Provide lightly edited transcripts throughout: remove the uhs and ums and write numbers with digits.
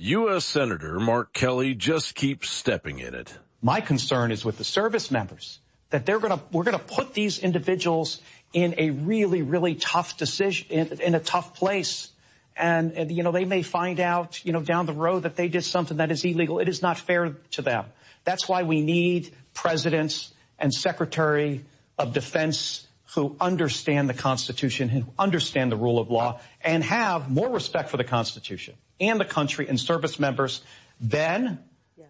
U.S. Senator Mark Kelly just keeps stepping in it. My concern is with the service members, that we're going to put these individuals in a really, really tough decision, in a tough place. And, they may find out, down the road that they did something that is illegal. It is not fair to them. That's why we need presidents and Secretary of Defense who understand the Constitution, who understand the rule of law, and have more respect for the Constitution and the country and service members than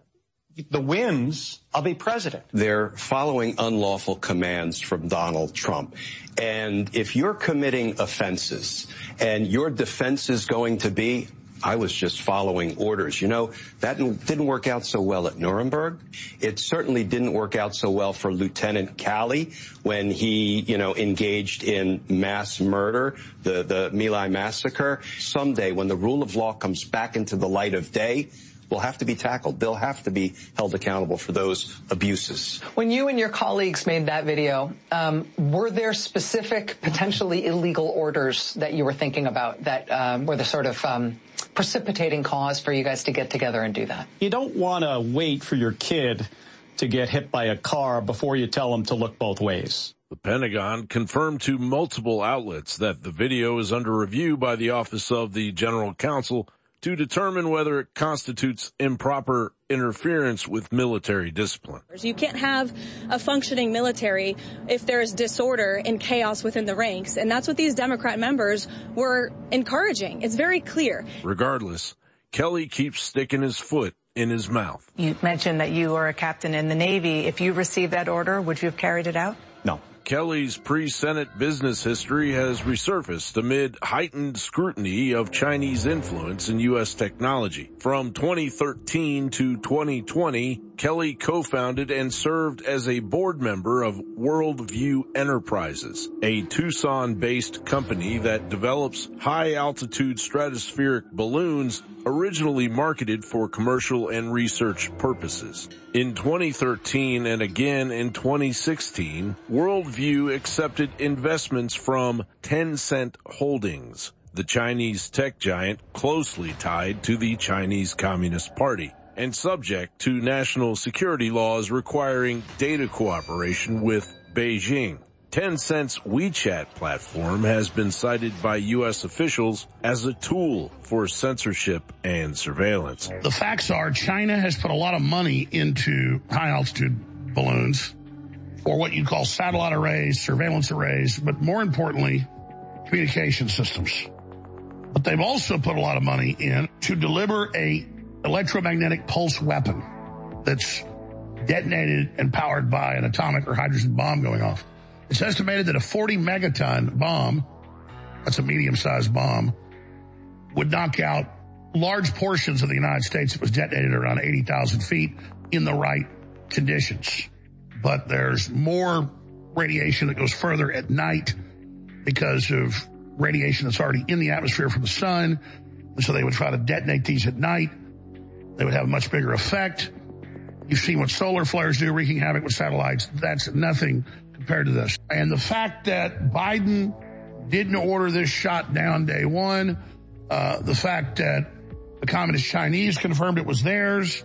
the whims of a president. They're following unlawful commands from Donald Trump. And if you're committing offenses and your defense is going to be, I was just following orders. That didn't work out so well at Nuremberg. It certainly didn't work out so well for Lieutenant Calley when he, engaged in mass murder, the My Lai massacre. Someday when the rule of law comes back into the light of day, will have to be tackled. They'll have to be held accountable for those abuses. When you and your colleagues made that video, were there specific, potentially illegal orders that you were thinking about that were the sort of precipitating cause for you guys to get together and do that? You don't want to wait for your kid to get hit by a car before you tell them to look both ways. The Pentagon confirmed to multiple outlets that the video is under review by the Office of the General Counsel to determine whether it constitutes improper interference with military discipline. You can't have a functioning military if there is disorder and chaos within the ranks, and that's what these Democrat members were encouraging. It's very clear. Regardless, Kelly keeps sticking his foot in his mouth. You mentioned that you are a captain in the Navy. If you received that order, would you have carried it out? No. Kelly's pre-Senate business history has resurfaced amid heightened scrutiny of Chinese influence in U.S. technology. From 2013 to 2020, Kelly co-founded and served as a board member of Worldview Enterprises, a Tucson-based company that develops high-altitude stratospheric balloons originally marketed for commercial and research purposes. In 2013 and again in 2016, Worldview accepted investments from Tencent Holdings, the Chinese tech giant closely tied to the Chinese Communist Party and subject to national security laws requiring data cooperation with Beijing. Tencent's WeChat platform has been cited by U.S. officials as a tool for censorship and surveillance. The facts are China has put a lot of money into high-altitude balloons for what you call satellite arrays, surveillance arrays, but more importantly, communication systems. But they've also put a lot of money in to deliver a electromagnetic pulse weapon that's detonated and powered by an atomic or hydrogen bomb going off. It's estimated that a 40 megaton bomb, that's a medium-sized bomb, would knock out large portions of the United States if it was detonated around 80,000 feet in the right conditions. But there's more radiation that goes further at night because of radiation that's already in the atmosphere from the sun. And so they would try to detonate these at night. They would have a much bigger effect. You've seen what solar flares do, wreaking havoc with satellites. That's nothing compared to this. And the fact that Biden didn't order this shot down day one, the fact that the Communist Chinese confirmed it was theirs,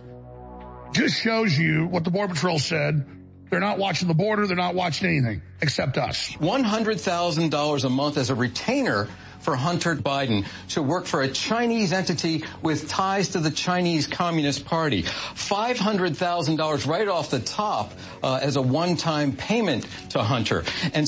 just shows you what the Border Patrol said. They're not watching the border. They're not watching anything except us. $100,000 a month as a retainer for Hunter Biden to work for a Chinese entity with ties to the Chinese Communist Party. $500,000 right off the top as a one-time payment to Hunter. And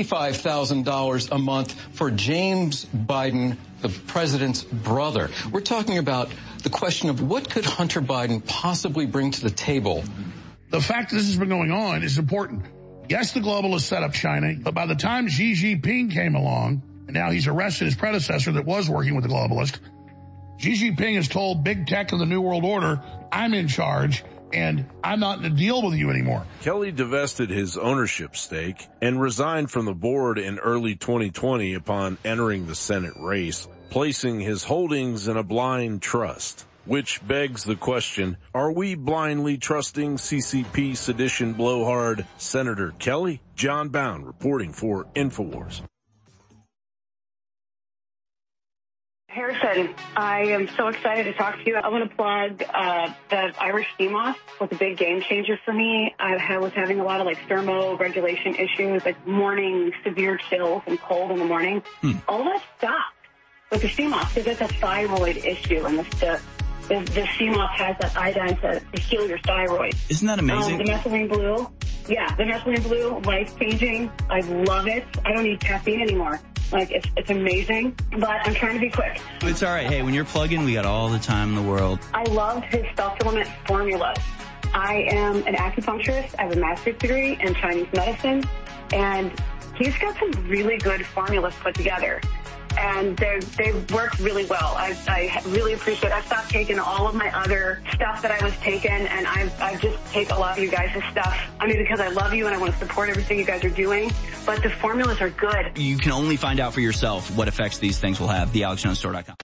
$65,000 a month for James Biden, the president's brother. We're talking about the question of what could Hunter Biden possibly bring to the table. The fact that this has been going on is important. Yes, the globalists set up China, but by the time Xi Jinping came along, and now he's arrested his predecessor that was working with the globalist, Xi Jinping has told big tech of the New World Order, I'm in charge, and I'm not in a deal with you anymore. Kelly divested his ownership stake and resigned from the board in early 2020 upon entering the Senate race, placing his holdings in a blind trust. Which begs the question, are we blindly trusting CCP sedition blowhard Senator Kelly? John Bound reporting for InfoWars. Harrison, I am so excited to talk to you. I want to plug the Irish sea moss was a big game changer for me. I was having a lot of thermo-regulation issues, like morning severe chills and cold in the morning. All that stopped with the sea moss because it's a thyroid issue, and the sea moss has that iodine to heal your thyroid. Isn't that amazing? The methylene blue, the methylene blue, life-changing. I love it. I don't need caffeine anymore. It's amazing, but I'm trying to be quick. It's all right. Hey, when you're plugging, we got all the time in the world. I love his supplement formulas. I am an acupuncturist. I have a master's degree in Chinese medicine, and he's got some really good formulas put together. And they work really well. I really appreciate it. I've stopped taking all of my other stuff that I was taking, and I've just take a lot of you guys' stuff. I mean, because I love you and I want to support everything you guys are doing, but the formulas are good. You can only find out for yourself what effects these things will have. TheAlexJonesStore.com.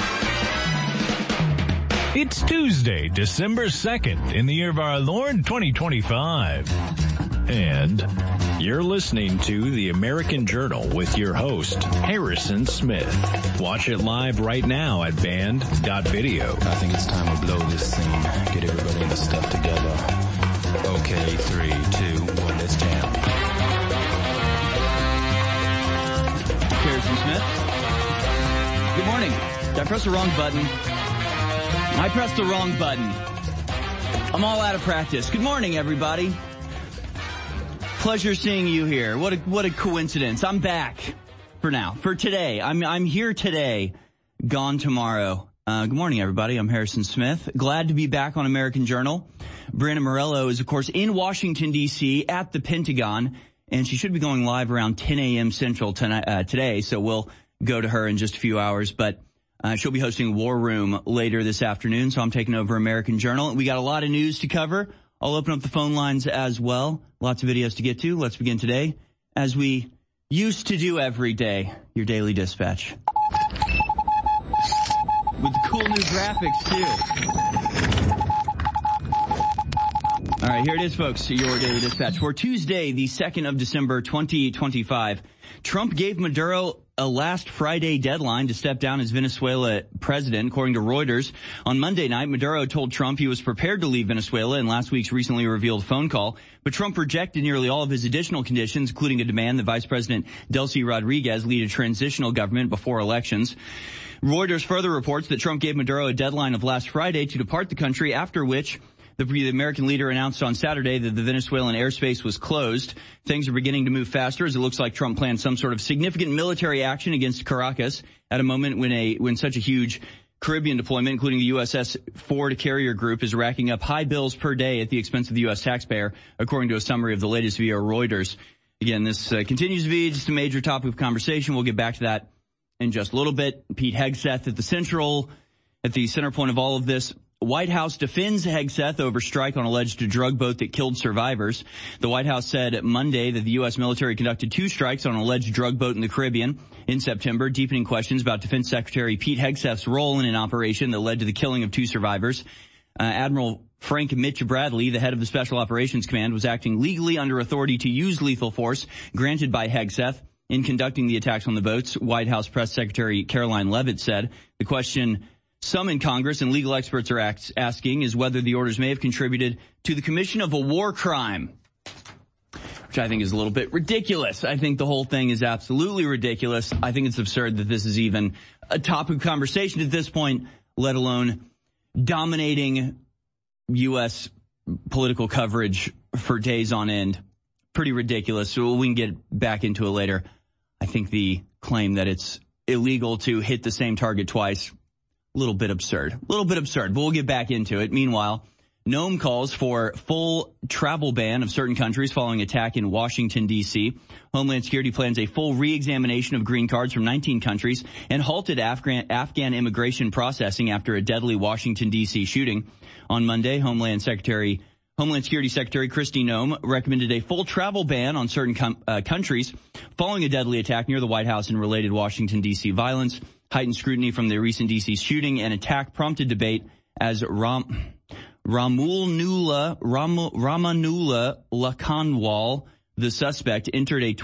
It's Tuesday, December 2nd, in the year of our Lord 2025. And you're listening to The American Journal with your host, Harrison Smith. Watch it live right now at band.video. I think it's time to blow this scene. Get everybody in the stuff together. Okay, 3, 2, 1, let's jam. Harrison Smith. Good morning. Did I press the wrong button? I pressed the wrong button. I'm all out of practice. Good morning, everybody. Pleasure seeing you here. What a coincidence. I'm back for now. For today. I'm here today, gone tomorrow. Good morning, everybody. I'm Harrison Smith. Glad to be back on American Journal. Brianna Morello is, of course, in Washington, D.C. at the Pentagon, and she should be going live around 10 a.m. Central today, so we'll go to her in just a few hours. But she'll be hosting War Room later this afternoon, so I'm taking over American Journal. We got a lot of news to cover. I'll open up the phone lines as well. Lots of videos to get to. Let's begin today, as we used to do every day, your Daily Dispatch. With the cool new graphics, too. All right, here it is, folks, your Daily Dispatch. For Tuesday, the 2nd of December, 2025, Trump gave Maduro a last Friday deadline to step down as Venezuela president, according to Reuters. On Monday night, Maduro told Trump he was prepared to leave Venezuela in last week's recently revealed phone call, but Trump rejected nearly all of his additional conditions, including a demand that Vice President Delcy Rodriguez lead a transitional government before elections. Reuters further reports that Trump gave Maduro a deadline of last Friday to depart the country, after which the American leader announced on Saturday that the Venezuelan airspace was closed. Things are beginning to move faster, as it looks like Trump planned some sort of significant military action against Caracas at a moment when such a huge Caribbean deployment, including the USS Ford carrier group, is racking up high bills per day at the expense of the U.S. taxpayer, according to a summary of the latest via Reuters. Again, this continues to be just a major topic of conversation. We'll get back to that in just a little bit. Pete Hegseth at the center point of all of this. White House defends Hegseth over strike on alleged drug boat that killed survivors. The White House said Monday that the U.S. military conducted 2 strikes on an alleged drug boat in the Caribbean in September, deepening questions about Defense Secretary Pete Hegseth's role in an operation that led to the killing of 2 survivors. Admiral Frank Mitch Bradley, the head of the Special Operations Command, was acting legally under authority to use lethal force granted by Hegseth in conducting the attacks on the boats. White House Press Secretary Caroline Leavitt said the question some in Congress and legal experts are asking is whether the orders may have contributed to the commission of a war crime, which I think is a little bit ridiculous. I think the whole thing is absolutely ridiculous. I think it's absurd that this is even a topic of conversation at this point, let alone dominating U.S. political coverage for days on end. Pretty ridiculous. So we can get back into it later. I think the claim that it's illegal to hit the same target twice, a little bit absurd, but we'll get back into it. Meanwhile, Nome calls for full travel ban of certain countries following attack in Washington, D.C. Homeland Security plans a full re-examination of green cards from 19 countries and halted Afghan immigration processing after a deadly Washington, D.C. shooting. On Monday, Homeland Security Secretary Kristi Noem recommended a full travel ban on certain countries following a deadly attack near the White House and related Washington, D.C. violence. Heightened scrutiny from the recent D.C. shooting and attack prompted debate as Ramanullah Lakanwal, The suspect entered in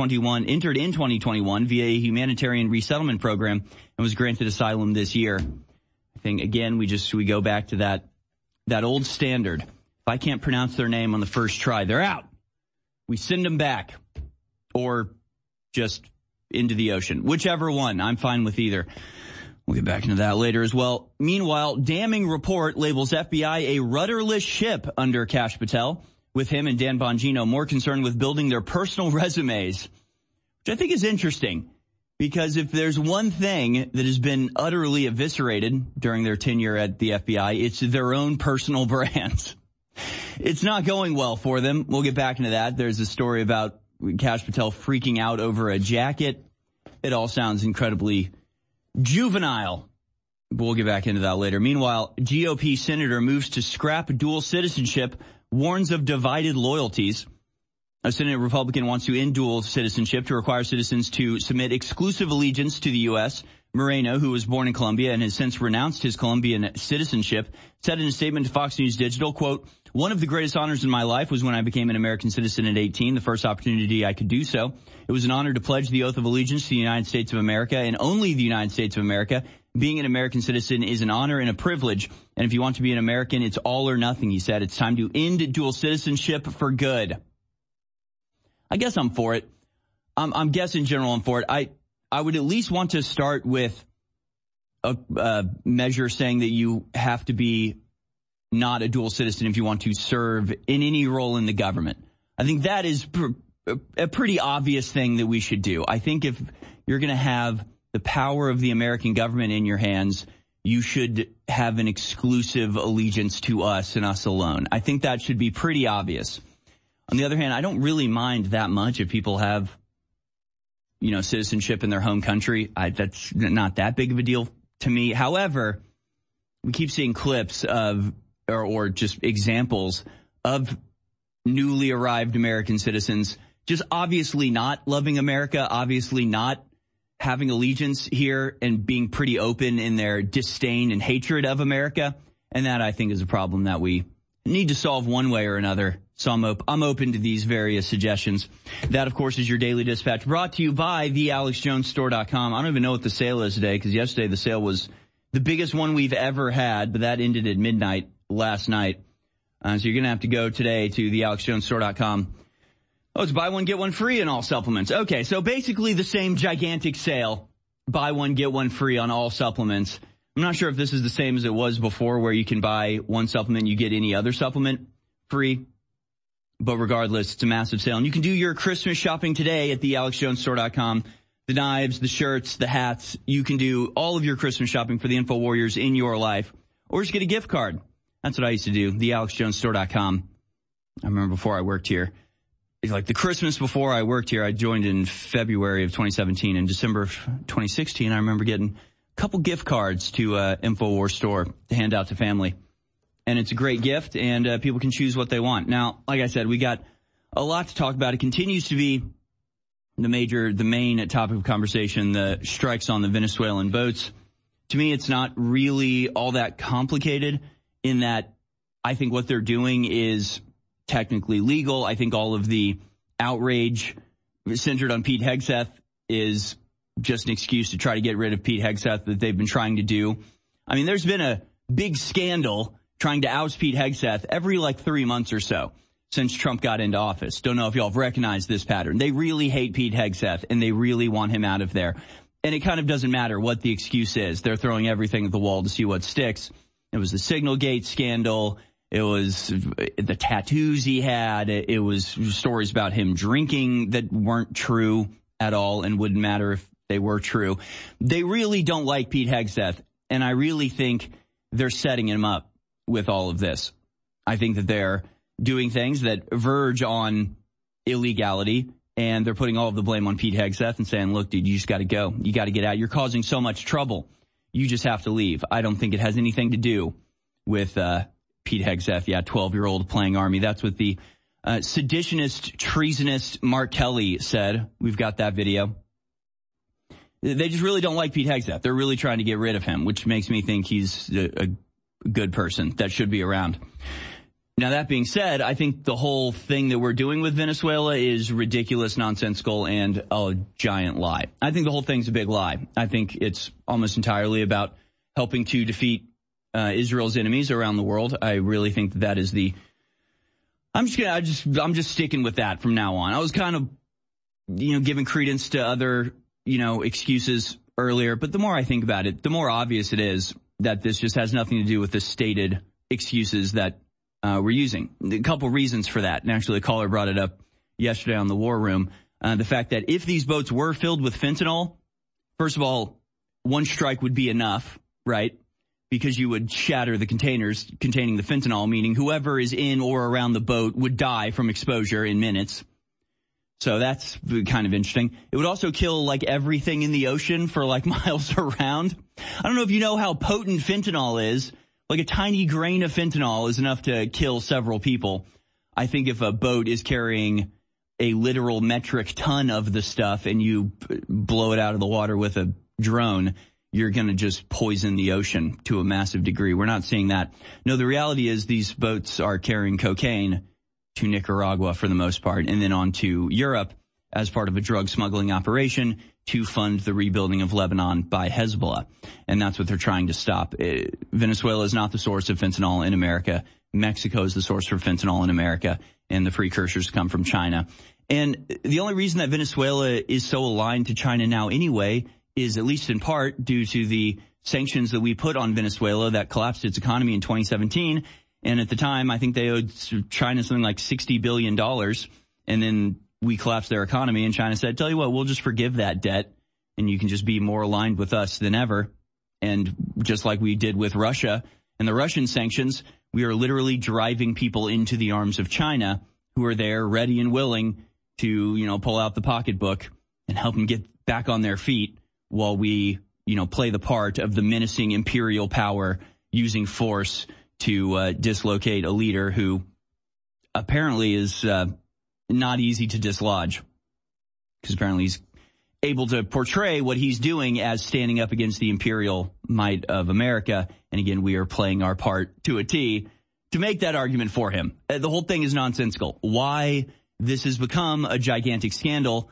2021 via a humanitarian resettlement program and was granted asylum this year. I think, again, we go back to that old standard. If I can't pronounce their name on the first try, they're out. We send them back or just into the ocean. Whichever one. I'm fine with either. We'll get back into that later as well. Meanwhile, damning report labels FBI a rudderless ship under Kash Patel, with him and Dan Bongino more concerned with building their personal resumes, which I think is interesting, because if there's one thing that has been utterly eviscerated during their tenure at the FBI, it's their own personal brands. It's not going well for them. We'll get back into that. There's a story about Kash Patel freaking out over a jacket. It all sounds incredibly juvenile. We'll get back into that later. Meanwhile, GOP senator moves to scrap dual citizenship, warns of divided loyalties. A Senate Republican wants to end dual citizenship to require citizens to submit exclusive allegiance to the U.S. Moreno, who was born in Colombia and has since renounced his Colombian citizenship, said in a statement to Fox News Digital, quote, "One of the greatest honors in my life was when I became an American citizen at 18, the first opportunity I could do so. It was an honor to pledge the oath of allegiance to the United States of America and only the United States of America. Being an American citizen is an honor and a privilege. And if you want to be an American, it's all or nothing," he said. "It's time to end dual citizenship for good." I guess I'm for it. I'm guessing in general I'm for it. I would at least want to start with a measure saying that you have to be not a dual citizen if you want to serve in any role in the government. I think that is a pretty obvious thing that we should do. I think if you're going to have the power of the American government in your hands, you should have an exclusive allegiance to us and us alone. I think that should be pretty obvious. On the other hand, I don't really mind that much if people have, citizenship in their home country. That's not that big of a deal to me. However, we keep seeing clips of, or just examples of newly arrived American citizens just obviously not loving America, obviously not having allegiance here, and being pretty open in their disdain and hatred of America. And that, I think, is a problem that we need to solve one way or another. So I'm open to these various suggestions. That, of course, is your Daily Dispatch, brought to you by thealexjonesstore.com. I don't even know what the sale is today, because yesterday the sale was the biggest one we've ever had, but that ended at midnight last night. So you're going to have to go today to thealexjonesstore.com. Oh, it's buy one, get one free in all supplements. Okay, so basically the same gigantic sale. Buy one, get one free on all supplements. I'm not sure if this is the same as it was before, where you can buy one supplement, you get any other supplement free. But regardless, it's a massive sale. And you can do your Christmas shopping today at thealexjonesstore.com. The knives, the shirts, the hats. You can do all of your Christmas shopping for the Info Warriors in your life. Or just get a gift card. That's what I used to do, thealexjonesstore.com. I remember before I worked here. Like the Christmas before I worked here, I joined in February of 2017. In December of 2016, I remember getting a couple gift cards to InfoWars store to hand out to family. And it's a great gift, and people can choose what they want. Now, like I said, we got a lot to talk about. It continues to be the main topic of conversation, the strikes on the Venezuelan boats. To me, it's not really all that complicated, in that I think what they're doing is technically legal. I think all of the outrage centered on Pete Hegseth is just an excuse to try to get rid of Pete Hegseth that they've been trying to do. I mean, there's been a big scandal trying to oust Pete Hegseth every 3 months or so since Trump got into office. Don't know if y'all have recognized this pattern. They really hate Pete Hegseth, and they really want him out of there. And it kind of doesn't matter what the excuse is. They're throwing everything at the wall to see what sticks. It was the Signalgate scandal. It was the tattoos he had. It was stories about him drinking that weren't true at all and wouldn't matter if they were true. They really don't like Pete Hegseth, and I really think they're setting him up with all of this. I think that they're doing things that verge on illegality, and they're putting all of the blame on Pete Hegseth and saying, look, dude, you just got to go. You got to get out. You're causing so much trouble. You just have to leave. I don't think it has anything to do with Pete Hegseth, 12-year-old playing Army. That's what the seditionist, treasonist Mark Kelly said. We've got that video. They just really don't like Pete Hegseth. They're really trying to get rid of him, which makes me think he's a good person that should be around. Now, that being said, I think the whole thing that we're doing with Venezuela is ridiculous, nonsensical, and a giant lie. I think the whole thing's a big lie. I think it's almost entirely about helping to defeat Israel's enemies around the world. I really think that is the... I'm just sticking with that from now on. I was kind of, giving credence to other, excuses earlier, but the more I think about it, the more obvious it is that this just has nothing to do with the stated excuses that we're using. A couple reasons for that. And actually, a caller brought it up yesterday on the War Room. The fact that if these boats were filled with fentanyl, first of all, one strike would be enough, right? Because you would shatter the containers containing the fentanyl, meaning whoever is in or around the boat would die from exposure in minutes. So that's kind of interesting. It would also kill like everything in the ocean for like miles around. I don't know if you know how potent fentanyl is. Like a tiny grain of fentanyl is enough to kill several people. I think if a boat is carrying a literal metric ton of the stuff and you blow it out of the water with a drone, you're going to just poison the ocean to a massive degree. We're not seeing that. No, the reality is these boats are carrying cocaine to Nicaragua for the most part, and then on to Europe as part of a drug smuggling operation to fund the rebuilding of Lebanon by Hezbollah. And that's what they're trying to stop. Venezuela is not the source of fentanyl in America. Mexico is the source for fentanyl in America, and the precursors come from China. And the only reason that Venezuela is so aligned to China now anyway is at least in part due to the sanctions that we put on Venezuela that collapsed its economy in 2017. And at the time, I think they owed China something like $60 billion. And then we collapsed their economy, and China said, tell you what, we'll just forgive that debt, and you can just be more aligned with us than ever. And just like we did with Russia and the Russian sanctions, we are literally driving people into the arms of China who are there ready and willing to, pull out the pocketbook and help them get back on their feet while we, play the part of the menacing imperial power using force to dislocate a leader who apparently is not easy to dislodge, because apparently he's able to portray what he's doing as standing up against the imperial might of America. And again, we are playing our part to a T to make that argument for him. The whole thing is nonsensical. Why this has become a gigantic scandal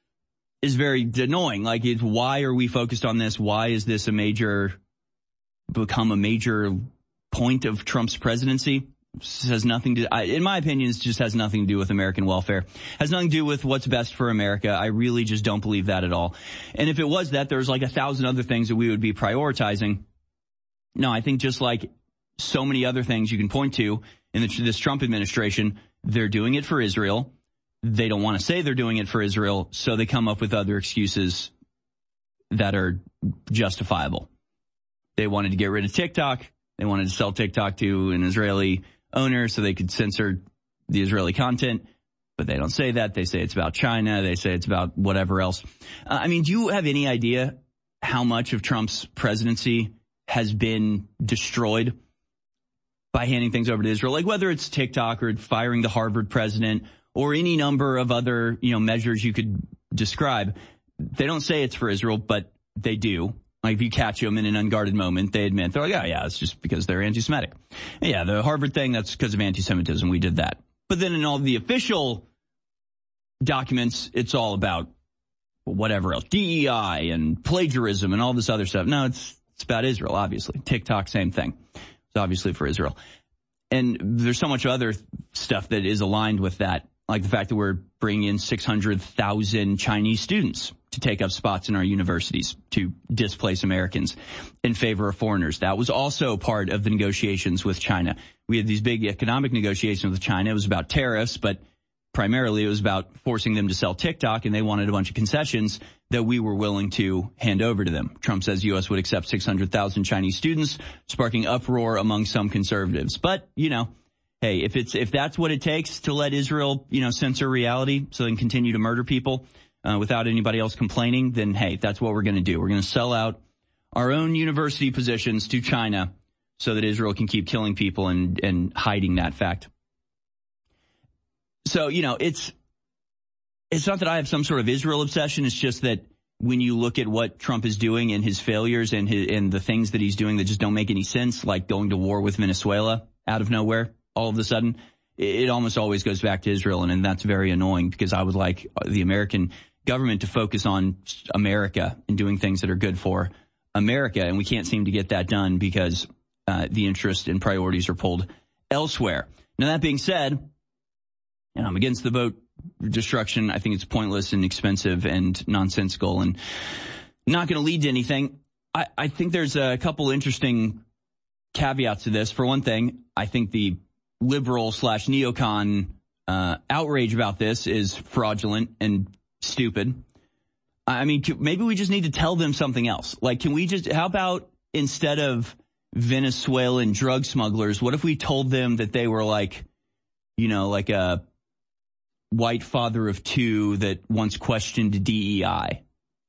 is very annoying. Like, why are we focused on this? Why is this become a major point of Trump's presidency? This has nothing to, in my opinion, it just has nothing to do with American welfare. Has nothing to do with what's best for America. I really just don't believe that at all. And if it was that, there's like 1,000 other things that we would be prioritizing. No, I think just like so many other things you can point to in this Trump administration, they're doing it for Israel. They don't want to say they're doing it for Israel, so they come up with other excuses that are justifiable. They wanted to get rid of TikTok. They wanted to sell TikTok to an Israeli owner so they could censor the Israeli content, but they don't say that. They say it's about China. They say it's about whatever else. Do you have any idea how much of Trump's presidency has been destroyed by handing things over to Israel? Like whether it's TikTok or firing the Harvard president or any number of other, measures you could describe. They don't say it's for Israel, but they do. Like if you catch them in an unguarded moment, they admit, they're like, oh yeah, it's just because they're anti-Semitic. Yeah, the Harvard thing, that's because of anti-Semitism. We did that. But then in all the official documents, it's all about whatever else, DEI and plagiarism and all this other stuff. No, it's about Israel, obviously. TikTok, same thing. It's obviously for Israel. And there's so much other stuff that is aligned with that, like the fact that we're bringing in 600,000 Chinese students to take up spots in our universities to displace Americans in favor of foreigners. That was also part of the negotiations with China. We had these big economic negotiations with China. It was about tariffs, but primarily it was about forcing them to sell TikTok, and they wanted a bunch of concessions that we were willing to hand over to them. Trump says the U.S. would accept 600,000 Chinese students, sparking uproar among some conservatives. But, hey, if that's what it takes to let Israel, censor reality so they can continue to murder people without anybody else complaining, then, hey, that's what we're going to do. We're going to sell out our own university positions to China so that Israel can keep killing people and hiding that fact. So, it's not that I have some sort of Israel obsession. It's just that when you look at what Trump is doing and his failures and the things that he's doing that just don't make any sense, like going to war with Venezuela out of nowhere, all of a sudden, it almost always goes back to Israel, and that's very annoying because I would like the American government to focus on America and doing things that are good for America, and we can't seem to get that done because the interest and priorities are pulled elsewhere. Now, that being said, and I'm against the boat destruction. I think it's pointless and expensive and nonsensical and not going to lead to anything. I think there's a couple interesting caveats to this. For one thing, I think the liberal/neocon outrage about this is fraudulent and stupid. I mean, maybe we just need to tell them something else. Like, how about instead of Venezuelan drug smugglers, what if we told them that they were like a white father of two that once questioned DEI?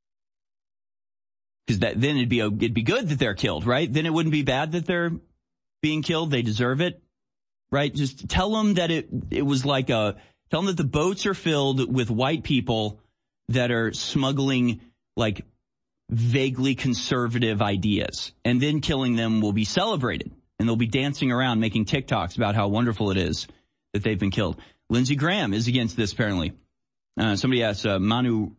Because then it'd be good that they're killed, right? Then it wouldn't be bad that they're being killed. They deserve it, right? Just tell them that it was like tell them that the boats are filled with white people that are smuggling like vaguely conservative ideas, and then killing them will be celebrated, and they'll be dancing around making TikToks about how wonderful it is that they've been killed. Lindsey Graham is against this, apparently. Somebody asked, Manu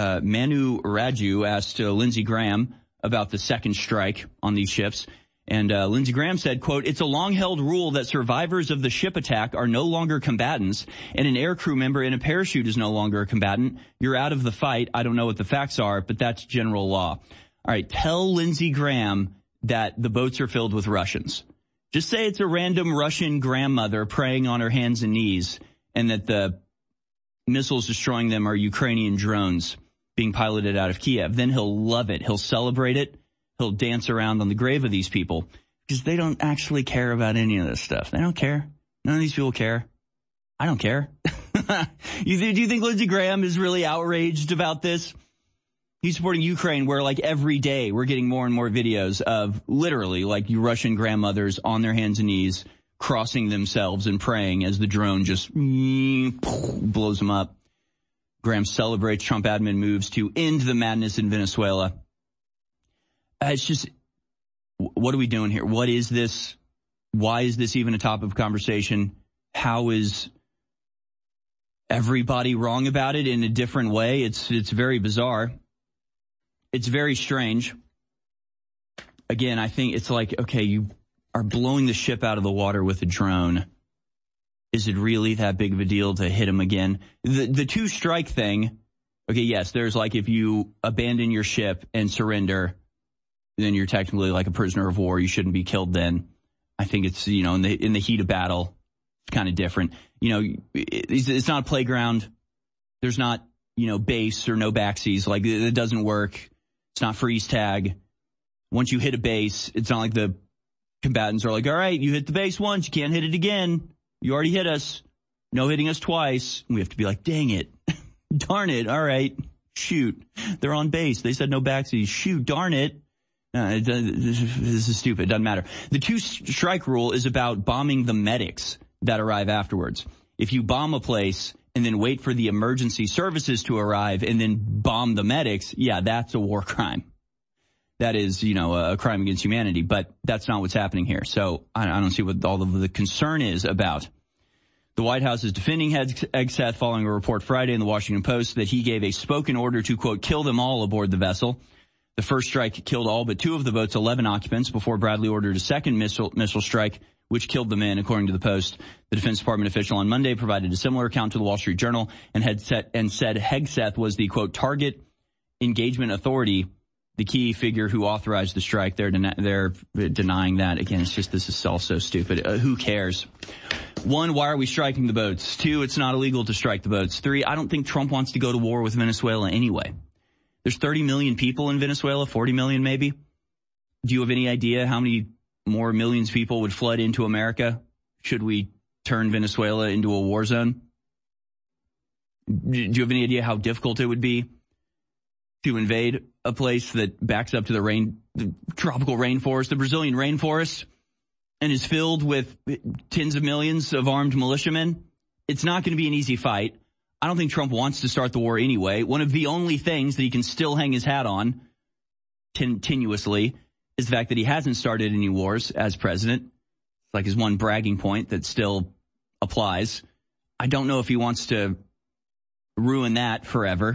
Raju asked Lindsey Graham about the second strike on these ships. And Lindsey Graham said, quote, "It's a long-held rule that survivors of the ship attack are no longer combatants, and an aircrew member in a parachute is no longer a combatant. You're out of the fight. I don't know what the facts are, but that's general law." All right, tell Lindsey Graham that the boats are filled with Russians. Just say it's a random Russian grandmother praying on her hands and knees, and that the missiles destroying them are Ukrainian drones being piloted out of Kiev. Then he'll love it. He'll celebrate it. He'll dance around on the grave of these people because they don't actually care about any of this stuff. They don't care. None of these people care. I don't care. Do you think Lindsey Graham is really outraged about this? He's supporting Ukraine, where like every day we're getting more and more videos of literally like Russian grandmothers on their hands and knees crossing themselves and praying as the drone just blows them up. Graham celebrates Trump admin moves to end the madness in Venezuela. It's just, what are we doing here? What is this? Why is this even a topic of conversation? How is everybody wrong about it in a different way? It's very bizarre. It's very strange. Again, I think it's like, okay, you are blowing the ship out of the water with a drone. Is it really that big of a deal to hit him again? The two strike thing, okay, yes, there's like if you abandon your ship and surrender, then you're technically like a prisoner of war. You shouldn't be killed then. I think it's, in the heat of battle, it's kind of different. It's not a playground. There's not, base or no backsies. Like, it doesn't work. It's not freeze tag. Once you hit a base, it's not like the combatants are like, all right, you hit the base once, you can't hit it again. You already hit us. No hitting us twice. We have to be like, dang it. Darn it. All right. Shoot. They're on base. They said no backsies. Shoot. Darn it. This is stupid. It doesn't matter. The two-strike rule is about bombing the medics that arrive afterwards. If you bomb a place and then wait for the emergency services to arrive and then bomb the medics, yeah, that's a war crime. That is, a crime against humanity, but that's not what's happening here. So I don't see what all of the concern is about. The White House is defending Hegseth following a report Friday in the Washington Post that he gave a spoken order to, quote, kill them all aboard the vessel. The first strike killed all but two of the boat's 11 occupants before Bradley ordered a second missile strike, which killed the men, according to the Post. The Defense Department official on Monday provided a similar account to the Wall Street Journal and said Hegseth was the, quote, target engagement authority, the key figure who authorized the strike. They're denying that. Again, it's just, this is all so stupid. Who cares? 1, why are we striking the boats? 2, it's not illegal to strike the boats. 3, I don't think Trump wants to go to war with Venezuela anyway. There's 30 million people in Venezuela, 40 million maybe. Do you have any idea how many more millions of people would flood into America should we turn Venezuela into a war zone? Do you have any idea how difficult it would be to invade a place that backs up to the tropical rainforest, the Brazilian rainforest, and is filled with tens of millions of armed militiamen? It's not going to be an easy fight. I don't think Trump wants to start the war anyway. One of the only things that he can still hang his hat on continuously is the fact that he hasn't started any wars as president. like his one bragging point that still applies. I don't know if he wants to ruin that forever.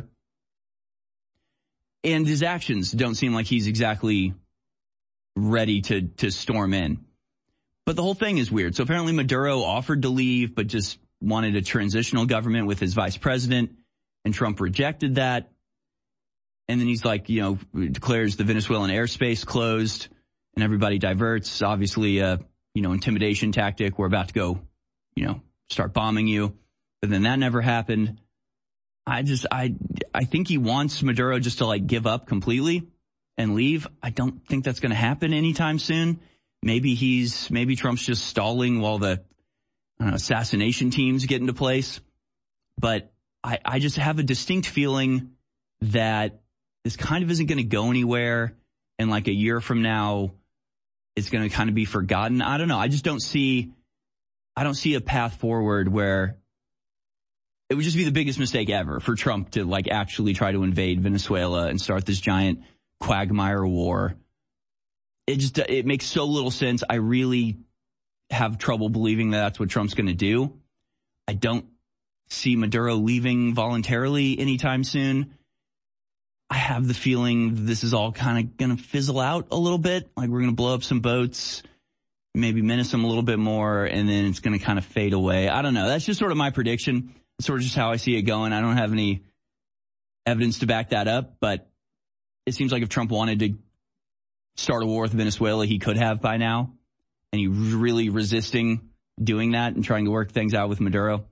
And his actions don't seem like he's exactly ready to storm in. But the whole thing is weird. So apparently Maduro offered to leave, but just wanted a transitional government with his vice president, and Trump rejected that. And then he's like, declares the Venezuelan airspace closed and everybody diverts. Obviously, intimidation tactic. We're about to go, start bombing you. But then that never happened. I think he wants Maduro just to give up completely and leave. I don't think that's going to happen anytime soon. Maybe Trump's just stalling while the assassination teams get into place. But I just have a distinct feeling that this kind of isn't going to go anywhere. And a year from now, it's going to kind of be forgotten. I don't know. I don't see a path forward where it would just be the biggest mistake ever for Trump to actually try to invade Venezuela and start this giant quagmire war. It makes so little sense. I really have trouble believing that that's what Trump's going to do. I don't see Maduro leaving voluntarily anytime soon. I have the feeling this is all kind of going to fizzle out a little bit. We're going to blow up some boats, maybe menace them a little bit more, and then it's going to kind of fade away. I don't know. That's just sort of my prediction. It's sort of just how I see it going. I don't have any evidence to back that up, but it seems like if Trump wanted to start a war with Venezuela, he could have by now. And he's really resisting doing that and trying to work things out with Maduro.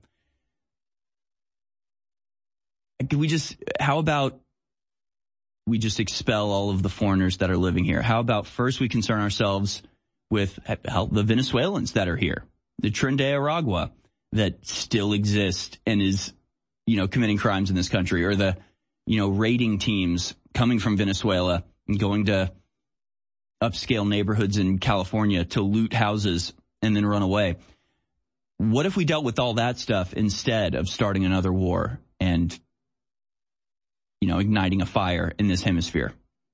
How about we just expel all of the foreigners that are living here? How about first we concern ourselves with the Venezuelans that are here, the Tren de Aragua that still exist and is, committing crimes in this country, or the, raiding teams coming from Venezuela and going to upscale neighborhoods in California to loot houses and then run away. What if we dealt with all that stuff instead of starting another war and, igniting a fire in this hemisphere?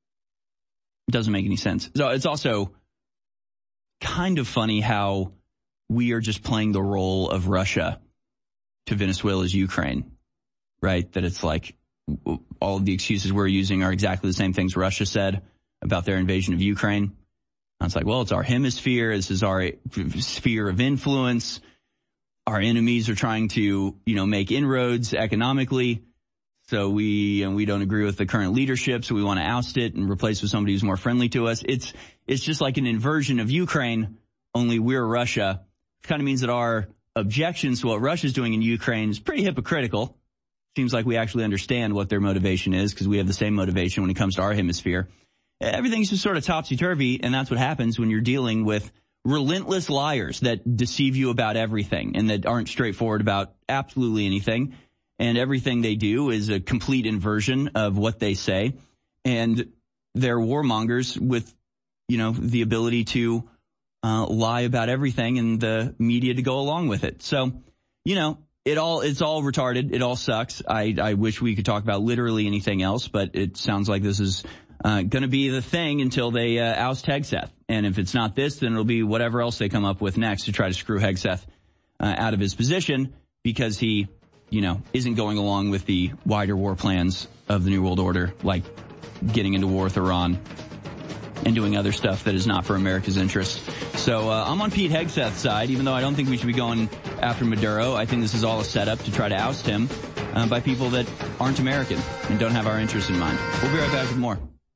It doesn't make any sense. So it's also kind of funny how we are just playing the role of Russia to Venezuela's Ukraine, right? That it's all of the excuses we're using are exactly the same things Russia said about their invasion of Ukraine. And it's it's our hemisphere. This is our sphere of influence. Our enemies are trying to, make inroads economically. So we don't agree with the current leadership. So we want to oust it and replace it with somebody who's more friendly to us. It's just like an inversion of Ukraine, only we're Russia. It kind of means that our objections to what Russia's doing in Ukraine is pretty hypocritical. Seems like we actually understand what their motivation is because we have the same motivation when it comes to our hemisphere. Everything's just sort of topsy-turvy, and that's what happens when you're dealing with relentless liars that deceive you about everything and that aren't straightforward about absolutely anything. And everything they do is a complete inversion of what they say. And they're warmongers with, the ability to lie about everything and the media to go along with it. So, it's all retarded. It all sucks. I wish we could talk about literally anything else, but it sounds like this is going to be the thing until they oust Hegseth. And if it's not this, then it'll be whatever else they come up with next to try to screw Hegseth out of his position because he, isn't going along with the wider war plans of the New World Order, like getting into war with Iran and doing other stuff that is not for America's interest. So I'm on Pete Hegseth's side, even though I don't think we should be going after Maduro. I think this is all a setup to try to oust him by people that aren't American and don't have our interests in mind. We'll be right back with more.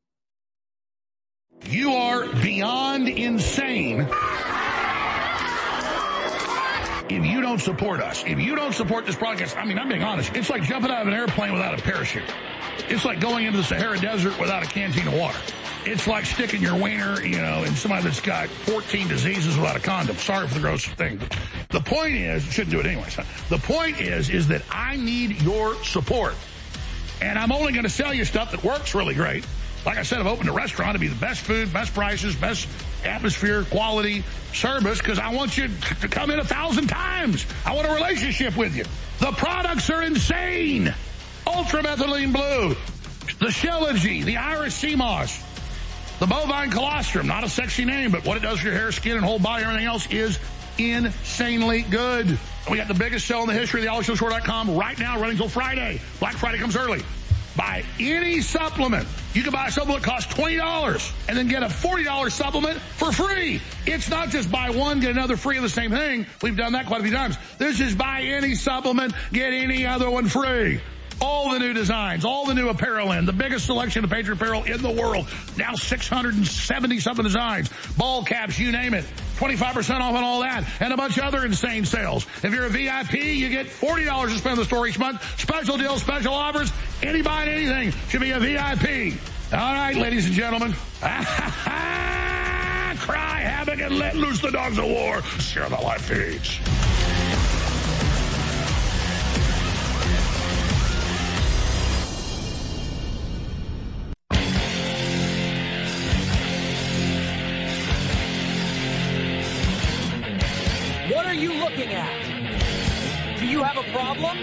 You are beyond insane if you don't support us. If you don't support this broadcast, I'm being honest, it's like jumping out of an airplane without a parachute. It's like going into the Sahara Desert without a canteen of water. It's like sticking your wiener, in somebody that's got 14 diseases without a condom. Sorry for the gross thing. But the point is, shouldn't do it anyway. The point is that I need your support. And I'm only going to sell you stuff that works really great. Like I said, I've opened a restaurant to be the best food, best prices, best atmosphere, quality, service, because I want you to come in 1,000 times. I want a relationship with you. The products are insane. Ultramethylene Blue, the Shilajit, the Iris Sea Moss, The bovine colostrum, not a sexy name, but what it does for your hair, skin, and whole body, and everything else is insanely good. And we got the biggest sale in the history of thealexjoneshow.com right now, running till Friday. Black Friday comes early. Buy any supplement. You can buy a supplement that costs $20 and then get a $40 supplement for free. It's not just buy one, get another free of the same thing. We've done that quite a few times. This is buy any supplement, get any other one free. All the new designs, all the new apparel in, the biggest selection of Patriot apparel in the world. Now 670-something designs, ball caps, you name it. 25% off on all that, and a bunch of other insane sales. If you're a VIP, you get $40 to spend in the store each month. Special deals, special offers. Any buying anything should be a VIP. All right, ladies and gentlemen. Cry havoc and let loose the dogs of war. Share the live feeds. What are you looking at? Do you have a problem?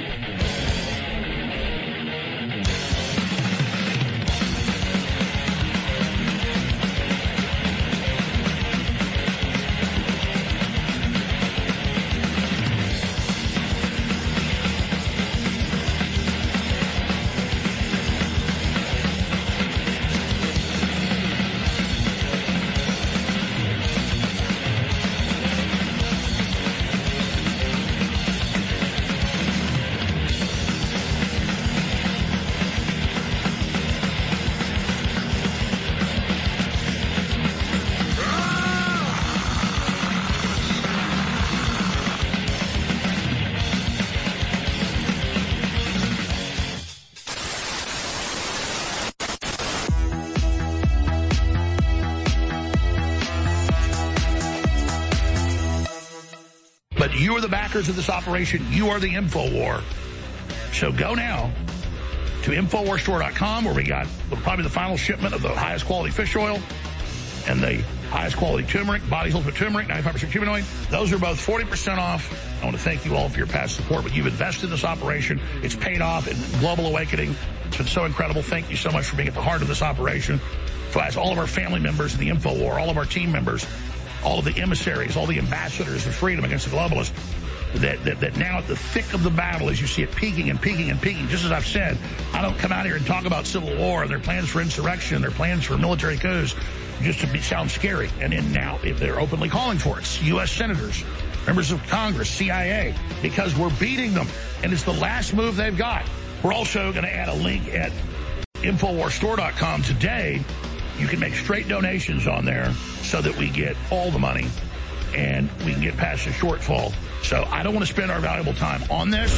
But you are the backers of this operation. You are the InfoWar. So go now to InfoWarsStore.com, where we got probably the final shipment of the highest quality fish oil and the highest quality turmeric, Body's Ultimate Turmeric, 95% humanoid. Those are both 40% off. I want to thank you all for your past support, but you've invested in this operation. It's paid off in Global Awakening. It's been so incredible. Thank you so much for being at the heart of this operation. So as all of our family members in the InfoWar, all of our team members, all of the emissaries, all the ambassadors of freedom against the globalists, that now at the thick of the battle, as you see it peaking and peaking and peaking, just as I've said, I don't come out here and talk about civil war and their plans for insurrection, their plans for military coups, just to sound scary. And then now, if they're openly calling for it, U.S. senators, members of Congress, CIA, because we're beating them, and it's the last move they've got. We're also going to add a link at InfoWarsStore.com today. You can make straight donations on there so that we get all the money and we can get past the shortfall. So I don't want to spend our valuable time on this.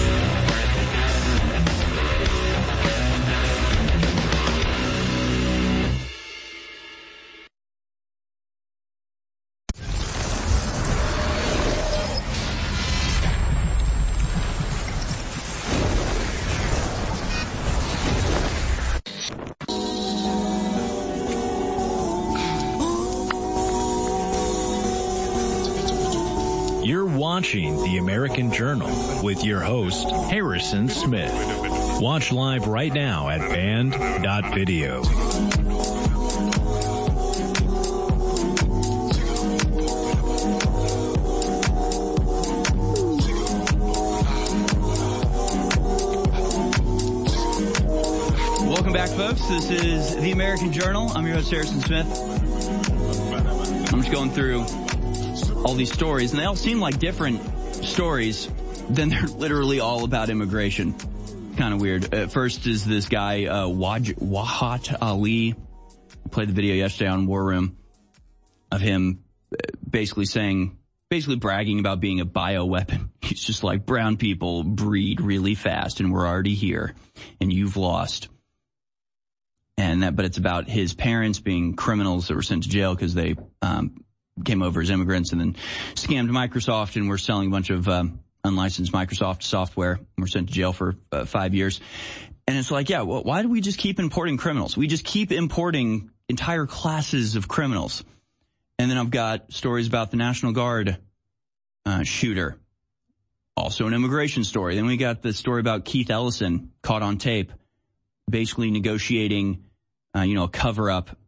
Watching The American Journal with your host, Harrison Smith. Watch live right now at band.video. Welcome back, folks. This is The American Journal. I'm your host, Harrison Smith. I'm just going through all these stories, and they all seem like different stories, then they're literally all about immigration. Kind of weird. First is this guy, Wahat Ali. I played the video yesterday on War Room of him basically bragging about being a bioweapon. He's just like, brown people breed really fast, and we're already here, and you've lost. But it's about his parents being criminals that were sent to jail because they came over as immigrants and then scammed Microsoft and were selling a bunch of unlicensed Microsoft software and were sent to jail for 5 years. And it's like, yeah, well, why do we just keep importing criminals? We just keep importing entire classes of criminals. And then I've got stories about the National Guard shooter, also an immigration story. Then we got the story about Keith Ellison caught on tape, basically negotiating, a cover-up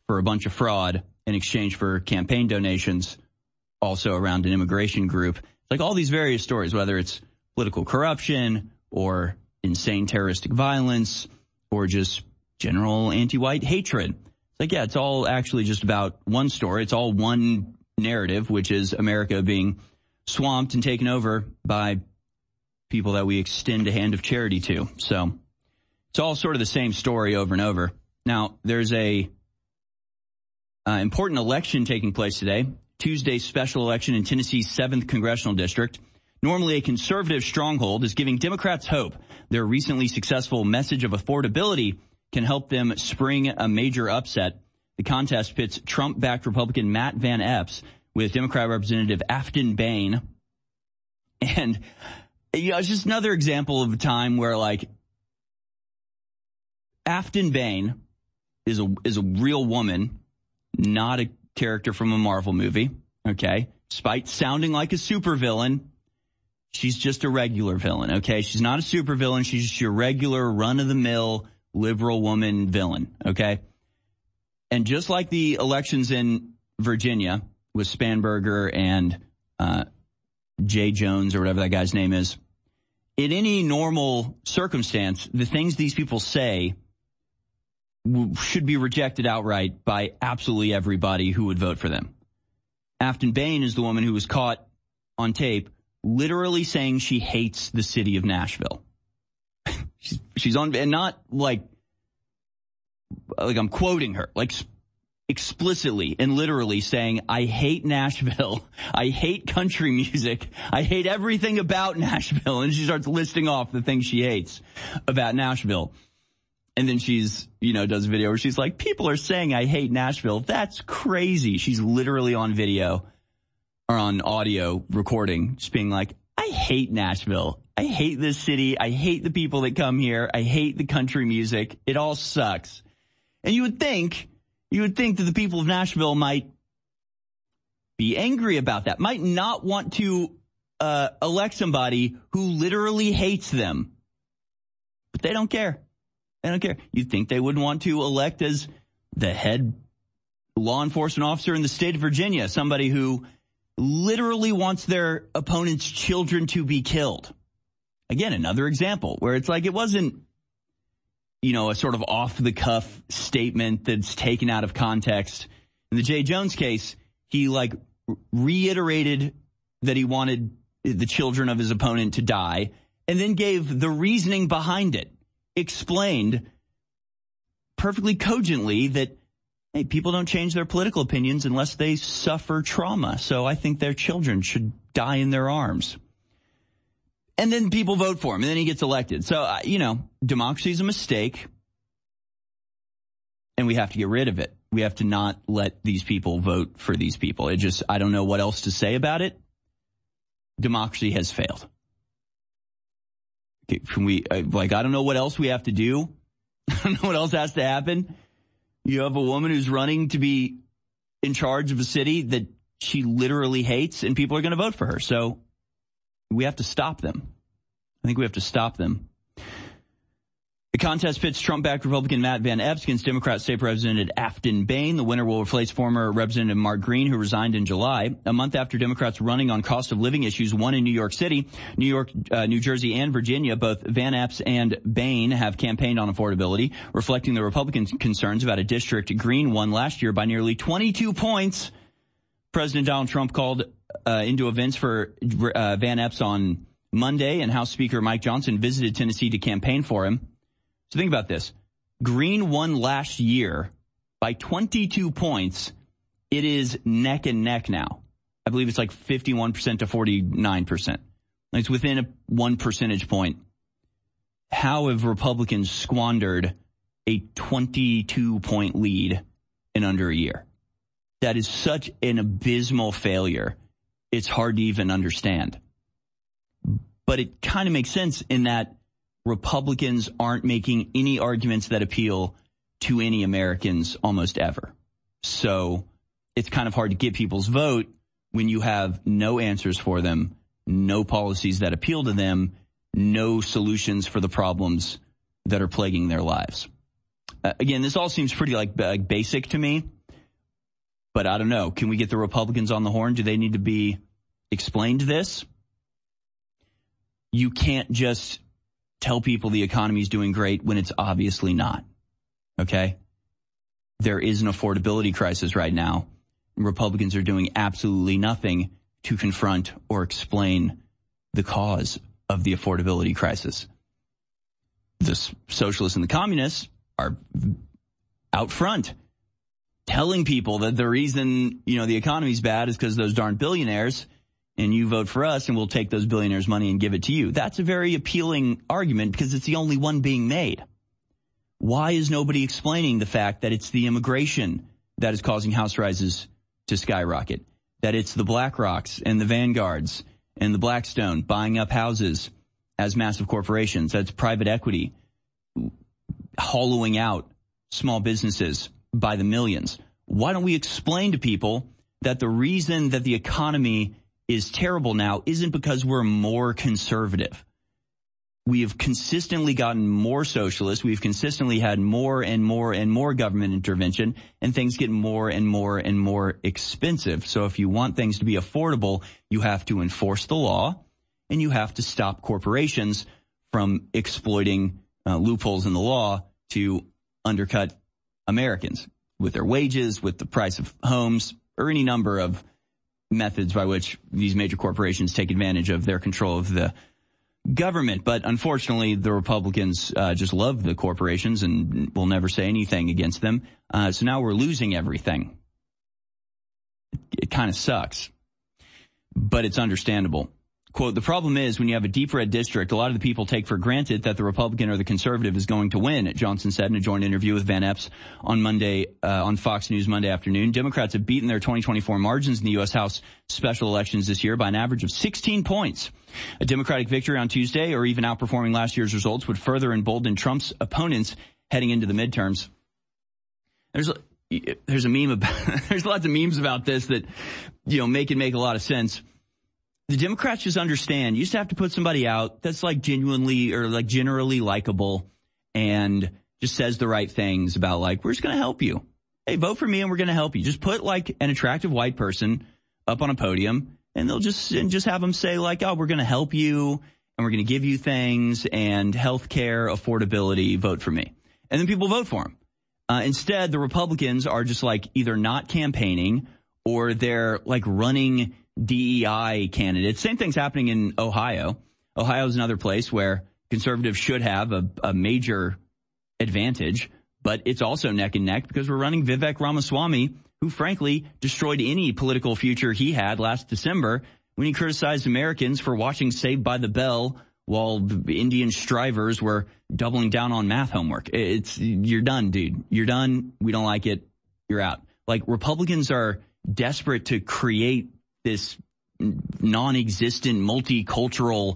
for a bunch of fraud in exchange for campaign donations, also around an immigration group. Like all these various stories, whether it's political corruption or insane terroristic violence or just general anti-white hatred. It's like, yeah, it's all actually just about one story. It's all one narrative, which is America being swamped and taken over by people that we extend a hand of charity to. So it's all sort of the same story over and over. Now, there's a important election taking place today, Tuesday's special election in Tennessee's 7th congressional district. Normally a conservative stronghold, is giving Democrats hope their recently successful message of affordability can help them spring a major upset. The contest pits Trump-backed Republican Matt Van Epps with Democrat Representative Afton Bain. And it's just another example of a time where, like, Afton Bain is a real woman, not a character from a Marvel movie, okay? Despite sounding like a supervillain, she's just a regular villain, okay? She's not a supervillain. She's just your regular run-of-the-mill liberal woman villain, okay? And just like the elections in Virginia with Spanberger and Jay Jones or whatever that guy's name is, in any normal circumstance, the things these people say should be rejected outright by absolutely everybody who would vote for them. Afton Bain is the woman who was caught on tape literally saying she hates the city of Nashville. she's on, and not like I'm quoting her, like explicitly and literally saying, I hate Nashville. I hate country music. I hate everything about Nashville. And she starts listing off the things she hates about Nashville. And then she's, does a video where she's like, people are saying I hate Nashville. That's crazy. She's literally on video or on audio recording, just being like, I hate Nashville. I hate this city. I hate the people that come here. I hate the country music. It all sucks. And you would think that the people of Nashville might be angry about that, might not want to elect somebody who literally hates them. But they don't care. They don't care. You'd think they wouldn't want to elect as the head law enforcement officer in the state of Virginia somebody who literally wants their opponent's children to be killed. Again, another example where it's like it wasn't, a sort of off-the-cuff statement that's taken out of context. In the Jay Jones case, he reiterated that he wanted the children of his opponent to die and then gave the reasoning behind it. Explained perfectly cogently that, hey, people don't change their political opinions unless they suffer trauma. So I think their children should die in their arms. And then people vote for him, and then he gets elected. So, democracy is a mistake, and we have to get rid of it. We have to not let these people vote for these people. I don't know what else to say about it. Democracy has failed. Okay, I don't know what else we have to do. I don't know what else has to happen. You have a woman who's running to be in charge of a city that she literally hates, and people are going to vote for her. So we have to stop them. I think we have to stop them. The contest pits Trump-backed Republican Matt Van Epps against Democrat State Representative Afton Bain. The winner will replace former Representative Mark Green, who resigned in July. A month after Democrats running on cost of living issues won in New York City, New York, New Jersey, and Virginia, both Van Epps and Bain have campaigned on affordability, reflecting the Republican concerns about a district Green won last year by nearly 22 points. President Donald Trump called into events for Van Epps on Monday, and House Speaker Mike Johnson visited Tennessee to campaign for him. So think about this. Green won last year by 22 points. It is neck and neck now. I believe it's like 51% to 49%. It's within 1 percentage point. How have Republicans squandered a 22-point lead in under a year? That is such an abysmal failure. It's hard to even understand. But it kind of makes sense in that Republicans aren't making any arguments that appeal to any Americans almost ever. So it's kind of hard to get people's vote when you have no answers for them, no policies that appeal to them, no solutions for the problems that are plaguing their lives. Again, this all seems pretty basic to me. But I don't know. Can we get the Republicans on the horn? Do they need to be explained this? You can't just tell people the economy is doing great when it's obviously not. Okay? There is an affordability crisis right now. Republicans are doing absolutely nothing to confront or explain the cause of the affordability crisis. The socialists and the communists are out front telling people that the reason, the economy's bad is because those darn billionaires, and you vote for us and we'll take those billionaires' money and give it to you. That's a very appealing argument because it's the only one being made. Why is nobody explaining the fact that it's the immigration that is causing house prices to skyrocket? That it's the BlackRocks and the Vanguards and the Blackstone buying up houses as massive corporations. That's private equity hollowing out small businesses by the millions. Why don't we explain to people that the reason that the economy is terrible now isn't because we're more conservative? We have consistently gotten more socialist. We've consistently had more and more and more government intervention, and things get more and more and more expensive. So if you want things to be affordable, you have to enforce the law, and you have to stop corporations from exploiting loopholes in the law to undercut Americans with their wages, with the price of homes, or any number of methods by which these major corporations take advantage of their control of the government. But unfortunately, the Republicans just love the corporations and will never say anything against them. So now we're losing everything. It kind of sucks, but it's understandable. Quote, the problem is when you have a deep red district, a lot of the people take for granted that the Republican or the conservative is going to win, Johnson said in a joint interview with Van Epps on Monday, on Fox News Monday afternoon. Democrats have beaten their 2024 margins in the U.S. House special elections this year by an average of 16 points. A Democratic victory on Tuesday or even outperforming last year's results would further embolden Trump's opponents heading into the midterms. There's a meme about, there's lots of memes about this that, make a lot of sense. The Democrats just understand you just have to put somebody out that's like genuinely or like generally likable and just says the right things about like, we're just going to help you. Hey, vote for me and we're going to help you. Just put like an attractive white person up on a podium and they'll just have them say like, oh, we're going to help you and we're going to give you things and health care, affordability, vote for me. And then people vote for them. Instead, the Republicans are just like either not campaigning or they're like running DEI candidates. Same thing's happening in Ohio. Ohio is another place where conservatives should have a major advantage, but it's also neck and neck because we're running Vivek Ramaswamy, who frankly destroyed any political future he had last December when he criticized Americans for watching Saved by the Bell while the Indian strivers were doubling down on math homework. You're done, dude. You're done. We don't like it. You're out. Like Republicans are desperate to create this non-existent multicultural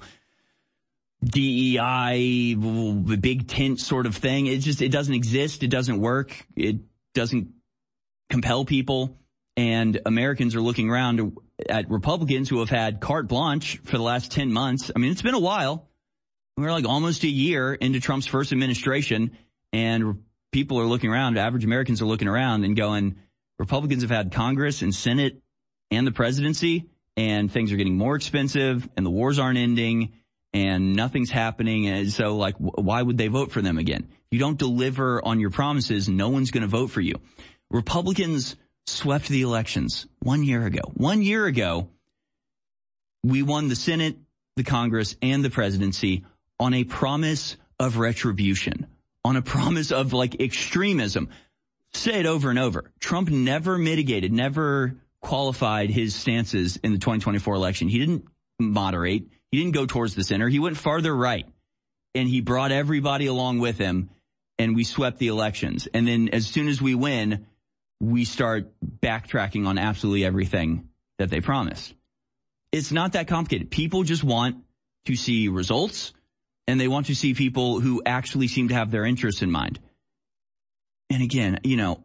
DEI big tent sort of thing. It doesn't exist. It doesn't work. It doesn't compel people. And Americans are looking around at Republicans who have had carte blanche for the last 10 months. I mean, it's been a while. We're like almost a year into Trump's first administration, and people are looking around. Average Americans are looking around and going, Republicans have had Congress and Senate and the presidency, and things are getting more expensive, and the wars aren't ending, and nothing's happening. And so, like, why would they vote for them again? If you don't deliver on your promises, no one's going to vote for you. Republicans swept the elections 1 year ago. 1 year ago, we won the Senate, the Congress, and the presidency on a promise of retribution, on a promise of, like, extremism. Say it over and over. Trump never mitigated, never qualified his stances in the 2024 election. He didn't moderate. He didn't go towards the center. He went farther right, and he brought everybody along with him, and we swept the elections. And then as soon as we win, we start backtracking on absolutely everything that they promised. It's not that complicated. People just want to see results, and they want to see people who actually seem to have their interests in mind. And again,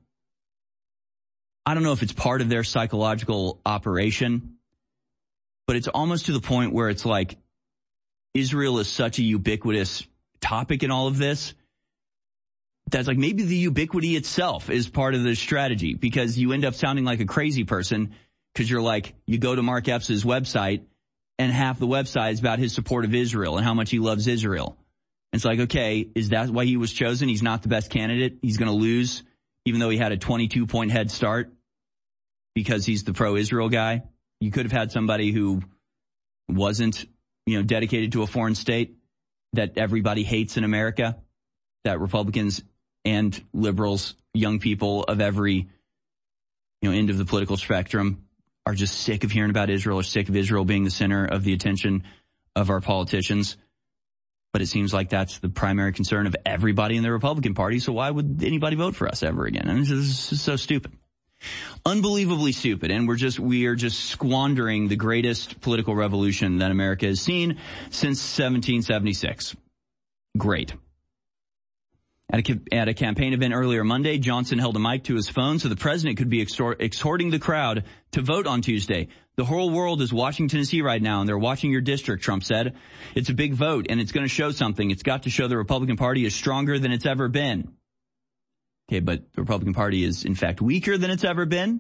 I don't know if it's part of their psychological operation, but it's almost to the point where it's like Israel is such a ubiquitous topic in all of this that's like maybe the ubiquity itself is part of the strategy, because you end up sounding like a crazy person because you're like, you go to Mark Epps' website and half the website is about his support of Israel and how much he loves Israel. It's like, okay, is that why he was chosen? He's not the best candidate. He's going to lose, even though he had a 22-point head start because he's the pro-Israel guy. You could have had somebody who wasn't, dedicated to a foreign state that everybody hates in America, that Republicans and liberals, young people of every, end of the political spectrum are just sick of hearing about Israel or sick of Israel being the center of the attention of our politicians. But it seems like that's the primary concern of everybody in the Republican Party. So why would anybody vote for us ever again? I mean, this is so stupid. Unbelievably stupid. And we are just squandering the greatest political revolution that America has seen since 1776. Great. At a campaign event earlier Monday, Johnson held a mic to his phone so the president could be exhorting the crowd to vote on Tuesday. The whole world is watching Tennessee right now, and they're watching your district, Trump said. It's a big vote, and it's going to show something. It's got to show the Republican Party is stronger than it's ever been. Okay, but the Republican Party is, in fact, weaker than it's ever been.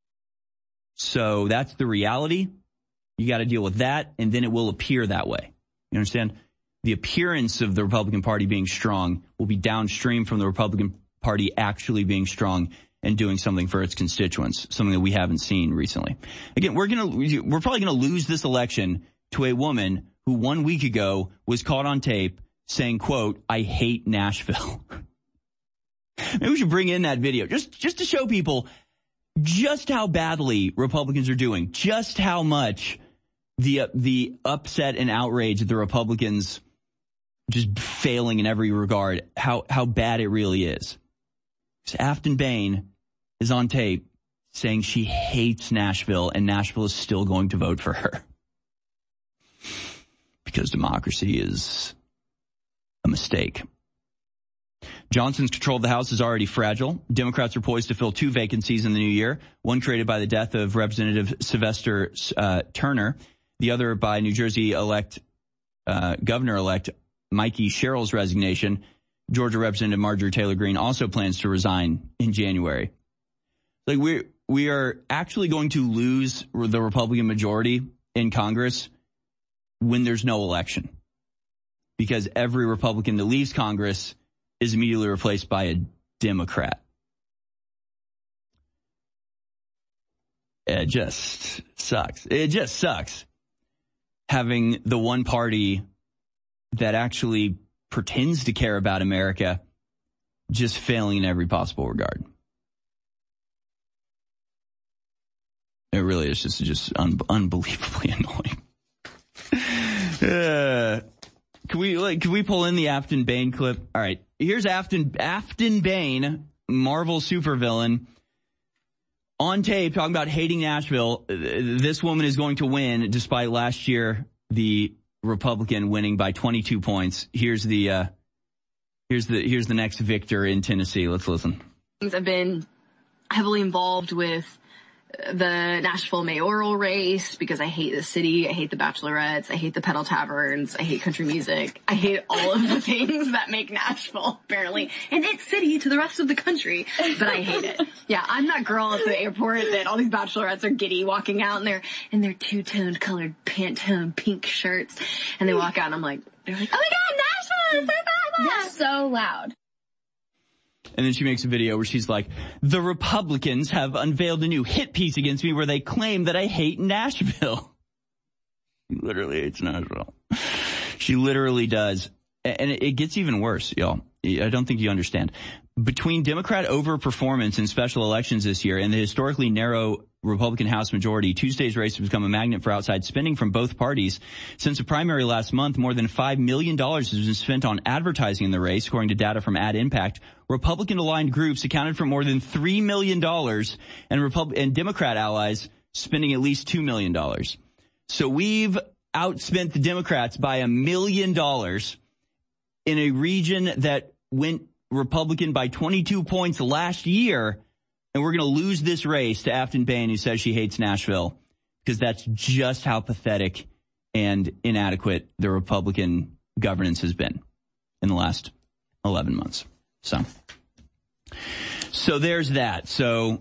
So that's the reality. You got to deal with that, and then it will appear that way. You understand? The appearance of the Republican Party being strong will be downstream from the Republican Party actually being strong and doing something for its constituents, something that we haven't seen recently. Again, we're probably going to lose this election to a woman who 1 week ago was caught on tape saying, quote, "I hate Nashville." Maybe we should bring in that video just to show people just how badly Republicans are doing, just how much the upset and outrage at the Republicans just failing in every regard, how bad it really is. Afton Bain is on tape saying she hates Nashville, and Nashville is still going to vote for her. Because democracy is a mistake. Johnson's control of the House is already fragile. Democrats are poised to fill 2 vacancies in the new year, one created by the death of Representative Sylvester Turner, the other by New Jersey Governor-elect Mikey Sherrill's resignation. Georgia Representative Marjorie Taylor Greene also plans to resign in January. Like we are actually going to lose the Republican majority in Congress when there's no election, because every Republican that leaves Congress is immediately replaced by a Democrat. It just sucks. It just sucks having the one party that actually pretends to care about America just failing in every possible regard. It really is just unbelievably annoying. Can we pull in the Afton Bain clip? All right, here's Afton Bain, Marvel supervillain, on tape talking about hating Nashville. This woman is going to win despite last year the Republican winning by 22 points. Here's the next victor in Tennessee. Let's listen. I've been heavily involved with the Nashville mayoral race because I hate the city. I hate the Bachelorettes. I hate the pedal taverns. I hate country music. I hate all of the things that make Nashville apparently an it city to the rest of the country, but I hate it. Yeah, I'm that girl at the airport that all these Bachelorettes are giddy walking out in their two-toned colored Pantone pink shirts, and they walk out and they're like, oh my God, Nashville! They're so loud. And then she makes a video where she's like, the Republicans have unveiled a new hit piece against me where they claim that I hate Nashville. She literally hates Nashville. She literally does. And it gets even worse, y'all. I don't think you understand. Between Democrat overperformance in special elections this year and the historically narrow Republican House majority, Tuesday's race has become a magnet for outside spending from both parties. Since the primary last month, more than $5 million has been spent on advertising in the race, according to data from Ad Impact. Republican-aligned groups accounted for more than $3 million, and Democrat allies spending at least $2 million. So we've outspent the Democrats by $1 million in a region that went Republican by 22 points last year, and we're going to lose this race to Afton Bain, who says she hates Nashville, because that's just how pathetic and inadequate the Republican governance has been in the last 11 months. So there's that. So,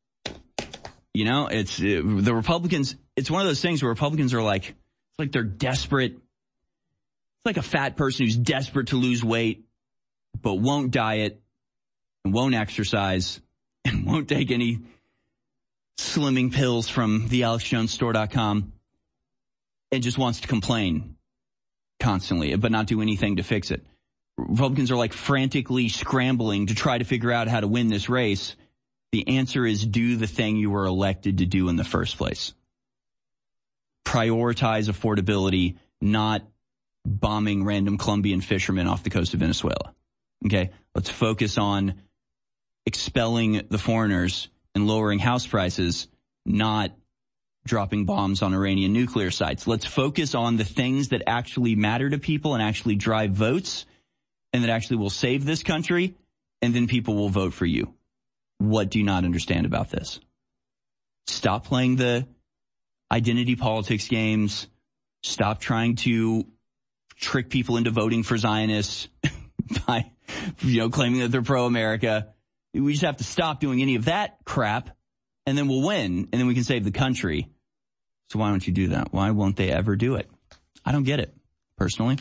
the Republicans, it's one of those things where Republicans are like, it's like they're desperate. It's like a fat person who's desperate to lose weight, but won't diet and won't exercise and won't take any slimming pills from the AlexJonesStore.com and just wants to complain constantly, but not do anything to fix it. Republicans are like frantically scrambling to try to figure out how to win this race. The answer is do the thing you were elected to do in the first place. Prioritize affordability, not bombing random Colombian fishermen off the coast of Venezuela. Okay, let's focus on expelling the foreigners and lowering house prices, not dropping bombs on Iranian nuclear sites. Let's focus on the things that actually matter to people and actually drive votes and that actually will save this country, and then people will vote for you. What do you not understand about this? Stop playing the identity politics games. Stop trying to trick people into voting for Zionists by, claiming that they're pro-America. We just have to stop doing any of that crap, and then we'll win, and then we can save the country. So why don't you do that? Why won't they ever do it? I don't get it, personally.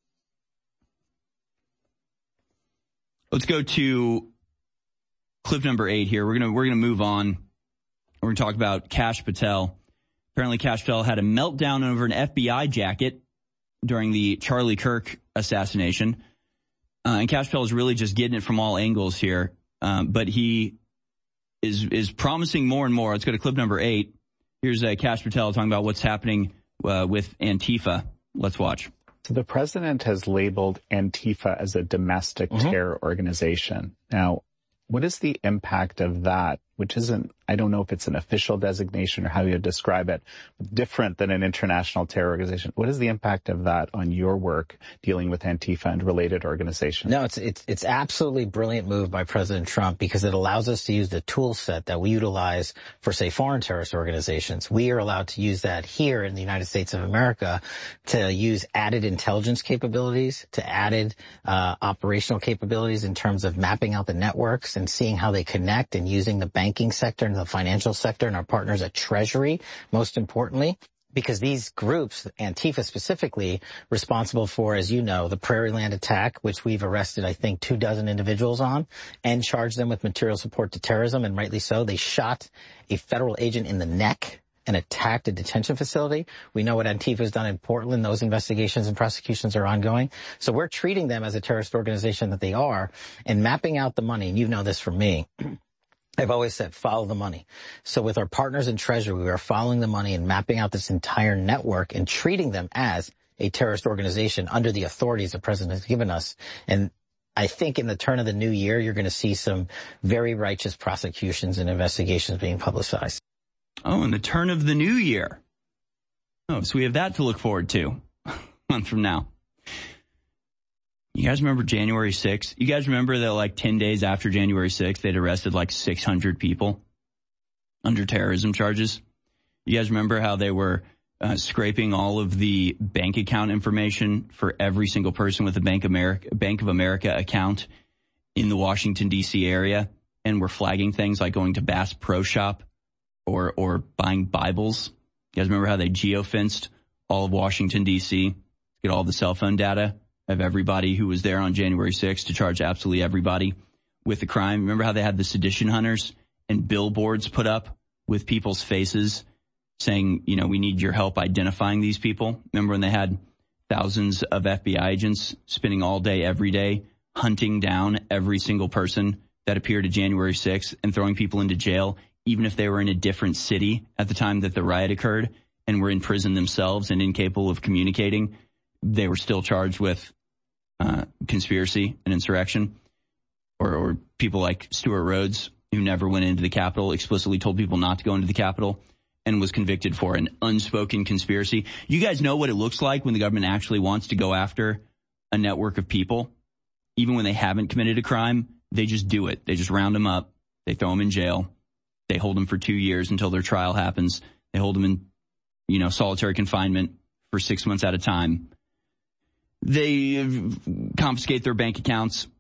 Let's go to clip number 8 here. We're gonna move on. We're gonna talk about Kash Patel. Apparently, Kash Patel had a meltdown over an FBI jacket during the Charlie Kirk assassination, and Kash Patel is really just getting it from all angles here. But he is promising more and more. Let's go to clip number 8. Here's Kash Patel talking about what's happening with Antifa. Let's watch. So the president has labeled Antifa as a domestic terror organization. Now, what is the impact of that, which isn't, I don't know if it's an official designation or how you describe it, different than an international terror organization. What is the impact of that on your work dealing with Antifa and related organizations? No, it's absolutely brilliant move by President Trump because it allows us to use the tool set that we utilize for, say, foreign terrorist organizations. We are allowed to use that here in the United States of America to use added intelligence capabilities, to added operational capabilities in terms of mapping out the networks and seeing how they connect and using the banking sector and the financial sector and our partners at Treasury, most importantly, because these groups, Antifa specifically, responsible for, as you know, the Prairie Land attack, which we've arrested, I think, 24 individuals on and charged them with material support to terrorism, and rightly so. They shot a federal agent in the neck and attacked a detention facility. We know what Antifa has done in Portland. Those investigations and prosecutions are ongoing. So we're treating them as a terrorist organization that they are and mapping out the money. And you know this from me. I've always said, follow the money. So with our partners in Treasury, we are following the money and mapping out this entire network and treating them as a terrorist organization under the authorities the president has given us. And I think in the turn of the new year, you're going to see some very righteous prosecutions and investigations being publicized. Oh, in the turn of the new year. Oh, so we have that to look forward to a month from now. You guys remember January 6th? You guys remember that like 10 days after January 6th, they'd arrested like 600 people under terrorism charges? You guys remember how they were scraping all of the bank account information for every single person with a Bank of America account in the Washington, D.C. area, and were flagging things like going to Bass Pro Shop or buying Bibles? You guys remember how they geofenced all of Washington, D.C., to get all the cell phone data of everybody who was there on January 6th to charge absolutely everybody with the crime? Remember how they had the sedition hunters and billboards put up with people's faces saying, we need your help identifying these people? Remember when they had thousands of FBI agents spending all day, every day, hunting down every single person that appeared at January 6th and throwing people into jail, even if they were in a different city at the time that the riot occurred and were in prison themselves and incapable of communicating? They were still charged with conspiracy and insurrection. Or people like Stuart Rhodes, who never went into the Capitol, explicitly told people not to go into the Capitol and was convicted for an unspoken conspiracy. You guys know what it looks like when the government actually wants to go after a network of people. Even when they haven't committed a crime, they just do it. They just round them up. They throw them in jail. They hold them for 2 years until their trial happens. They hold them in, solitary confinement for 6 months at a time. They confiscate their bank accounts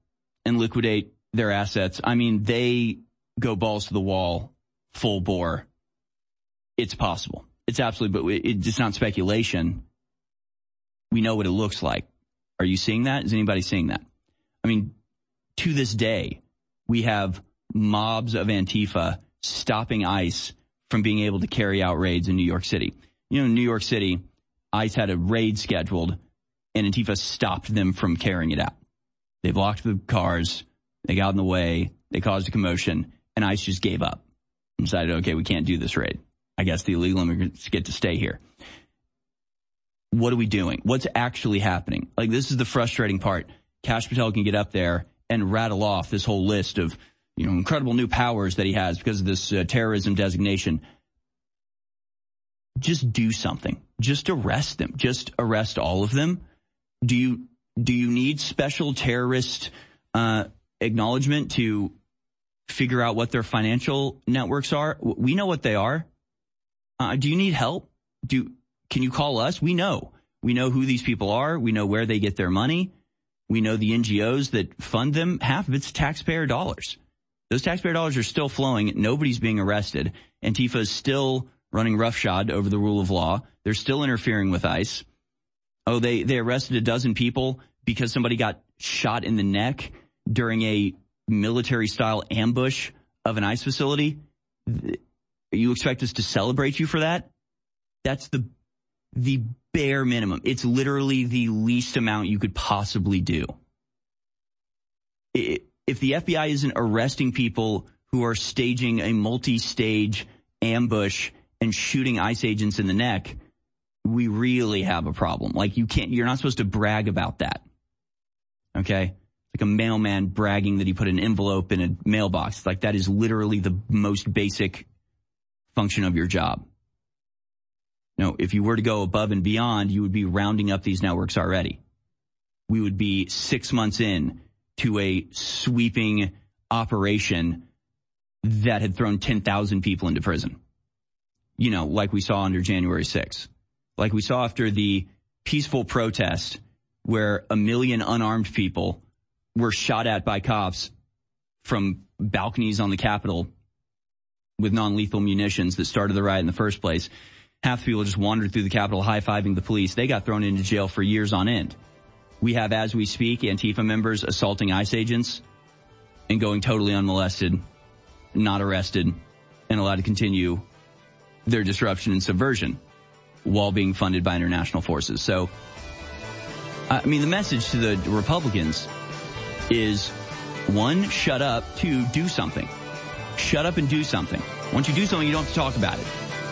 and liquidate their assets. I mean, they go balls to the wall, full bore. It's possible. It's absolutely, but it's not speculation. We know what it looks like. Are you seeing that? Is anybody seeing that? I mean, to this day, we have mobs of Antifa stopping ICE from being able to carry out raids in New York City. You know, in New York City, ICE had a raid scheduled, and Antifa stopped them from carrying it out. They blocked the cars, they got in the way, they caused a commotion, and ICE just gave up and decided, okay, we can't do this raid. I guess the illegal immigrants get to stay here. What are we doing? What's actually happening? Like, this is the frustrating part. Kash Patel can get up there and rattle off this whole list of, you know, incredible new powers that he has because of this terrorism designation. Just do something. Just arrest them. Just arrest all of them. Do you need special terrorist acknowledgement to figure out what their financial networks are? We know what they are. Do you need help? Can you call us? We know who these people are. We know where they get their money. We know the NGOs that fund them. Half of it's taxpayer dollars. Those taxpayer dollars are still flowing. Nobody's being arrested. Antifa is still running roughshod over the rule of law. They're still interfering with ICE. Oh, they arrested a dozen people because somebody got shot in the neck during a military-style ambush of an ICE facility. You expect us to celebrate you for that? That's the bare minimum. It's literally the least amount you could possibly do. If the FBI isn't arresting people who are staging a multi-stage ambush and shooting ICE agents in the neck, we really have a problem. Like, you're not supposed to brag about that. Okay? Like a mailman bragging that he put an envelope in a mailbox. Like, that is literally the most basic function of your job. No, if you were to go above and beyond, you would be rounding up these networks already. We would be 6 months in to a sweeping operation that had thrown 10,000 people into prison. You know, like we saw under January 6th. Like we saw after the peaceful protest where 1 million unarmed people were shot at by cops from balconies on the Capitol with non-lethal munitions that started the riot in the first place. Half the people just wandered through the Capitol high-fiving the police. They got thrown into jail for years on end. We have, as we speak, Antifa members assaulting ICE agents and going totally unmolested, not arrested, and allowed to continue their disruption and subversion while being funded by international forces. So, I mean, the message to the Republicans is, 1, shut up. 2, do something. Shut up and do something. Once you do something, you don't have to talk about it.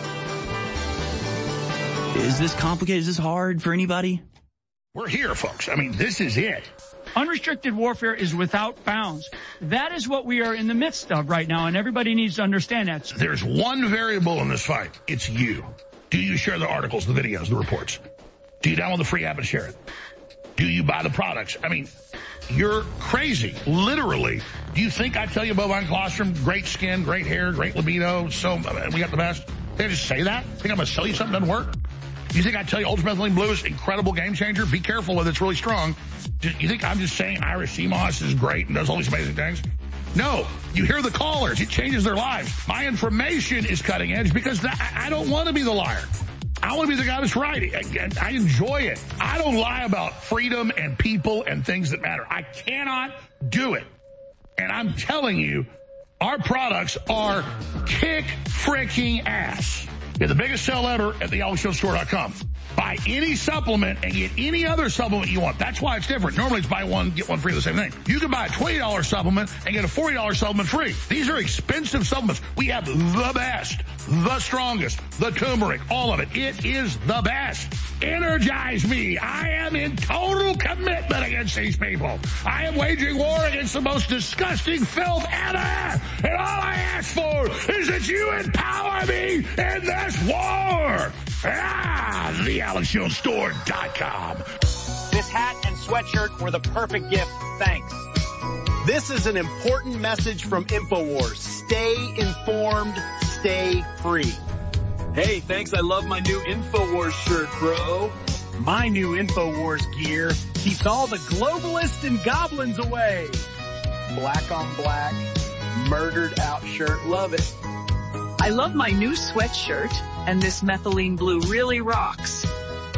Is this complicated? Is this hard for anybody? We're here, folks. I mean, this is it. Unrestricted warfare is without bounds. That is what we are in the midst of right now, and everybody needs to understand that. There's one variable in this fight. It's you. Do you share the articles, the videos, the reports? Do you download the free app and share it? Do you buy the products? I mean, you're crazy. Literally. Do you think I tell you bovine colostrum, great skin, great hair, great libido, so we got the best? They just say that? Think I'm going to sell you something that doesn't work? You think I tell you ultramethylene blue is incredible game changer? Be careful with it. It's really strong. You think I'm just saying Irish sea moss is great and does all these amazing things? No. You hear the callers. It changes their lives. My information is cutting edge because I don't want to be the liar. I want to be the guy that's right. I enjoy it. I don't lie about freedom and people and things that matter. I cannot do it. And I'm telling you, our products are kick freaking ass. They're the biggest sell ever at thealexjonesstore.com. Buy any supplement and get any other supplement you want. That's why it's different. Normally it's buy one, get one free, the same thing. You can buy a $20 supplement and get a $40 supplement free. These are expensive supplements. We have the best, the strongest, the turmeric, all of it. It is the best. Energize me. I am in total commitment against these people. I am waging war against the most disgusting filth ever. And all I ask for is that you empower me in this war. TheAlexJonesStore.com. This hat and sweatshirt were the perfect gift. Thanks. This is an important message from InfoWars. Stay informed, stay free. Hey, thanks. I love my new InfoWars shirt, bro. My new InfoWars gear keeps all the globalists and goblins away. black on black, murdered out shirt. Love it. I love my new sweatshirt, and this methylene blue really rocks.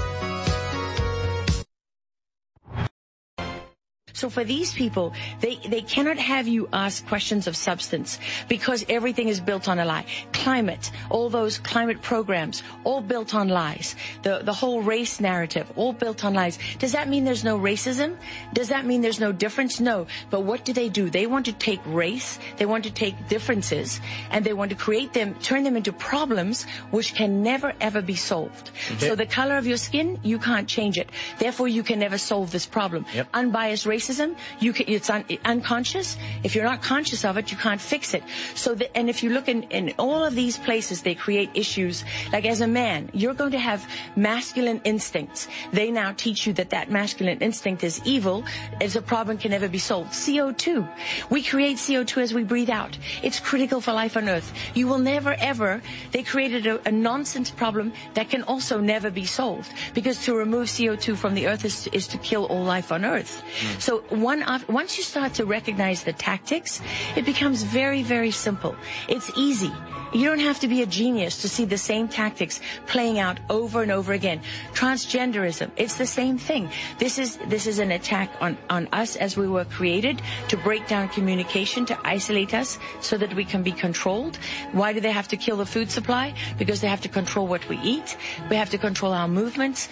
So for these people, they cannot have you ask questions of substance because everything is built on a lie. Climate, all those climate programs, all built on lies. The whole race narrative, all built on lies. Does that mean there's no racism? Does that mean there's no difference? No. But what do? They want to take race, they want to take differences, and they want to create them, turn them into problems which can never ever be solved. Okay. So the color of your skin, you can't change it. Therefore, you can never solve this problem. Yep. Unbiased racism, it's unconscious. If you're not conscious of it, you can't fix it. So, and if you look in all of these places, they create issues. Like as a man, you're going to have masculine instincts. They now teach you that masculine instinct is evil. It's a problem can never be solved. CO2. We create CO2 as we breathe out. It's critical for life on Earth. You will never ever. They created a nonsense problem that can also never be solved because to remove CO2 from the Earth is to kill all life on Earth. So once you start to recognize the tactics, it becomes very, very simple. It's easy. You don't have to be a genius to see the same tactics playing out over and over again. Transgenderism, it's the same thing. This is an attack on us as we were created to break down communication, to isolate us so that we can be controlled. Why do they have to kill the food supply? Because they have to control what we eat. We have to control our movements.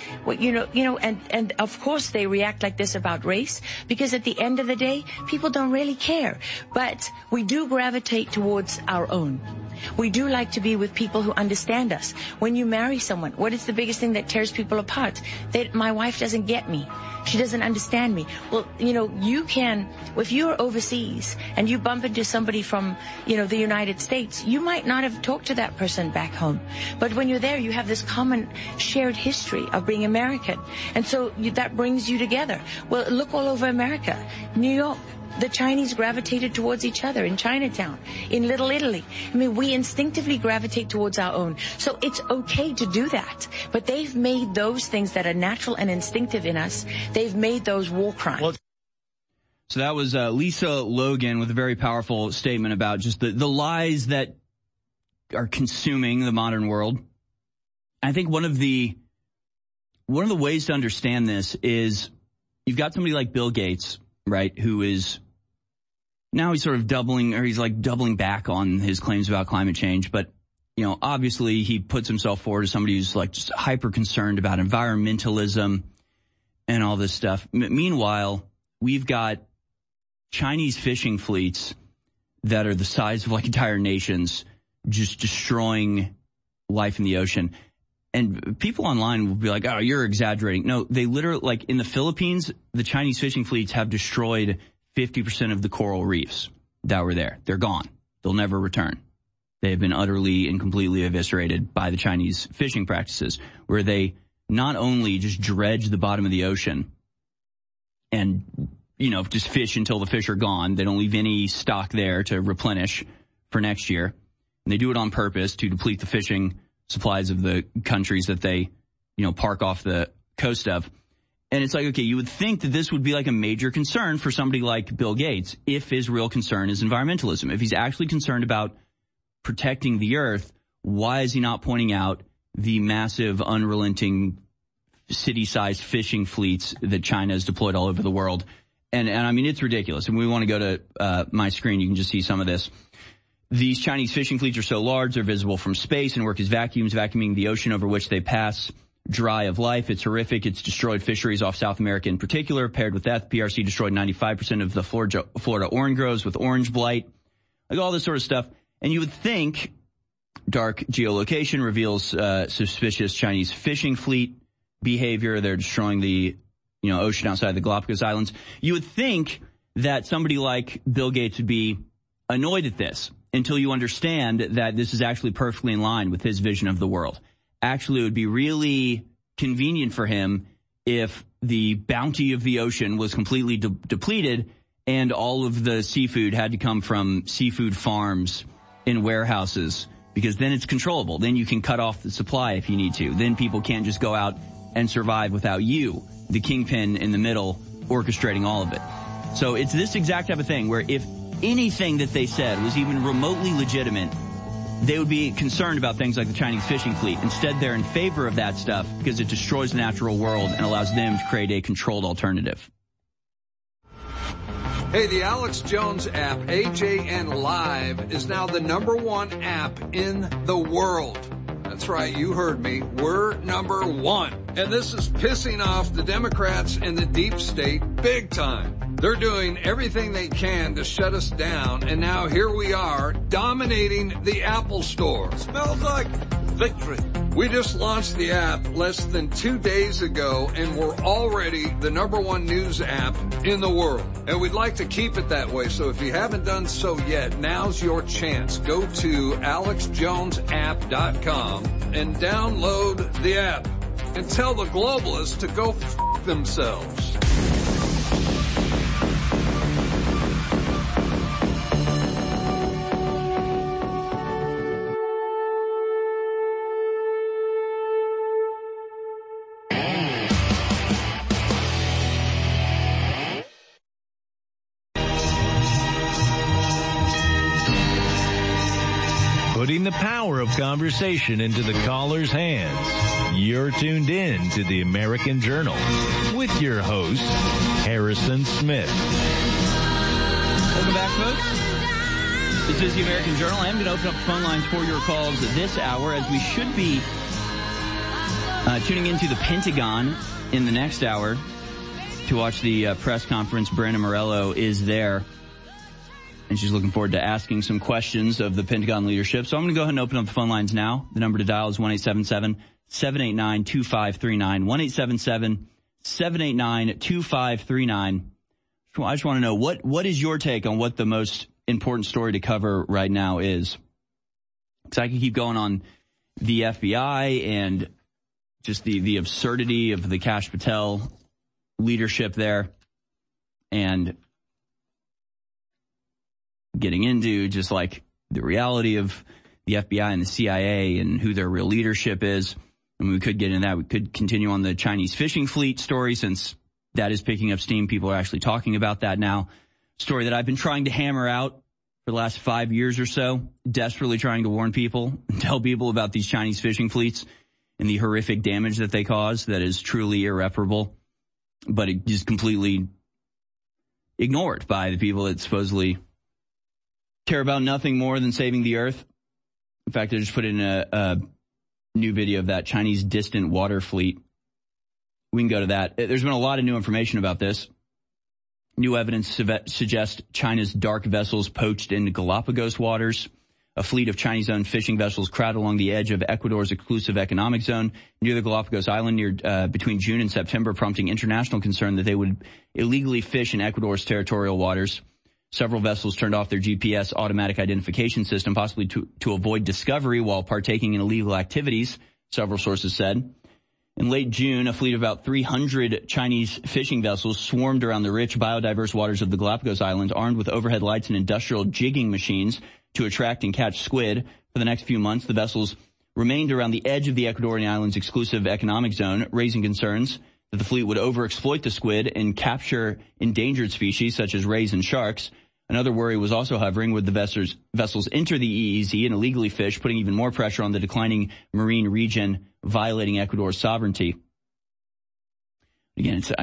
And of course they react like this about race because at the end of the day, people don't really care. But we do gravitate towards our own. We do like to be with people who understand us. When you marry someone, what is the biggest thing that tears people apart? My wife doesn't get me. She doesn't understand me. Well, you can, if you're overseas and you bump into somebody from, the United States, you might not have talked to that person back home. But when you're there, you have this common shared history of being American. And so that brings you together. Well, look all over America. New York. The Chinese gravitated towards each other in Chinatown, in Little Italy. I mean, we instinctively gravitate towards our own. So it's okay to do that. But they've made those things that are natural and instinctive in us, they've made those war crimes. So that was Lisa Logan with a very powerful statement about just the lies that are consuming the modern world. I think one of the ways to understand this is you've got somebody like Bill Gates, right, who is now he's sort of doubling back on his claims about climate change. But, obviously he puts himself forward as somebody who's like just hyper concerned about environmentalism and all this stuff. Meanwhile, we've got Chinese fishing fleets that are the size of like entire nations just destroying life in the ocean. And people online will be like, oh, you're exaggerating. No, they literally, like in the Philippines, the Chinese fishing fleets have destroyed 50% of the coral reefs that were there. They're gone. They'll never return. They have been utterly and completely eviscerated by the Chinese fishing practices, where they not only just dredge the bottom of the ocean and, just fish until the fish are gone. They don't leave any stock there to replenish for next year. And they do it on purpose to deplete the fishing supplies of the countries that they, park off the coast of. And it's like, okay, you would think that this would be like a major concern for somebody like Bill Gates if his real concern is environmentalism. If he's actually concerned about protecting the earth, why is he not pointing out the massive, unrelenting, city-sized fishing fleets that China has deployed all over the world? And I mean, it's ridiculous. And we want to go to my screen. You can just see some of this. These Chinese fishing fleets are so large, they're visible from space and work as vacuums, vacuuming the ocean over which they pass dry of life. It's horrific. It's destroyed fisheries off South America in particular. Paired with that, the PRC destroyed 95% of the Florida orange groves with orange blight, like all this sort of stuff. And you would think dark geolocation reveals suspicious Chinese fishing fleet behavior. They're destroying the ocean outside the Galapagos Islands. You would think that somebody like Bill Gates would be annoyed at this, until you understand that this is actually perfectly in line with his vision of the world. Actually, it would be really convenient for him if the bounty of the ocean was completely depleted and all of the seafood had to come from seafood farms in warehouses, because then it's controllable. Then you can cut off the supply if you need to. Then people can't just go out and survive without you, the kingpin in the middle, orchestrating all of it. So it's this exact type of thing where if anything that they said was even remotely legitimate, they would be concerned about things like the Chinese fishing fleet. Instead, they're in favor of that stuff because it destroys the natural world and allows them to create a controlled alternative. Hey, the Alex Jones app, AJN Live, is now the #1 app in the world. That's right, you heard me. We're #1. And this is pissing off the Democrats and the deep state big time. They're doing everything they can to shut us down, and now here we are, dominating the Apple Store. Smells like victory. We just launched the app less than 2 days ago, and we're already the #1 news app in the world. And we'd like to keep it that way, so if you haven't done so yet, now's your chance. Go to alexjonesapp.com and download the app. And tell the globalists to go f*** themselves. Putting the power of conversation into the caller's hands. You're tuned in to the American Journal with your host, Harrison Smith. Welcome back, folks. This is the American Journal. I am going to open up the phone lines for your calls this hour, as we should be tuning into the Pentagon in the next hour to watch the press conference. Brandon Morello is there, and she's looking forward to asking some questions of the Pentagon leadership. So I'm going to go ahead and open up the phone lines now. The number to dial is 1-877-789-2539, 1-877-789-2539. I just want to know, what is your take on what the most important story to cover right now is? Because I can keep going on the FBI and just the absurdity of the Kash Patel leadership there, and getting into just like the reality of the FBI and the CIA and who their real leadership is. And we could get into that. We could continue on the Chinese fishing fleet story, since that is picking up steam. People are actually talking about that now. Story that I've been trying to hammer out for the last 5 years or so, desperately trying to warn people and tell people about these Chinese fishing fleets and the horrific damage that they cause that is truly irreparable. But it is completely ignored by the people that supposedly care about nothing more than saving the earth. In fact, I just put in a new video of that Chinese distant water fleet. We can go to that. There's been a lot of new information about this. New evidence suggests China's dark vessels poached into Galapagos waters. A fleet of Chinese-owned fishing vessels crowded along the edge of Ecuador's exclusive economic zone near the Galapagos Island between June and September, prompting international concern that they would illegally fish in Ecuador's territorial waters. Several vessels turned off their GPS automatic identification system, possibly to avoid discovery while partaking in illegal activities, several sources said. In late June, a fleet of about 300 Chinese fishing vessels swarmed around the rich, biodiverse waters of the Galapagos Islands, armed with overhead lights and industrial jigging machines to attract and catch squid. For the next few months, the vessels remained around the edge of the Ecuadorian island's exclusive economic zone, raising concerns that the fleet would overexploit the squid and capture endangered species such as rays and sharks. Another worry was also hovering: would the vessels enter the EEZ and illegally fish, putting even more pressure on the declining marine region, violating Ecuador's sovereignty. Again, it's,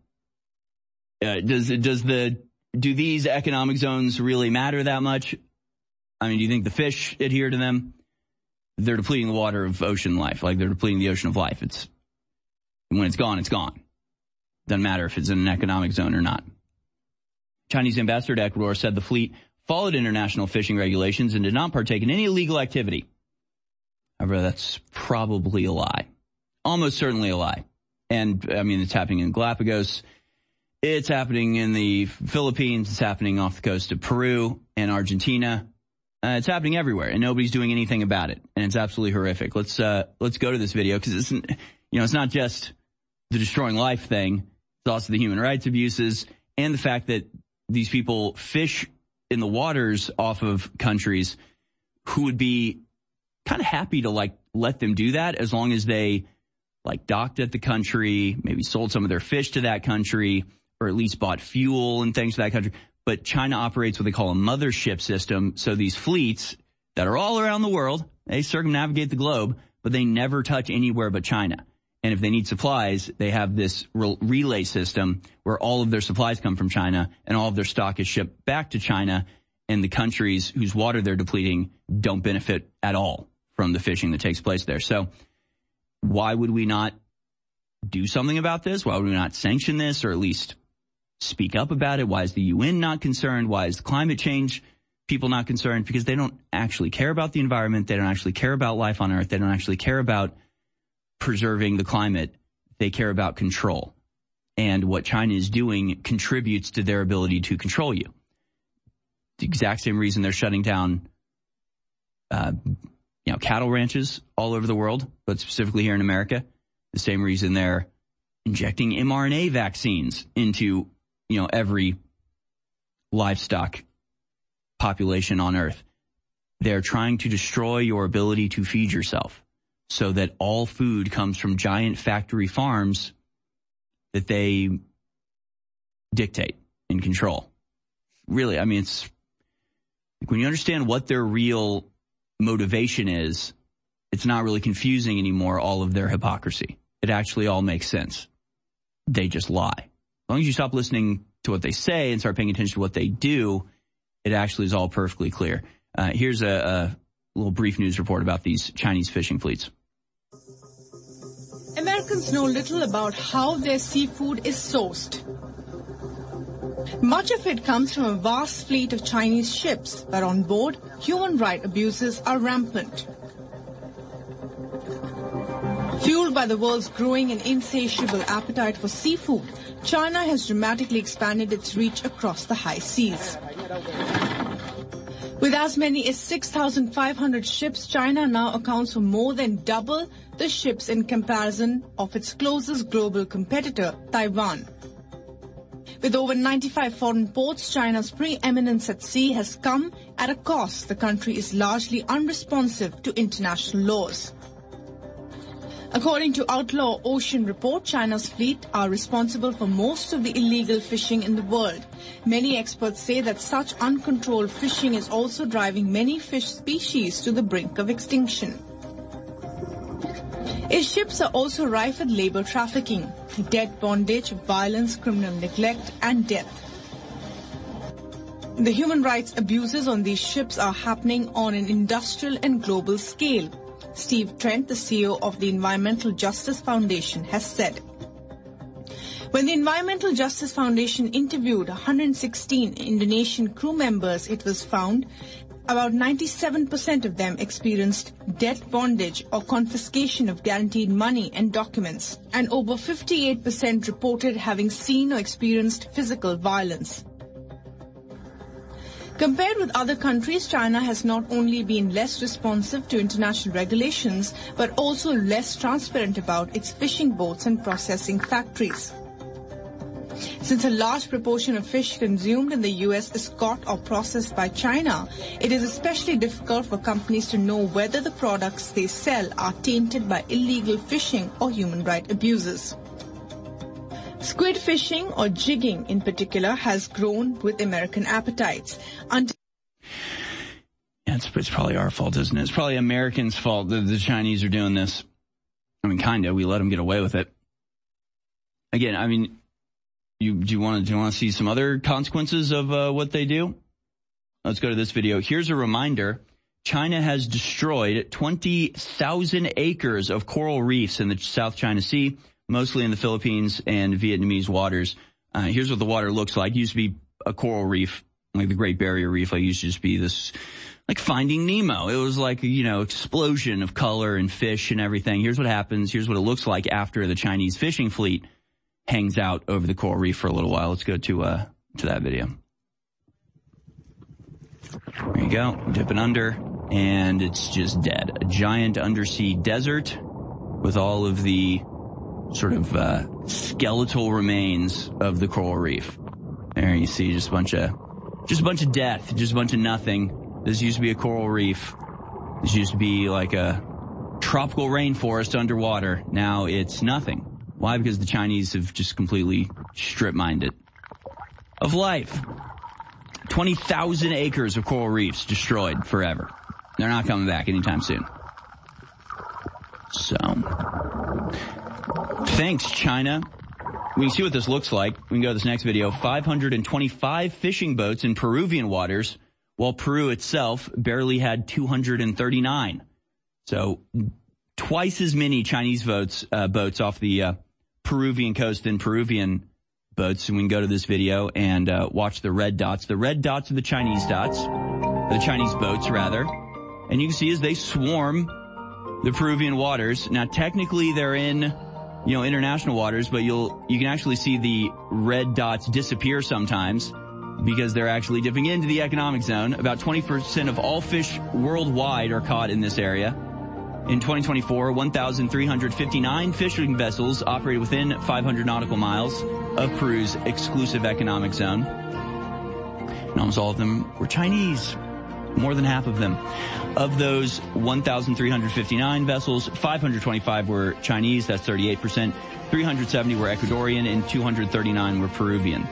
do these economic zones really matter that much? I mean, do you think the fish adhere to them? They're depleting the water of ocean life, like they're depleting the ocean of life. When it's gone, it's gone. Doesn't matter if it's in an economic zone or not. Chinese ambassador to Ecuador said the fleet followed international fishing regulations and did not partake in any illegal activity. However, that's probably a lie. Almost certainly a lie. And, I mean, it's happening in Galapagos. It's happening in the Philippines. It's happening off the coast of Peru and Argentina. It's happening everywhere, and nobody's doing anything about it. And it's absolutely horrific. Let's go to this video, because it's not just the destroying life thing. It's also the human rights abuses and the fact that these people fish in the waters off of countries who would be kind of happy to let them do that, as long as they docked at the country, maybe sold some of their fish to that country, or at least bought fuel and things for that country. But China operates what they call a mothership system. So these fleets that are all around the world, they circumnavigate the globe, but they never touch anywhere but China. And if they need supplies, they have this relay system where all of their supplies come from China and all of their stock is shipped back to China. And the countries whose water they're depleting don't benefit at all from the fishing that takes place there. So why would we not do something about this? Why would we not sanction this or at least speak up about it? Why is the UN not concerned? Why is the climate change people not concerned? Because they don't actually care about the environment. They don't actually care about life on Earth. They don't actually care about preserving the climate. They care about control. And what China is doing contributes to their ability to control you. The exact same reason they're shutting down, cattle ranches all over the world, but specifically here in America. The same reason they're injecting mRNA vaccines into, every livestock population on Earth. They're trying to destroy your ability to feed yourself so that all food comes from giant factory farms that they dictate and control. Really, it's when you understand what their real motivation is, it's not really confusing anymore, all of their hypocrisy. It actually all makes sense. They just lie. As long as you stop listening to what they say and start paying attention to what they do, it actually is all perfectly clear. Here's a little brief news report about these Chinese fishing fleets. Americans know little about how their seafood is sourced. Much of it comes from a vast fleet of Chinese ships, but on board, human rights abuses are rampant. Fueled by the world's growing and insatiable appetite for seafood, China has dramatically expanded its reach across the high seas. With as many as 6,500 ships, China now accounts for more than double the ships in comparison of its closest global competitor, Taiwan. With over 95 foreign ports, China's preeminence at sea has come at a cost. The country is largely unresponsive to international laws. According to Outlaw Ocean Report, China's fleet are responsible for most of the illegal fishing in the world. Many experts say that such uncontrolled fishing is also driving many fish species to the brink of extinction. Its ships are also rife with labor trafficking, debt bondage, violence, criminal neglect, and death. The human rights abuses on these ships are happening on an industrial and global scale. Steve Trent, the CEO of the Environmental Justice Foundation, has said. When the Environmental Justice Foundation interviewed 116 Indonesian crew members, it was found about 97% of them experienced debt bondage or confiscation of guaranteed money and documents, and over 58% reported having seen or experienced physical violence. Compared with other countries, China has not only been less responsive to international regulations, but also less transparent about its fishing boats and processing factories. Since a large proportion of fish consumed in the U.S. is caught or processed by China, it is especially difficult for companies to know whether the products they sell are tainted by illegal fishing or human rights abuses. Squid fishing, or jigging in particular, has grown with American appetites. It's probably our fault, isn't it? It's probably Americans' fault that the Chinese are doing this. Kind of. We let them get away with it. Again, do you want to see some other consequences of what they do? Let's go to this video. Here's a reminder. China has destroyed 20,000 acres of coral reefs in the South China Sea, mostly in the Philippines and Vietnamese waters. Here's what the water looks like. It used to be a coral reef, like the Great Barrier Reef. It used to just be this, like Finding Nemo. It was like, explosion of color and fish and everything. Here's what happens. Here's what it looks like after the Chinese fishing fleet hangs out over the coral reef for a little while. Let's go to that video. There you go. Dipping under, and it's just dead. A giant undersea desert with all of the sort of skeletal remains of the coral reef. There you see just a bunch of death, just a bunch of nothing. This used to be a coral reef. This used to be like a tropical rainforest underwater. Now it's nothing. Why? Because the Chinese have just completely strip-mined it. of life. 20,000 acres of coral reefs destroyed forever. They're not coming back anytime soon. So, thanks, China. We can see what this looks like. We can go to this next video. 525 fishing boats in Peruvian waters, while Peru itself barely had 239. So, twice as many Chinese boats off the Peruvian coast than Peruvian boats. And we can go to this video and watch the red dots. The red dots are the Chinese dots, the Chinese boats, rather. And you can see as they swarm the Peruvian waters. Now, technically, they're in, international waters, but you can actually see the red dots disappear sometimes because they're actually dipping into the economic zone. About 20% of all fish worldwide are caught in this area. In 2024, 1,359 fishing vessels operated within 500 nautical miles of Peru's exclusive economic zone. And almost all of them were Chinese. More than half of them. Of those 1,359 vessels, 525 were Chinese, that's 38%. 370 were Ecuadorian, and 239 were Peruvian.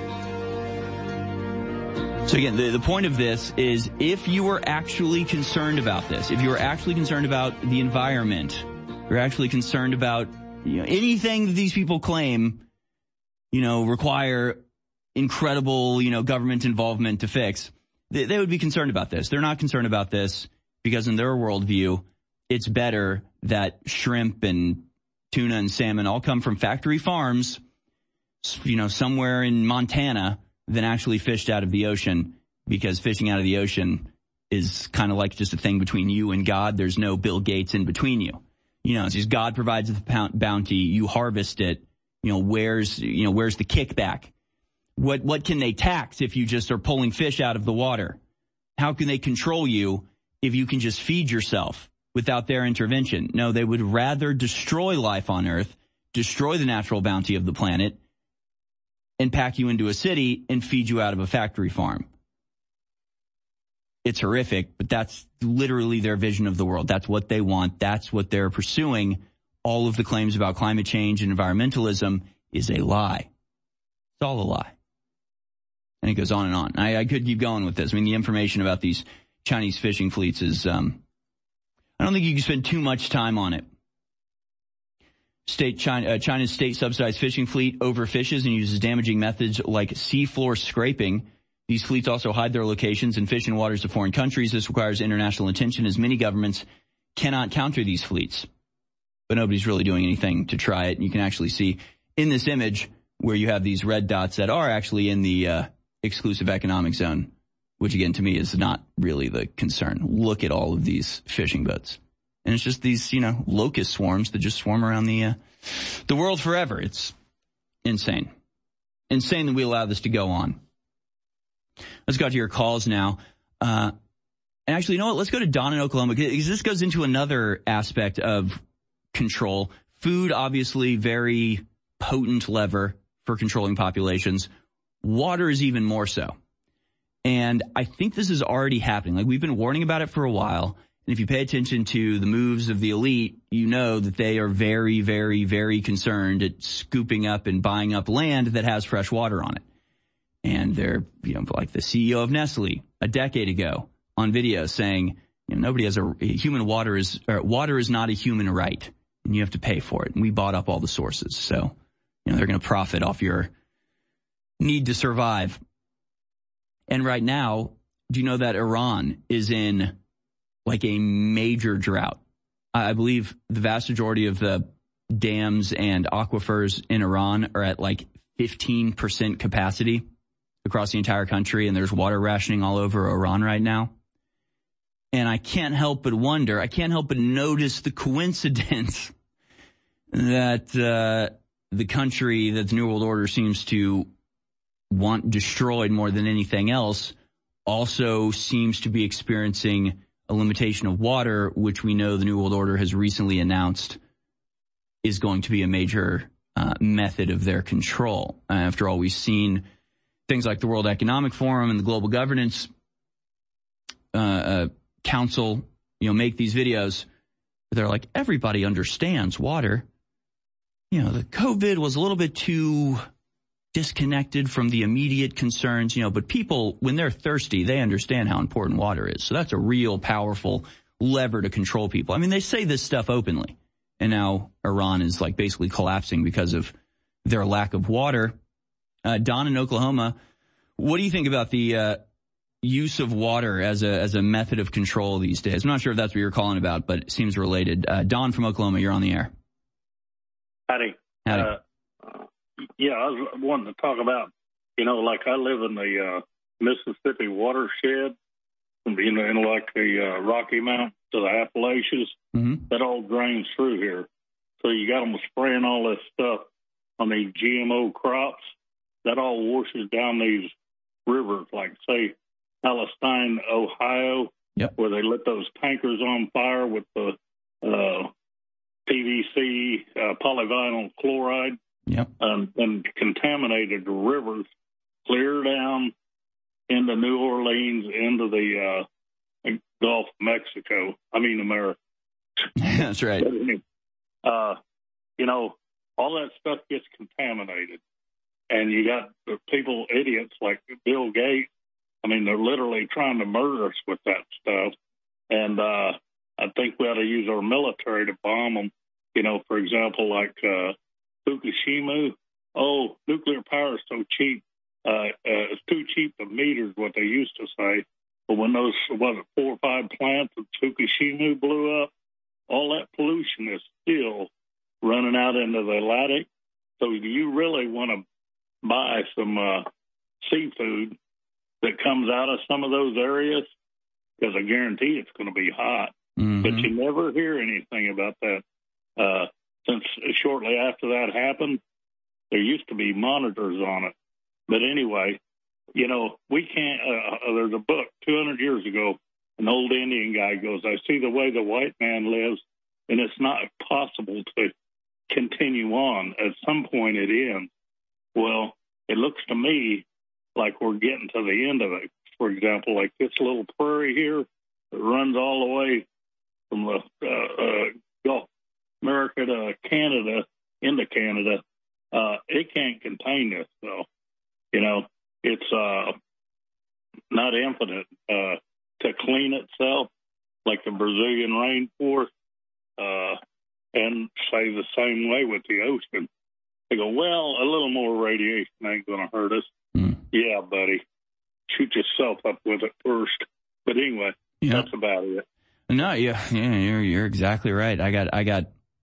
So again, the point of this is if you are actually concerned about this, if you are actually concerned about the environment, you're actually concerned about anything that these people claim, require incredible, government involvement to fix, they would be concerned about this. They're not concerned about this because in their worldview, it's better that shrimp and tuna and salmon all come from factory farms, somewhere in Montana than actually fished out of the ocean, because fishing out of the ocean is kind of like just a thing between you and God. There's no Bill Gates in between you. It's just God provides the bounty, you harvest it. Where's the kickback? What can they tax if you just are pulling fish out of the water? How can they control you if you can just feed yourself without their intervention? No, they would rather destroy life on Earth, destroy the natural bounty of the planet, and pack you into a city and feed you out of a factory farm. It's horrific, but that's literally their vision of the world. That's what they want. That's what they're pursuing. All of the claims about climate change and environmentalism is a lie. It's all a lie. And it goes on and on. I could keep going with this. The information about these Chinese fishing fleets is, I don't think you can spend too much time on it. China's state-subsidized fishing fleet overfishes and uses damaging methods like seafloor scraping. These fleets also hide their locations and fish in waters of foreign countries. This requires international attention, as many governments cannot counter these fleets. But nobody's really doing anything to try it. And you can actually see in this image where you have these red dots that are actually in the exclusive economic zone, which again to me is not really the concern. Look at all of these fishing boats. And it's just these, locust swarms that just swarm around the world forever. It's insane. Insane that we allow this to go on. Let's go to your calls now. And actually, you know what? Let's go to Don in Oklahoma, because this goes into another aspect of control. Food, obviously, very potent lever for controlling populations. Water is even more so. And I think this is already happening. We've been warning about it for a while. And if you pay attention to the moves of the elite, you know that they are very, very, very concerned at scooping up and buying up land that has fresh water on it. And they're, like the CEO of Nestle a decade ago on video saying, nobody has water is not a human right, and you have to pay for it. And we bought up all the sources. So, they're going to profit off your need to survive. And right now, do you know that Iran is in a major drought? I believe the vast majority of the dams and aquifers in Iran are at 15% capacity across the entire country, and there's water rationing all over Iran right now. And I can't help but wonder, I can't help but notice the coincidence that the country that the New World Order seems to want destroyed more than anything else also seems to be experiencing a limitation of water, which we know the New World Order has recently announced is going to be a major method of their control. After all, we've seen things like the World Economic Forum and the Global Governance Council, make these videos. They're like, everybody understands water. The COVID was a little bit too disconnected from the immediate concerns, but people, when they're thirsty, they understand how important water is. So that's a real powerful lever to control people. I mean, they say this stuff openly, and now Iran is like basically collapsing because of their lack of water. Don in Oklahoma, what do you think about the use of water as a method of control these days? I'm not sure if that's what you're calling about, but it seems related. Don from Oklahoma, you're on the air. Howdy. Howdy. Yeah, I was wanting to talk about, like I live in the Mississippi watershed, in like the Rocky Mountains to the Appalachians. Mm-hmm. That all drains through here. So you got them spraying all this stuff on these GMO crops. That all washes down these rivers, like, say, Palestine, Ohio, where they lit those tankers on fire with the PVC, polyvinyl chloride, and contaminated the rivers clear down into New Orleans, into the Gulf of Mexico. I mean, America. That's right. All that stuff gets contaminated. And you got the people, idiots like Bill Gates. I mean, they're literally trying to murder us with that stuff. And I think we ought to use our military to bomb them. For example, like Fukushima. Oh, nuclear power is so cheap. It's too cheap to meter is what they used to say. But when those, 4 or 5 plants of Fukushima blew up, all that pollution is still running out into the Atlantic. So do you really want to buy some seafood that comes out of some of those areas? Because I guarantee it's going to be hot. Mm-hmm. But you never hear anything about that. Since shortly after that happened, there used to be monitors on it. But anyway, we can't, there's a book 200 years ago, an old Indian guy goes, I see the way the white man lives, and it's not possible to continue on. At some point it ends. Well, it looks to me like we're getting to the end of it. For example, like this little prairie here that runs all the way from the Gulf America to Canada, into Canada, it can't contain this. So, it's not infinite. To clean itself, like the Brazilian rainforest, and say the same way with the ocean. They go, well, a little more radiation ain't going to hurt us. Yeah, buddy. Shoot yourself up with it first. But anyway, that's about it. No, you're exactly right. I got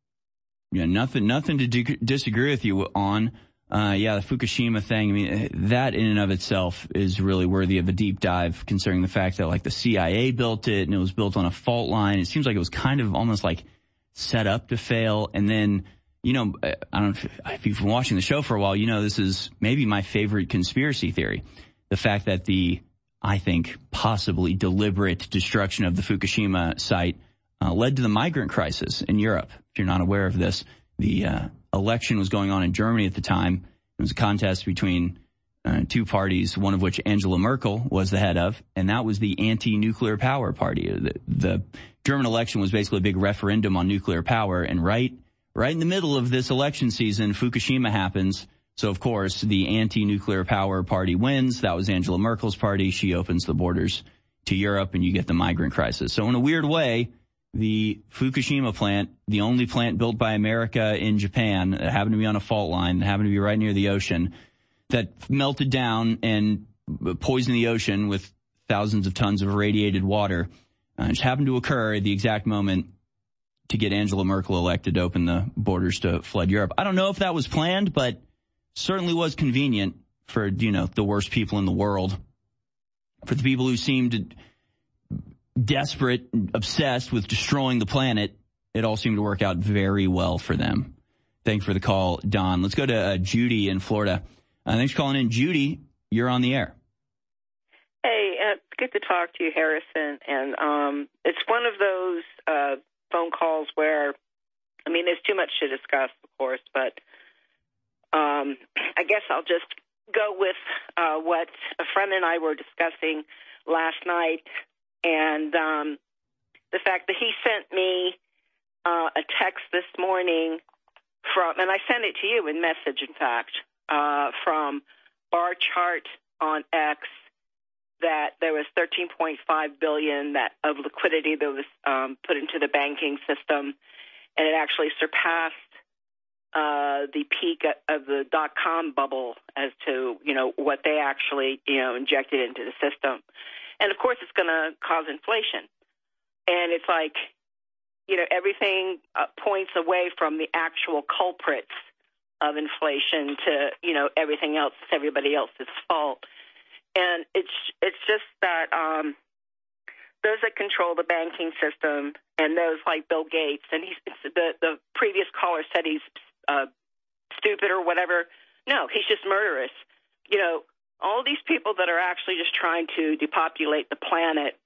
nothing to disagree with you on. The Fukushima thing. I mean, that in and of itself is really worthy of a deep dive, considering the fact that like the CIA built it and it was built on a fault line. It seems like it was kind of almost like set up to fail. And then, I don't know if you've been watching the show for a while, this is maybe my favorite conspiracy theory. The fact that I think, possibly deliberate destruction of the Fukushima site led to the migrant crisis in Europe. If you're not aware of this, the election was going on in Germany at the time. It was a contest between two parties, one of which Angela Merkel was the head of, and that was the anti-nuclear power party. The German election was basically a big referendum on nuclear power, and right in the middle of this election season, Fukushima happens. So, of course, the anti-nuclear power party wins. That was Angela Merkel's party. She opens the borders to Europe, and you get the migrant crisis. So in a weird way, the Fukushima plant, the only plant built by America in Japan, that happened to be on a fault line, that happened to be right near the ocean, that melted down and poisoned the ocean with thousands of tons of irradiated water, just happened to occur at the exact moment to get Angela Merkel elected to open the borders to flood Europe. I don't know if that was planned, but certainly was convenient for, the worst people in the world. For the people who seemed desperate, obsessed with destroying the planet, it all seemed to work out very well for them. Thanks for the call, Don. Let's go to Judy in Florida. Thanks for calling in. Judy, you're on the air. Hey, it's good to talk to you, Harrison. And it's one of those phone calls where, there's too much to discuss, of course, but I guess I'll just go with what a friend and I were discussing last night, and the fact that he sent me a text this morning and I sent it to you in message, in fact, from Bar Chart on X that there was $13.5 billion of liquidity that was put into the banking system, and it actually surpassed the peak of the dot-com bubble as to, what they actually, injected into the system. And, of course, it's going to cause inflation. And it's like, everything points away from the actual culprits of inflation to, everything else. It's everybody else's fault. And it's just that those that control the banking system and those like Bill Gates, and the previous caller said he's stupid or whatever. No, he's just murderous. All these people that are actually just trying to depopulate the planet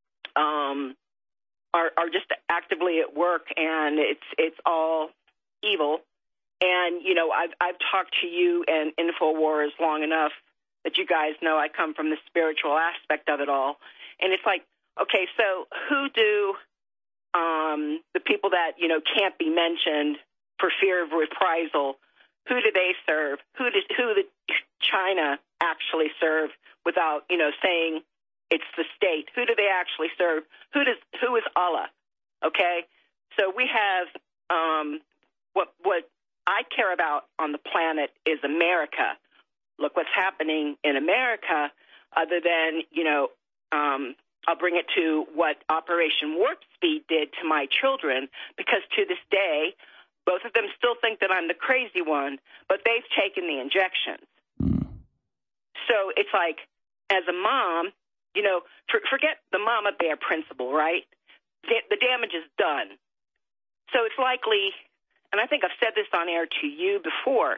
are just actively at work, and it's all evil. And I've talked to you and InfoWars long enough that you guys know I come from the spiritual aspect of it all. And it's like, okay, so who do the people that can't be mentioned for fear of reprisal? Who do they serve? Who did China actually serve without saying it's the state? Who do they actually serve? Who is Allah? Okay, so we have what I care about on the planet is America. Look what's happening in America. Other than I'll bring it to what Operation Warp Speed did to my children, because to this day, both of them still think that I'm the crazy one, but they've taken the injections. So it's like, as a mom, forget the mama bear principle, right? The damage is done. So it's likely, and I think I've said this on air to you before,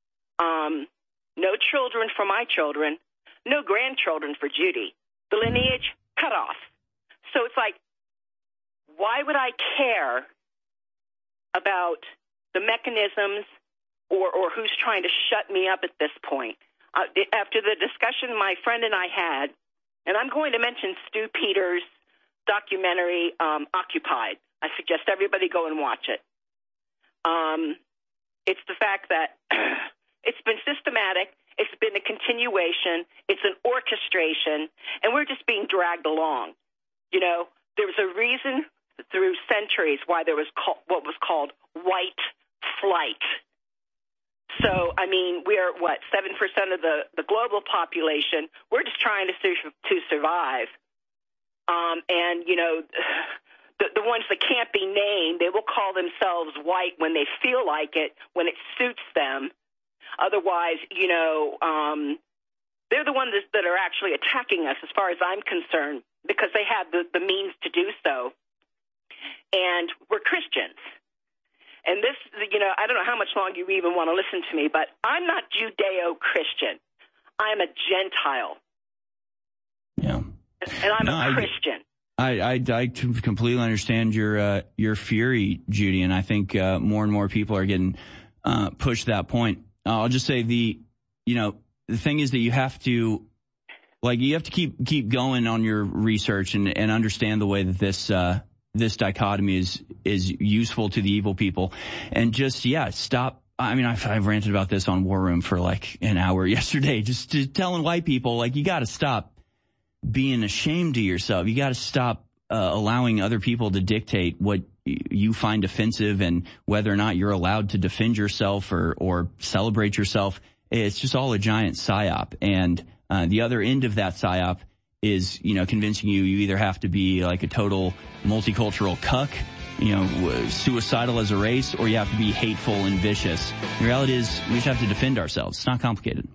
no children for my children, no grandchildren for Judy. The lineage cut off. So it's like, why would I care about the mechanisms or who's trying to shut me up at this point? After the discussion my friend and I had, and I'm going to mention Stu Peters' documentary, Occupied. I suggest everybody go and watch it. It's the fact that it's been systematic. It's been a continuation. It's an orchestration, and we're just being dragged along. There was a reason through centuries why there was what was called white flight. So, we are, 7% of the global population. We're just trying to survive. And, the ones that can't be named, they will call themselves white when they feel like it, when it suits them. Otherwise, they're the ones that are actually attacking us as far as I'm concerned, because they have the means to do so. And we're Christians. And this, I don't know how much longer you even want to listen to me, but I'm not Judeo-Christian. I'm a Gentile. Yeah. And I'm a Christian. I completely understand your fury, Judy, and I think more and more people are getting pushed to that point. I'll just say the thing is that you have to keep going on your research and understand the way that this dichotomy is useful to the evil people, and just stop. I've ranted about this on War Room for like an hour yesterday, just telling white people, you got to stop being ashamed of yourself. You got to stop allowing other people to dictate what you find offensive and whether or not you're allowed to defend yourself or celebrate yourself. It's just all a giant psyop, and the other end of that psyop is, convincing you either have to be like a total multicultural cuck, suicidal as a race, or you have to be hateful and vicious. The reality is we just have to defend ourselves. It's not complicated.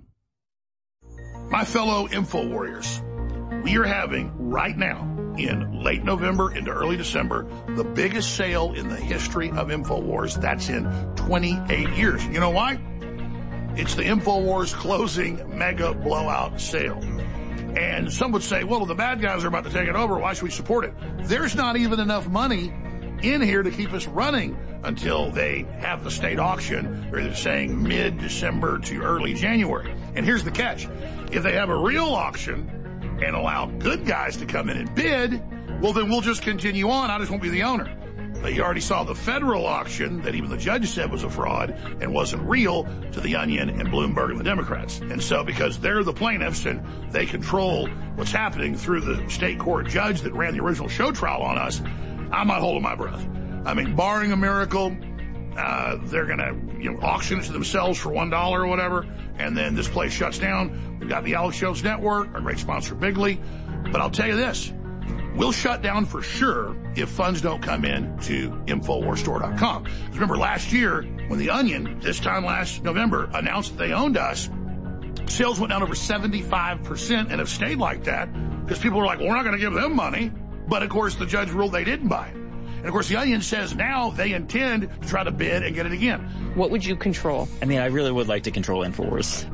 My fellow Info Warriors, we are having right now, in late November into early December, the biggest sale in the history of InfoWars. That's in 28 years. You know why? It's the InfoWars closing mega blowout sale. And some would say, well, the bad guys are about to take it over. Why should we support it? There's not even enough money in here to keep us running until they have the state auction, or they're saying mid-December to early January. And here's the catch. If they have a real auction and allow good guys to come in and bid, well, then we'll just continue on. I just won't be the owner. You already saw the federal auction that even the judge said was a fraud and wasn't real to the Onion and Bloomberg and the Democrats. And so because they're the plaintiffs and they control what's happening through the state court judge that ran the original show trial on us, I'm not holding my breath. I mean, barring a miracle, they're going to auction it to themselves for $1 or whatever, and then this place shuts down. We've got the Alex Jones Network, our great sponsor, Bigley. But I'll tell you this, we'll shut down for sure if funds don't come in to InfoWarsStore.com. Remember last year when the Onion, this time last November, announced that they owned us, sales went down over 75% and have stayed like that because people were like, well, we're not going to give them money. But, of course, the judge ruled they didn't buy it. And, of course, the Onion says now they intend to try to bid and get it again. What would you control? I mean, I really would like to control InfoWars.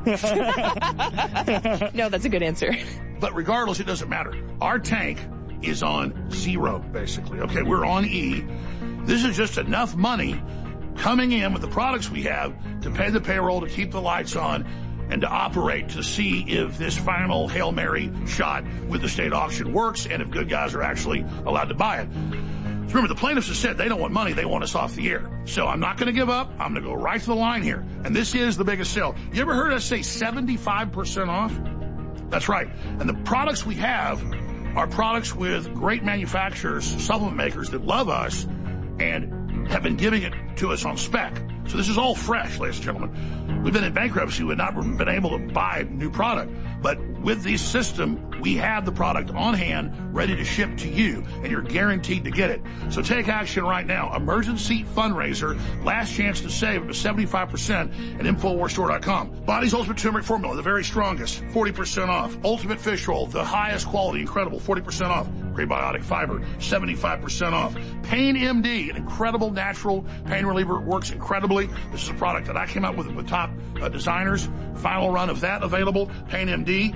No, that's a good answer. But regardless, it doesn't matter. Our tank is on zero, basically. Okay, we're on E. This is just enough money coming in with the products we have to pay the payroll, to keep the lights on, and to operate to see if this final Hail Mary shot with the state auction works and if good guys are actually allowed to buy it. So remember, the plaintiffs have said they don't want money, they want us off the air. So I'm not going to give up. I'm going to go right to the line here. And this is the biggest sale. You ever heard us say 75% off? That's right. And the products we have are products with great manufacturers, supplement makers that love us and have been giving it to us on spec. So this is all fresh, ladies and gentlemen. We've been in bankruptcy. We've not been able to buy new product. But with this system, we have the product on hand, ready to ship to you, and you're guaranteed to get it. So take action right now. Emergency fundraiser. Last chance to save up to 75% at InfoWarsStore.com. Body's Ultimate Turmeric Formula, the very strongest, 40% off. Ultimate Fish Oil, the highest quality, incredible, 40% off. Prebiotic fiber, 75% off. Pain MD, an incredible natural pain reliever, works incredibly. This is a product that I came out with top designers. Final run of that available. Pain MD,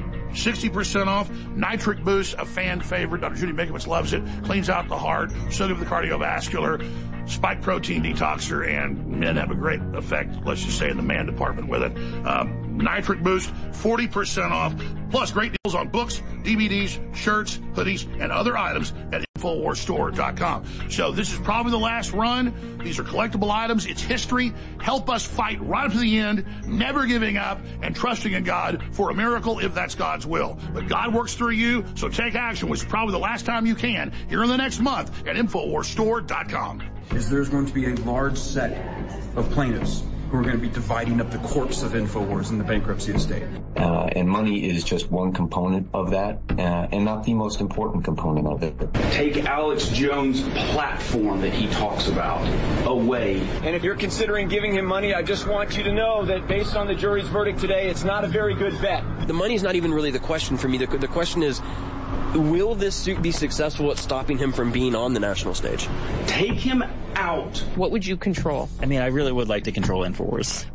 60% off. Nitric Boost, a fan favorite. Dr. Judy Mikovits loves it. Cleans out the heart, so good for the cardiovascular. Spike protein detoxer, and men have a great effect, let's just say, in the man department with it. Nitric Boost, 40% off. Plus great deals on books, DVDs, shirts, hoodies, and other items at InfoWarsStore.com. So this is probably the last run. These are collectible items. It's history. Help us fight right up to the end, never giving up, and trusting in God for a miracle if that's God's will. But God works through you, so take action, which is probably the last time you can, here in the next month at InfoWarsStore.com. Is there's going to be a large set of plaintiffs who are going to be dividing up the corpse of InfoWars in the bankruptcy estate. And money is just one component of that, and not the most important component of it. Take Alex Jones' platform that he talks about away. And if you're considering giving him money, I just want you to know that based on the jury's verdict today, it's not a very good bet. The money is not even really the question for me. The question is, will this suit be successful at stopping him from being on the national stage? Take him out. What would you control? I mean, I really would like to control InfoWars.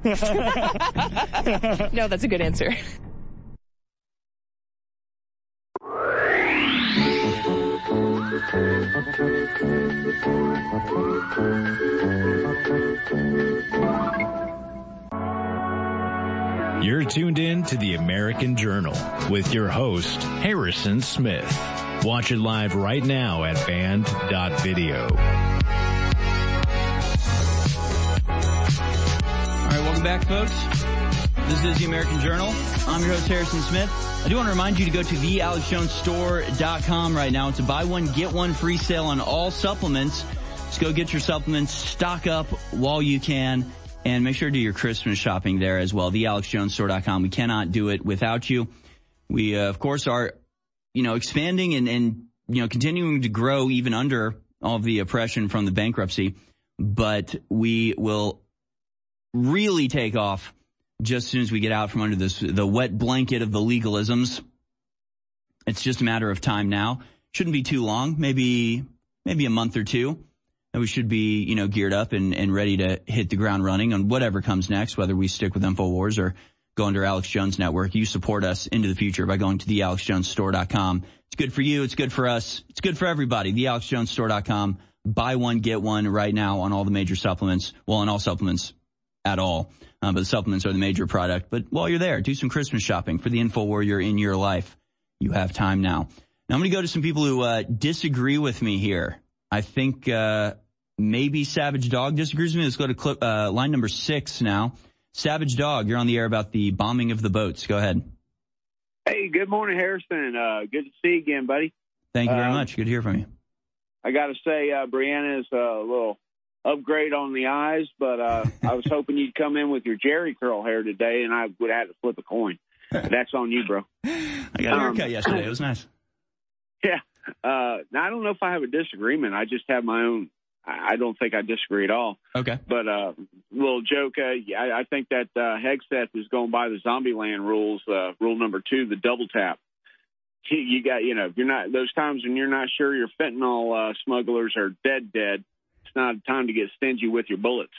No, that's a good answer. You're tuned in to the American Journal with your host, Harrison Smith. Watch it live right now at band.video. All right, welcome back, folks. This is the American Journal. I'm your host, Harrison Smith. I do want to remind you to go to thealexjonesstore.com right now. It's a buy one, get one free sale on all supplements. Just go get your supplements, stock up while you can, and make sure to do your Christmas shopping there as well. thealexjonesstore.com. We cannot do it without you. We, of course, are, expanding and continuing to grow even under all of the oppression from the bankruptcy. But we will really take off just as soon as we get out from under the wet blanket of the legalisms. It's just a matter of time now. Shouldn't be too long, maybe a month or two. And we should be, geared up and ready to hit the ground running on whatever comes next, whether we stick with InfoWars or go under Alex Jones Network. You support us into the future by going to thealexjonesstore.com. It's good for you. It's good for us. It's good for everybody. thealexjonesstore.com. Buy one, get one right now on all the major supplements. Well, on all supplements at all. But the supplements are the major product. But while you're there, do some Christmas shopping for the Info Warrior in your life. You have time now. Now I'm going to go to some people who disagree with me here. I think maybe Savage Dog disagrees with me. Let's go to line number 6 now. Savage Dog, you're on the air about the bombing of the boats. Go ahead. Hey, good morning, Harrison. Good to see you again, buddy. Thank you very much. Good to hear from you. I got to say, Brianna is a little upgrade on the eyes, but I was hoping you'd come in with your Jerry curl hair today, and I would have to flip a coin. That's on you, bro. I got a haircut yesterday. It was nice. Yeah. Now, I don't know if I have a disagreement. I just have my own. I don't think I disagree at all. Okay. But little joke. I think that Hegseth is going by the Zombieland rules. Rule number 2, the double tap. You got, if you're not, those times when you're not sure your fentanyl smugglers are dead, it's not a time to get stingy with your bullets.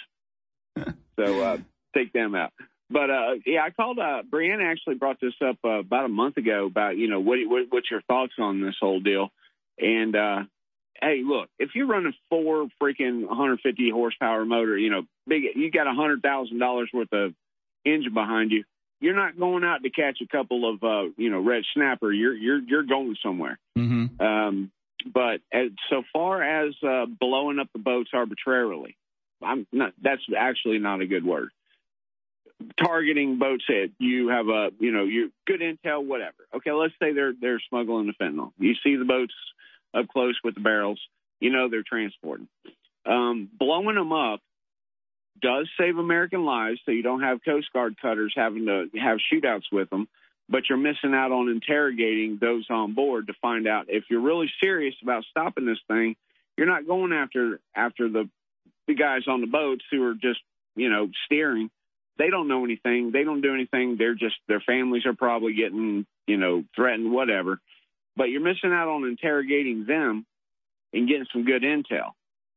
So take them out. But I called. Brianna actually brought this up about a month ago about what's your thoughts on this whole deal. And hey, look, if you're running 4 freaking 150 horsepower motor, big, you got $100,000 worth of engine behind you. You're not going out to catch a couple of red snapper. You're going somewhere. Mm-hmm. But so far as blowing up the boats arbitrarily, that's actually not a good word. Targeting boats that you have you good intel, whatever. Okay, let's say they're smuggling the fentanyl. You see the boats up close with the barrels. They're transporting. Blowing them up does save American lives, so you don't have Coast Guard cutters having to have shootouts with them, but you're missing out on interrogating those on board to find out if you're really serious about stopping this thing. You're not going after the guys on the boats who are just, steering. They don't know anything. They don't do anything. Their families are probably getting, threatened, whatever. But you're missing out on interrogating them and getting some good intel.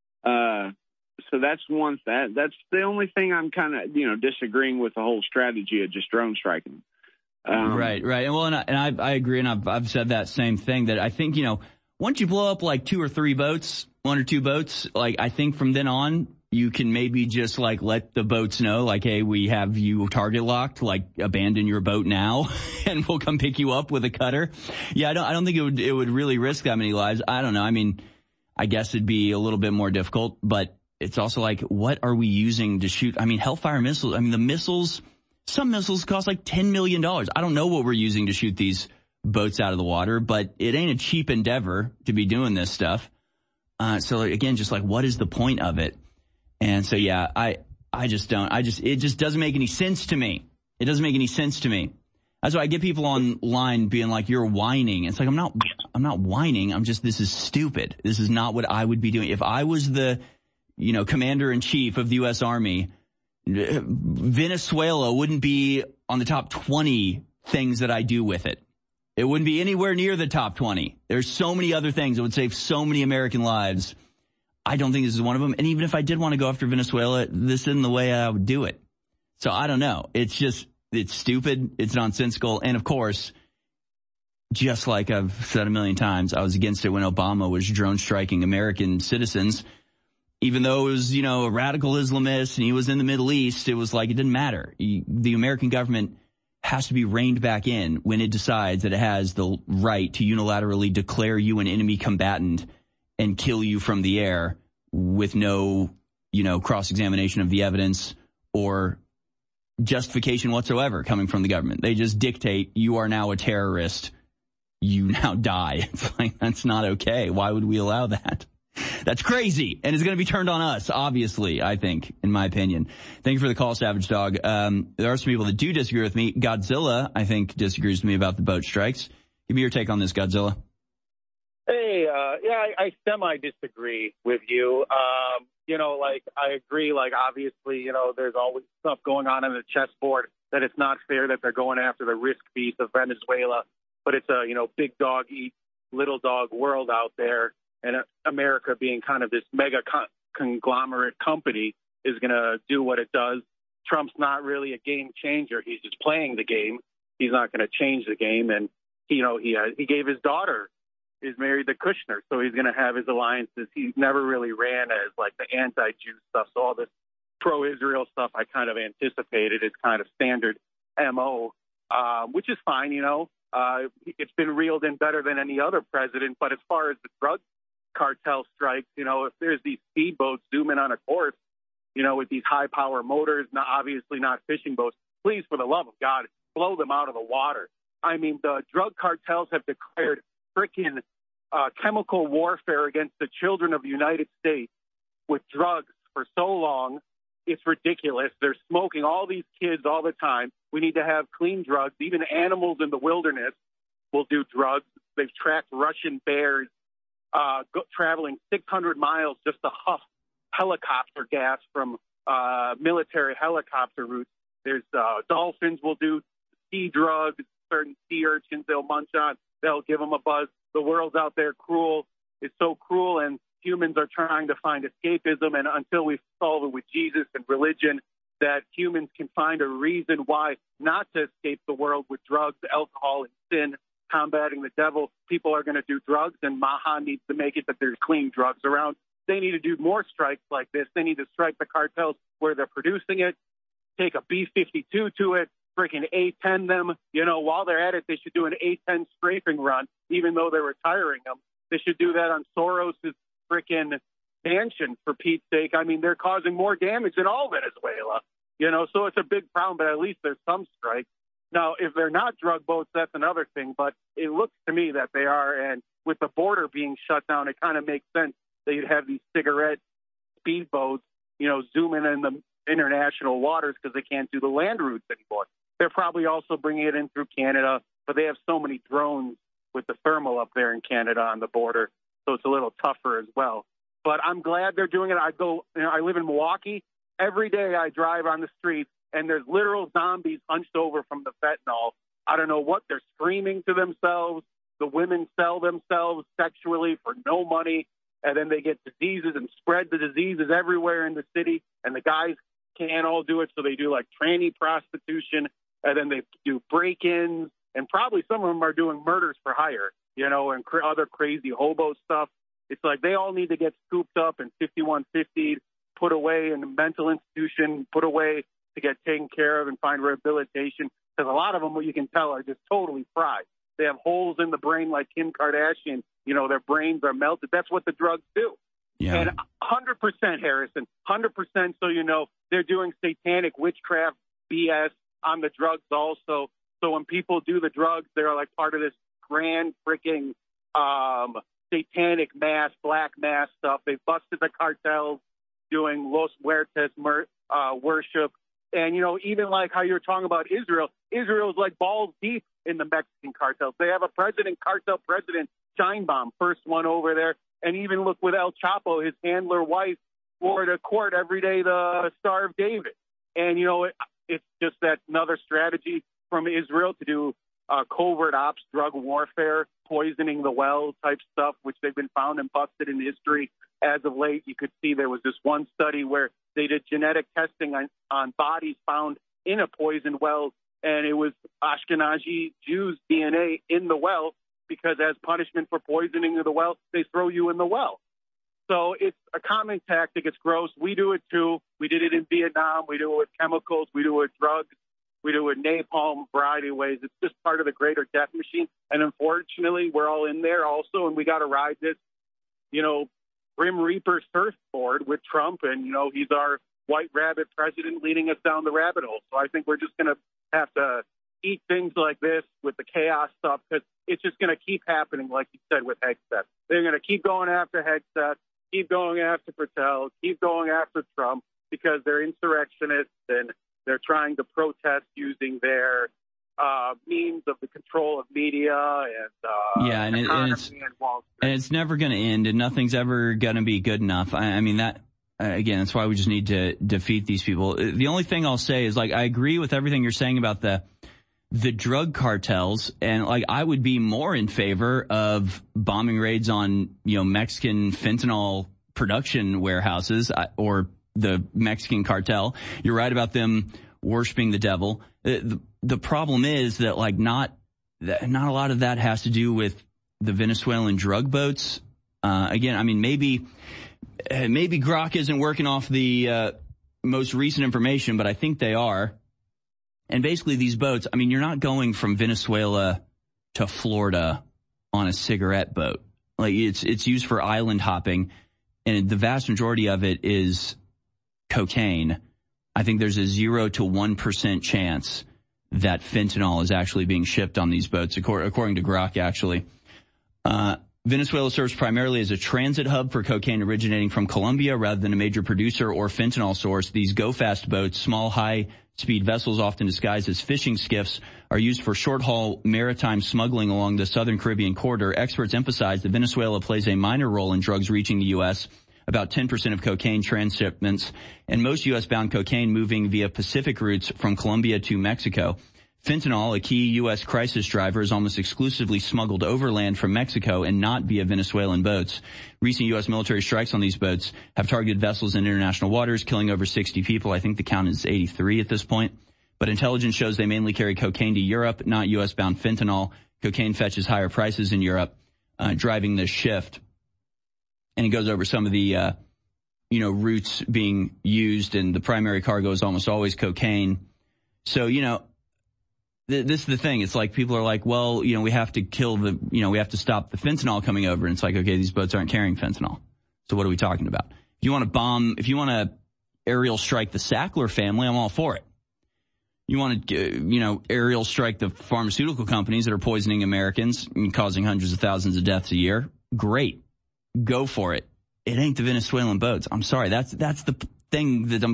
So that's one. That's the only thing I'm kind of, disagreeing with the whole strategy of just drone striking. Right. And I agree, and I've said that same thing, that I think, once you blow up like 2 or 3 boats, 1 or 2 boats, like I think from then on, you can maybe just like let the boats know, like, hey, we have you target locked, like abandon your boat now and we'll come pick you up with a cutter. Yeah, I don't think it would really risk that many lives. I don't know. I mean, I guess it'd be a little bit more difficult, but it's also like, what are we using to shoot? I mean, Hellfire missiles. I mean, the missiles, some missiles cost like $10 million. I don't know what we're using to shoot these boats out of the water, but it ain't a cheap endeavor to be doing this stuff. So again, just like, what is the point of it? And so, yeah, it just doesn't make any sense to me. It doesn't make any sense to me. That's why I get people online being like, you're whining. It's like, I'm not whining. This is stupid. This is not what I would be doing. If I was the, commander in chief of the U.S. Army, Venezuela wouldn't be on the top 20 things that I do with it. It wouldn't be anywhere near the top 20. There's so many other things that would save so many American lives. I don't think this is one of them. And even if I did want to go after Venezuela, this isn't the way I would do it. So I don't know. It's stupid. It's nonsensical. And of course, just like I've said a million times, I was against it when Obama was drone striking American citizens. Even though it was, a radical Islamist and he was in the Middle East, it was like, it didn't matter. The American government has to be reined back in when it decides that it has the right to unilaterally declare you an enemy combatant and kill you from the air with no, cross-examination of the evidence or justification whatsoever coming from the government. They just dictate, you are now a terrorist. You now die. It's like, that's not okay. Why would we allow that? That's crazy. And it's going to be turned on us, obviously, I think, in my opinion. Thank you for the call, Savage Dog. There are some people that do disagree with me. Godzilla, I think, disagrees with me about the boat strikes. Give me your take on this, Godzilla. Hey, I semi-disagree with you. I agree, obviously, there's always stuff going on the chessboard that it's not fair that they're going after the risk piece of Venezuela, but it's a, big dog eat little dog world out there, and America being kind of this mega conglomerate company is going to do what it does. Trump's not really a game changer. He's just playing the game. He's not going to change the game, and, he gave his daughter is married to Kushner, so he's going to have his alliances. He never really ran as like the anti-Jew stuff, so all this pro-Israel stuff I kind of anticipated. It's kind of standard MO, which is fine, It's been reeled in better than any other president, but as far as the drug cartel strikes. If there's these speedboats zooming on a course, with these high power motors, obviously not fishing boats, please, for the love of God, blow them out of the water. I mean, the drug cartels have declared freaking chemical warfare against the children of the United States with drugs for so long. It's ridiculous. They're smoking all these kids all the time. We need to have clean drugs. Even animals in the wilderness will do drugs. They've tracked Russian bears traveling 600 miles just to huff helicopter gas from military helicopter routes. There's dolphins will do sea drugs, certain sea urchins they'll munch on. They'll give them a buzz. The world's out there cruel. It's so cruel, and humans are trying to find escapism. And until we solve it with Jesus and religion, that humans can find a reason why not to escape the world with drugs, alcohol, and sin, combating the devil, people are going to do drugs, and Maha needs to make it that there's clean drugs around. They need to do more strikes like this. They need to strike the cartels where they're producing it, take a B-52 to it, freaking A-10 them. While they're at it, they should do an A-10 strafing run, even though they're retiring them. They should do that on Soros's freaking mansion, for Pete's sake. I mean, they're causing more damage than all Venezuela, so it's a big problem, but at least there's some strikes. Now, if they're not drug boats, that's another thing, but it looks to me that they are, and with the border being shut down, it kind of makes sense that you'd have these cigarette speedboats, zooming in the international waters because they can't do the land routes anymore. They're probably also bringing it in through Canada, but they have so many drones with the thermal up there in Canada on the border, so it's a little tougher as well. But I'm glad they're doing it. I live in Milwaukee. Every day I drive on the streets, and there's literal zombies hunched over from the fentanyl. I don't know what they're screaming to themselves. The women sell themselves sexually for no money, and then they get diseases and spread the diseases everywhere in the city, and the guys can't all do it, so they do like tranny prostitution, and then they do break-ins, and probably some of them are doing murders for hire, and other crazy hobo stuff. It's like they all need to get scooped up and 5150'd, put away in a mental institution, put away to get taken care of and find rehabilitation, because a lot of them, what you can tell, are just totally fried. They have holes in the brain like Kim Kardashian. Their brains are melted. That's what the drugs do. Yeah. And 100%, Harrison, 100%, so they're doing satanic witchcraft BS on the drugs also. So when people do the drugs, they're like part of this grand freaking satanic mass, black mass stuff. They've busted the cartels doing Los Muertes worship. And, even like how you're talking about Israel's like balls deep in the Mexican cartels. They have a cartel president, Scheinbaum, first one over there. And even look with El Chapo, his handler wife, wore to court every day the Star of David. And, it's just that another strategy from Israel to do covert ops, drug warfare, poisoning the well type stuff, which they've been found and busted in history. As of late, you could see there was this one study where they did genetic testing on bodies found in a poisoned well, and it was Ashkenazi Jews' DNA in the well, because as punishment for poisoning the well, they throw you in the well. So it's a common tactic. It's gross. We do it too. We did it in Vietnam. We do it with chemicals. We do it with drugs. We do it with napalm, a variety of ways. It's just part of the greater death machine. And unfortunately, we're all in there also, and we got to ride this, Grim Reaper surfboard with Trump, and, he's our white rabbit president leading us down the rabbit hole. So I think we're just going to have to eat things like this with the chaos stuff, because it's just going to keep happening, like you said, with Hegseth. They're going to keep going after Hegseth, keep going after Patel, keep going after Trump, because they're insurrectionists and they're trying to protest using their means of the control of media and and it's never going to end, and nothing's ever going to be good enough. I mean, that again, that's why we just need to defeat these people. The only thing I'll say is, I agree with everything you're saying about the drug cartels, and I would be more in favor of bombing raids on Mexican fentanyl production warehouses or the Mexican cartel. You're right about them worshiping the devil. The problem is that not a lot of that has to do with the Venezuelan drug boats. Again, I mean, maybe Grok isn't working off the most recent information, but I think they are. And basically these boats, I mean, you're not going from Venezuela to Florida on a cigarette boat. Like it's used for island hopping, and the vast majority of it is cocaine. I think there's a 0 to 1% chance that fentanyl is actually being shipped on these boats, according to Grok, actually. Venezuela serves primarily as a transit hub for cocaine originating from Colombia rather than a major producer or fentanyl source. These go-fast boats, small, high-speed vessels often disguised as fishing skiffs, are used for short-haul maritime smuggling along the southern Caribbean corridor. Experts emphasize that Venezuela plays a minor role in drugs reaching the U.S., about 10% of cocaine transshipments, and most U.S.-bound cocaine moving via Pacific routes from Colombia to Mexico. Fentanyl, a key U.S. crisis driver, is almost exclusively smuggled overland from Mexico and not via Venezuelan boats. Recent U.S. military strikes on these boats have targeted vessels in international waters, killing over 60 people. I think the count is 83 at this point. But intelligence shows they mainly carry cocaine to Europe, not U.S.-bound fentanyl. Cocaine fetches higher prices in Europe, driving this shift. And it goes over some of the, routes being used, and the primary cargo is almost always cocaine. So, this is the thing. It's like people are like, well, we have to we have to stop the fentanyl coming over. And it's like, okay, these boats aren't carrying fentanyl. So what are we talking about? If you want to aerial strike the Sackler family, I'm all for it. You want to, aerial strike the pharmaceutical companies that are poisoning Americans and causing hundreds of thousands of deaths a year. Great. Go for it. It ain't the Venezuelan boats. I'm sorry. That's the thing that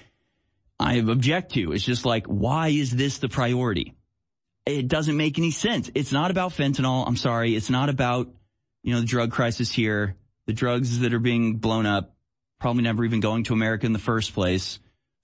I object to. It's just like, why is this the priority? It doesn't make any sense. It's not about fentanyl. I'm sorry. It's not about, the drug crisis here. The drugs that are being blown up, probably never even going to America in the first place.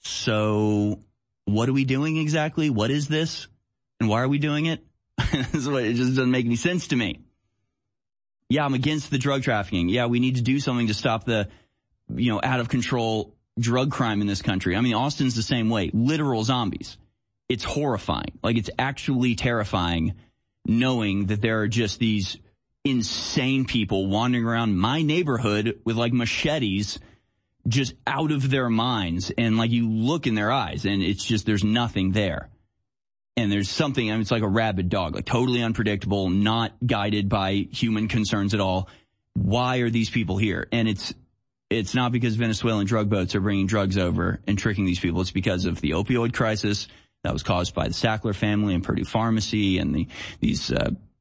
So what are we doing exactly? What is this? And why are we doing it? It just doesn't make any sense to me. Yeah, I'm against the drug trafficking. Yeah, we need to do something to stop the, out of control drug crime in this country. I mean, Austin's the same way. Literal zombies. It's horrifying. Like, it's actually terrifying knowing that there are just these insane people wandering around my neighborhood with like machetes, just out of their minds. And like, you look in their eyes and it's just, there's nothing there. And there's something, it's like a rabid dog, like totally unpredictable, not guided by human concerns at all. Why are these people here? And it's not because Venezuelan drug boats are bringing drugs over and tricking these people. It's because of the opioid crisis that was caused by the Sackler family and Purdue Pharmacy and these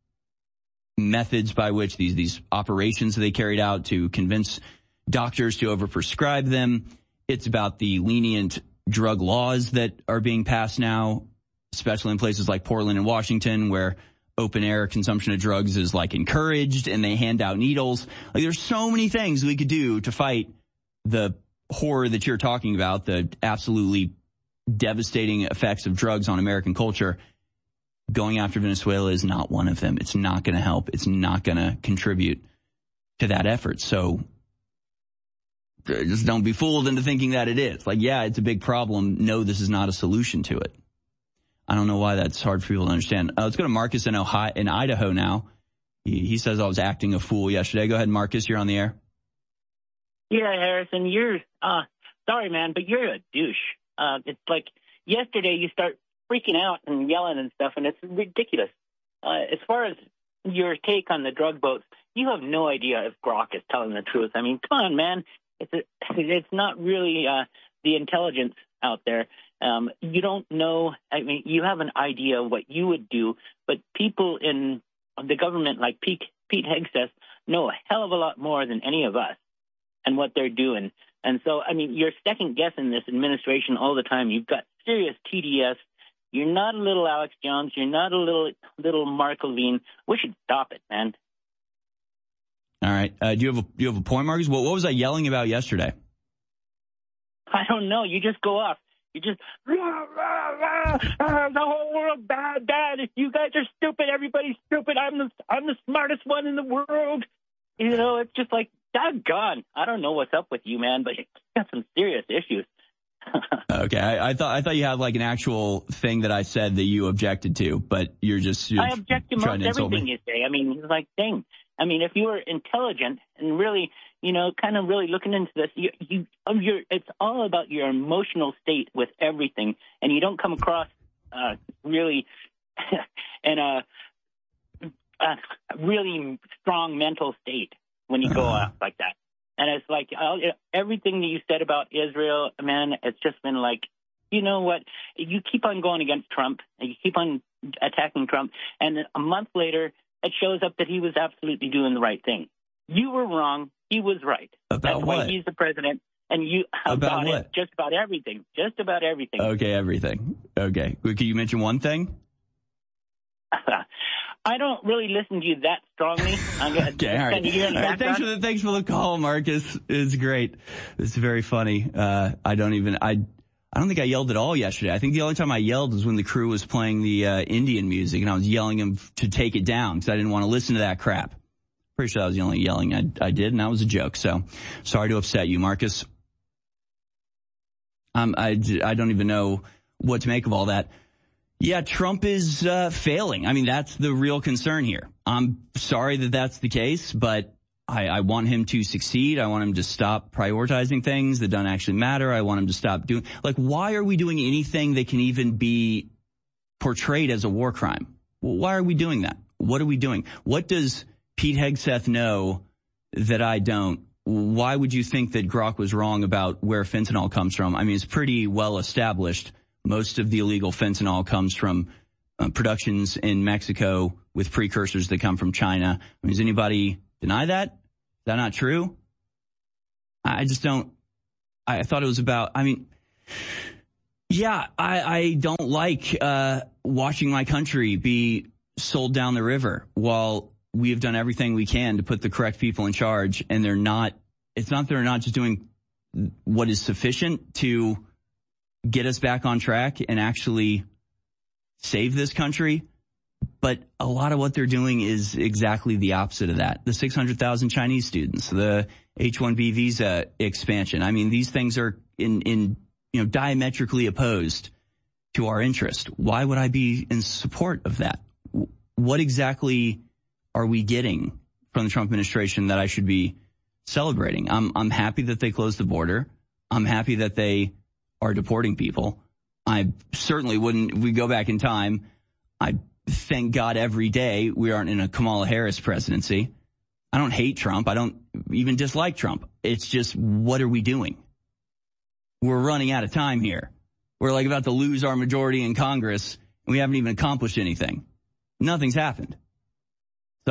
methods by which these operations that they carried out to convince doctors to overprescribe them. It's about the lenient drug laws that are being passed now, especially in places like Portland and Washington, where open air consumption of drugs is like encouraged and they hand out needles. Like, there's so many things we could do to fight the horror that you're talking about, the absolutely devastating effects of drugs on American culture. Going after Venezuela is not one of them. It's not going to help. It's not going to contribute to that effort. So just don't be fooled into thinking that it is. Like, yeah, it's a big problem. No, this is not a solution to it. I don't know why that's hard for people to understand. Let's go to Marcus in Idaho now. He says I was acting a fool yesterday. Go ahead, Marcus. You're on the air. Yeah, Harrison, you're sorry, man, but you're a douche. It's like yesterday you start freaking out and yelling and stuff, and it's ridiculous. As far as your take on the drug boats, you have no idea if Grok is telling the truth. I mean, come on, man. It's not really the intelligence out there. You don't know. I mean, you have an idea of what you would do, but people in the government like Pete Hegseth know a hell of a lot more than any of us and what they're doing. And so, I mean, you're second-guessing this administration all the time. You've got serious TDS. You're not a little Alex Jones. You're not a little Mark Levine. We should stop it, man. All right. Do you have a point, Marcus? What was I yelling about yesterday? I don't know. You just go off. You just, the whole world bad. If you guys are stupid, everybody's stupid. I'm the smartest one in the world. It's just like, doggone. I don't know what's up with you, man, but you got some serious issues. Okay, I thought you had like an actual thing that I said that you objected to, but you're I object to most everything you say. I mean, it's like, dang. I mean, if you were intelligent and really, kind of really looking into this, it's all about your emotional state with everything, and you don't come across really in a really strong mental state when you go out like that. And it's like everything that you said about Israel, man, it's just been like, you know what? You keep on going against Trump, and you keep on attacking Trump, and a month later, it shows up that he was absolutely doing the right thing. You were wrong. He was right. About That's what? why he's the president. And you about what? Just about everything. Just about everything. Okay, everything. Okay. Can you mention one thing? I don't really listen to you that strongly. Okay, all right. Thanks for the call, Marcus. It's great. It's very funny. I don't think I yelled at all yesterday. I think the only time I yelled was when the crew was playing the Indian music, and I was yelling them to take it down because I didn't want to listen to that crap. Pretty sure that was the only yelling I did, and that was a joke. So sorry to upset you, Marcus. I don't even know what to make of all that. Yeah, Trump is failing. I mean, that's the real concern here. I'm sorry that that's the case, but I want him to succeed. I want him to stop prioritizing things that don't actually matter. I want him to stop doing, why are we doing anything that can even be portrayed as a war crime? Well, why are we doing that? What are we doing? What does Pete Hegseth know that I don't? Why would you think that Grok was wrong about where fentanyl comes from? I mean, it's pretty well established. Most of the illegal fentanyl comes from productions in Mexico with precursors that come from China. I mean, does anybody deny that? Is that not true? I just don't. I thought it was about, I don't like watching my country be sold down the river while we have done everything we can to put the correct people in charge, and they're not. It's not that they're not just doing what is sufficient to get us back on track and actually save this country, but a lot of what they're doing is exactly the opposite of that. The 600,000 Chinese students, the H-1B visa expansion. I mean, these things are diametrically opposed to our interest. Why would I be in support of that? What exactly are we getting from the Trump administration that I should be celebrating? I'm happy that they closed the border. I'm happy that they are deporting people. I certainly wouldn't, if we go back in time, I thank God every day we aren't in a Kamala Harris presidency. I don't hate Trump. I don't even dislike Trump. It's just, what are we doing? We're running out of time here. We're about to lose our majority in Congress, and we haven't even accomplished anything. Nothing's happened. So,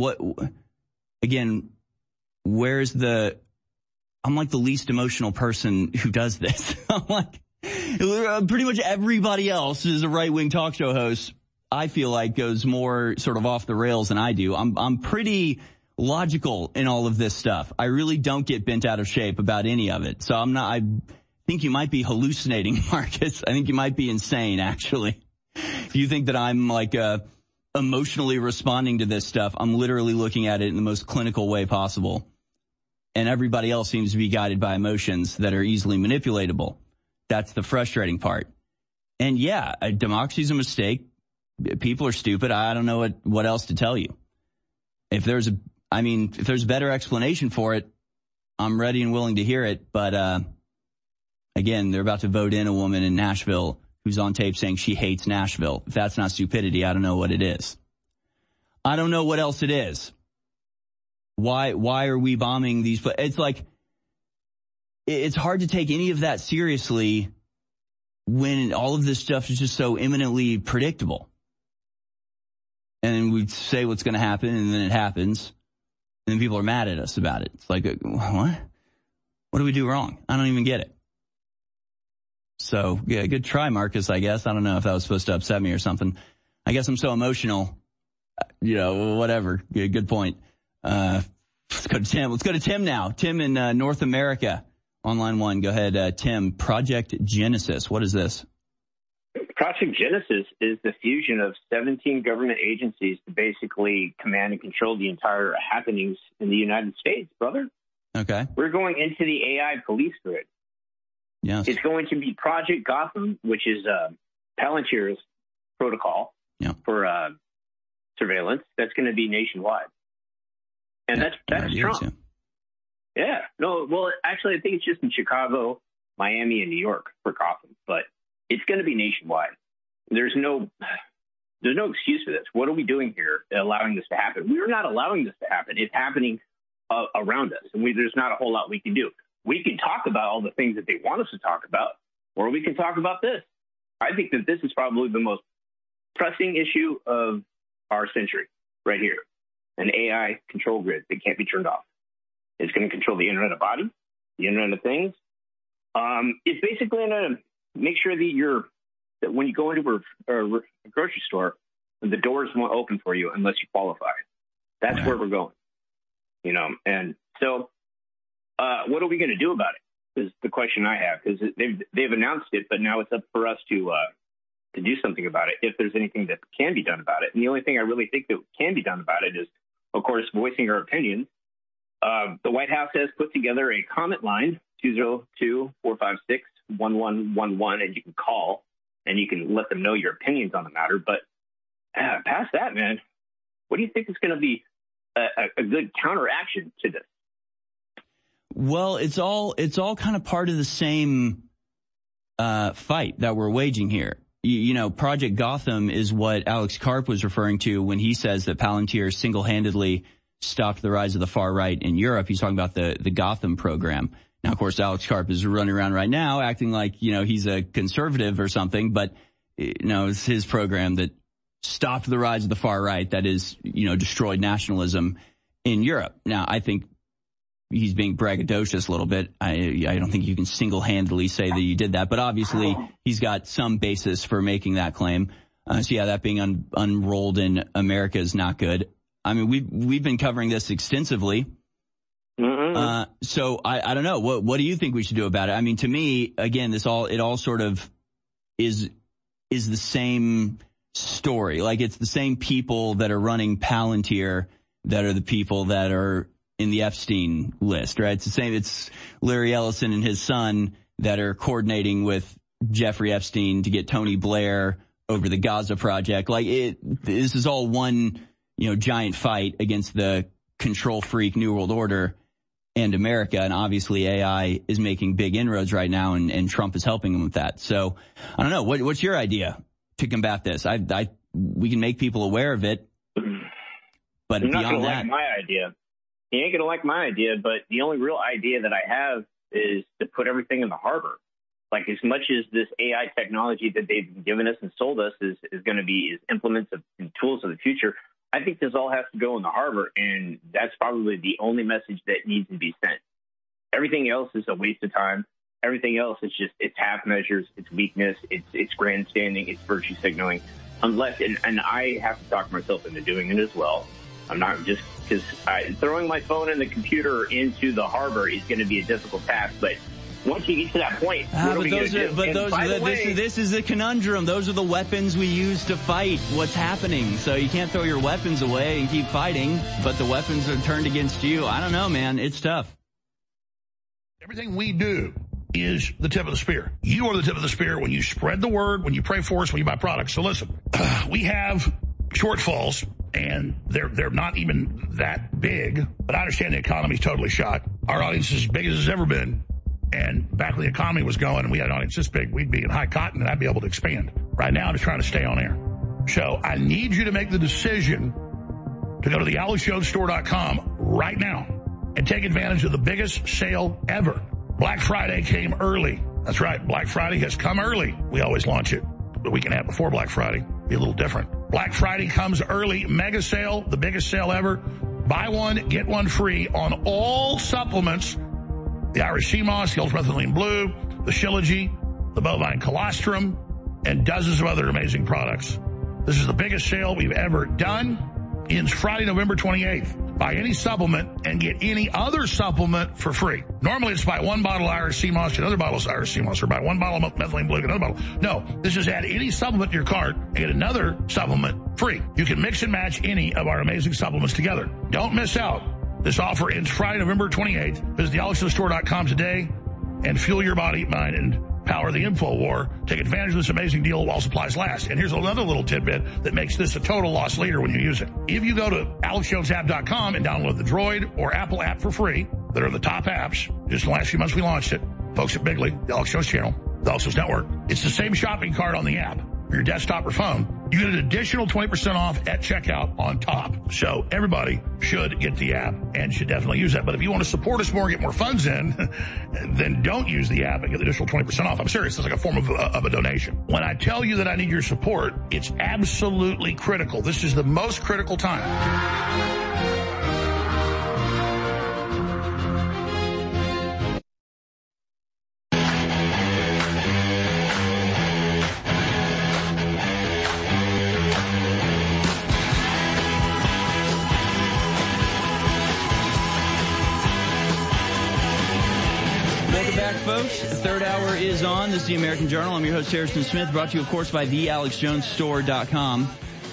I'm like the least emotional person who does this. I'm like, pretty much everybody else is a right-wing talk show host, I feel like, goes more sort of off the rails than I do. I'm pretty logical in all of this stuff. I really don't get bent out of shape about any of it. So I think you might be hallucinating, Marcus. I think you might be insane, actually. If you think that I'm emotionally responding to this stuff, I'm literally looking at it in the most clinical way possible. And everybody else seems to be guided by emotions that are easily manipulatable. That's the frustrating part. And yeah, democracy's a mistake. People are stupid. I don't know what else to tell you. If there's a better explanation for it, I'm ready and willing to hear it. But again, they're about to vote in a woman in Nashville who's on tape saying she hates Nashville. If that's not stupidity, I don't know what it is. I don't know what else it is. Why are we bombing these places? It's hard to take any of that seriously when all of this stuff is just so imminently predictable. And we say what's going to happen, and then it happens, and then people are mad at us about it. It's like, what? What do we do wrong? I don't even get it. So, yeah, good try, Marcus, I guess. I don't know if that was supposed to upset me or something. I guess I'm so emotional. Whatever. Yeah, good point. Let's go to Tim. Let's go to Tim now. Tim in North America on line one. Go ahead, Tim. Project Genesis. What is this? Project Genesis is the fusion of 17 government agencies to basically command and control the entire happenings in the United States, brother. Okay. We're going into the AI police grid. Yes. It's going to be Project Gotham, which is Palantir's protocol for surveillance. That's going to be nationwide. And that's Trump. Too. Yeah. No, well, actually, I think it's just in Chicago, Miami, and New York for Gotham. But it's going to be nationwide. There's no There's no excuse for this. What are we doing here allowing this to happen? We're not allowing this to happen. It's happening around us, and there's not a whole lot we can do. We can talk about all the things that they want us to talk about, or we can talk about this. I think that this is probably the most pressing issue of our century right here, an AI control grid that can't be turned off. It's going to control the Internet of Bodies, the Internet of Things. It's basically going to make sure that when you go into a grocery store, the doors won't open for you unless you qualify. That's where we're going, And so, what are we going to do about it? Is the question I have, because they've announced it, but now it's up for us to do something about it, if there's anything that can be done about it. And the only thing I really think that can be done about it is, of course, voicing our opinions. The White House has put together a comment line, 202-456-1111, and you can call and you can let them know your opinions on the matter. But past that, man, what do you think is going to be a good counteraction to this? Well, it's all kind of part of the same fight that we're waging here. Project Gotham is what Alex Karp was referring to when he says that Palantir single-handedly stopped the rise of the far right in Europe. He's talking about the Gotham program. Now, of course, Alex Karp is running around right now acting like, he's a conservative or something, but it's his program that stopped the rise of the far right, that is, destroyed nationalism in Europe. Now, I think he's being braggadocious a little bit. I don't think you can single-handedly say that you did that, but obviously he's got some basis for making that claim. That being unrolled in America is not good. I mean, we've been covering this extensively. Mm-hmm. So I don't know. What do you think we should do about it? I mean, to me, again, it all sort of is the same story. Like, it's the same people that are running Palantir that are the people that are in the Epstein list, right? It's the same. It's Larry Ellison and his son that are coordinating with Jeffrey Epstein to get Tony Blair over the Gaza project. This is all one, giant fight against the control freak New World Order and America. And obviously AI is making big inroads right now, and Trump is helping them with that. So I don't know. What's your idea to combat this? We can make people aware of it, but You're beyond not that, like my idea. He ain't going to like my idea, but the only real idea that I have is to put everything in the harbor. Like, as much as this AI technology that they've given us and sold us is going to be implements and tools of the future, I think this all has to go in the harbor, and that's probably the only message that needs to be sent. Everything else is a waste of time. Everything else is it's half measures, it's weakness, it's grandstanding, it's virtue signaling. Unless, and I have to talk myself into doing it as well. I'm not just because throwing my phone and the computer into the harbor is going to be a difficult task. But once you get to that point, what are we going to do? This is the conundrum. Those are the weapons we use to fight what's happening. So you can't throw your weapons away and keep fighting, but the weapons are turned against you. I don't know, man. It's tough. Everything we do is the tip of the spear. You are the tip of the spear when you spread the word, when you pray for us, when you buy products. So listen, we have shortfalls, and they're not even that big, but I understand the economy's totally shot. Our audience is as big as it's ever been, and back when the economy was going and we had an audience this big, we'd be in high cotton and I'd be able to expand. Right now, I'm just trying to stay on air. So I need you to make the decision to go to the AlexJonesStore.com right now and take advantage of the biggest sale ever. Black Friday came early. That's right, Black Friday has come early. We always launch it the week and a half before Black Friday. Be a little different. Black Friday comes early. Mega sale, the biggest sale ever. Buy one, get one free on all supplements. The Irish Sea Moss, the Ultramethylene Blue, the Shilajit, the Bovine Colostrum, and dozens of other amazing products. This is the biggest sale we've ever done. Ends Friday, November 28th. Buy any supplement and get any other supplement for free. Normally it's buy one bottle of Irish Sea Moss, get another bottle of Irish Sea Moss, or buy one bottle of Methylene Blue, get another bottle. No, this is add any supplement to your cart and get another supplement free. You can mix and match any of our amazing supplements together. Don't miss out. This offer ends Friday, November 28th. Visit thealexjonesstore.com today and fuel your body, mind, and power the info war. Take advantage of this amazing deal while supplies last. And here's another little tidbit that makes this a total loss leader when you use it. If you go to AlexJonesApp.com and download the Droid or Apple app for free, that are the top apps, just in the last few months we launched it. Folks at Bigley, the Alex Jones channel, the Alex Jones Network. It's the same shopping cart on the app. for your desktop or phone, you get an additional 20% off at checkout on top. So everybody should get the app and should definitely use that. But if you want to support us more, get more funds in, then don't use the app and get the additional 20% off. I'm serious. It's like a form of a donation. When I tell you that I need your support, it's absolutely critical. This is the most critical time. Folks, the third hour is on. This is the American Journal. I'm your host, Harrison Smith, brought to you, of course, by thealexjonesstore.com.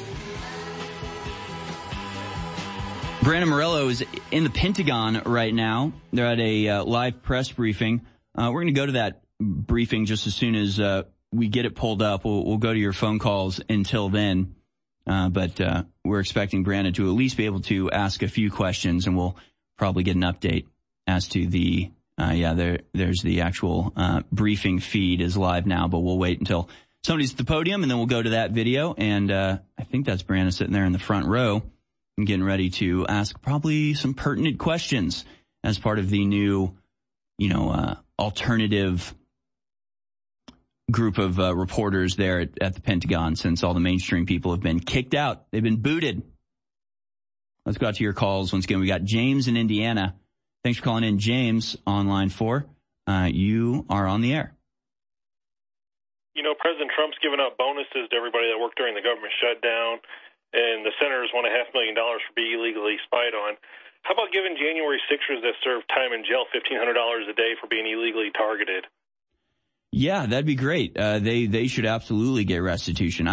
Brandon Morello is in the Pentagon right now. They're at a live press briefing. We're going to go to that briefing just as soon as we get it pulled up. We'll go to your phone calls until then. But we're expecting Brandon to at least be able to ask a few questions, and we'll probably get an update as to the there's the actual briefing feed is live now, but we'll wait until somebody's at the podium, and then we'll go to that video. And I think that's Brandon sitting there in the front row and getting ready to ask probably some pertinent questions as part of the new, alternative group of reporters there at the Pentagon, since all the mainstream people have been kicked out. They've been booted. Let's go out to your calls. Once again, we got James in Indiana. Thanks for calling in, James, on line 4. You are on the air. President Trump's given out bonuses to everybody that worked during the government shutdown, and the senators won $500,000 for being illegally spied on. How about giving January 6ers that served time in jail $1,500 a day for being illegally targeted? Yeah, that'd be great. They should absolutely get restitution.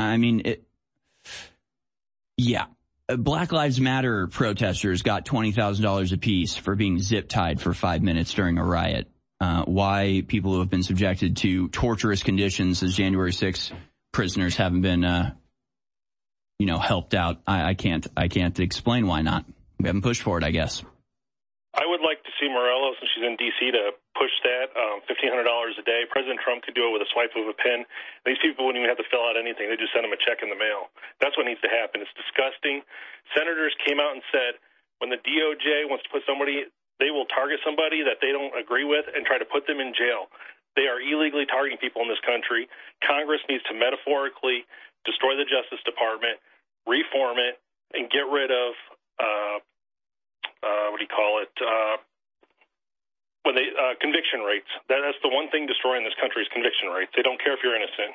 Black Lives Matter protesters got $20,000 apiece for being zip-tied for 5 minutes during a riot. Why people who have been subjected to torturous conditions as January 6 prisoners haven't been, helped out. I can't explain why not. We haven't pushed for it, I guess. I would like to see Morello, since she's in D.C., to push that $1,500 a day. President Trump could do it with a swipe of a pen. These people wouldn't even have to fill out anything. They just send them a check in the mail. That's what needs to happen. It's disgusting. Senators came out and said when the DOJ wants to put somebody, they will target somebody that they don't agree with and try to put them in jail. They are illegally targeting people in this country. Congress needs to metaphorically destroy the Justice Department, reform it, and get rid of conviction rates. That's the one thing destroying this country is conviction rates. They don't care if you're innocent.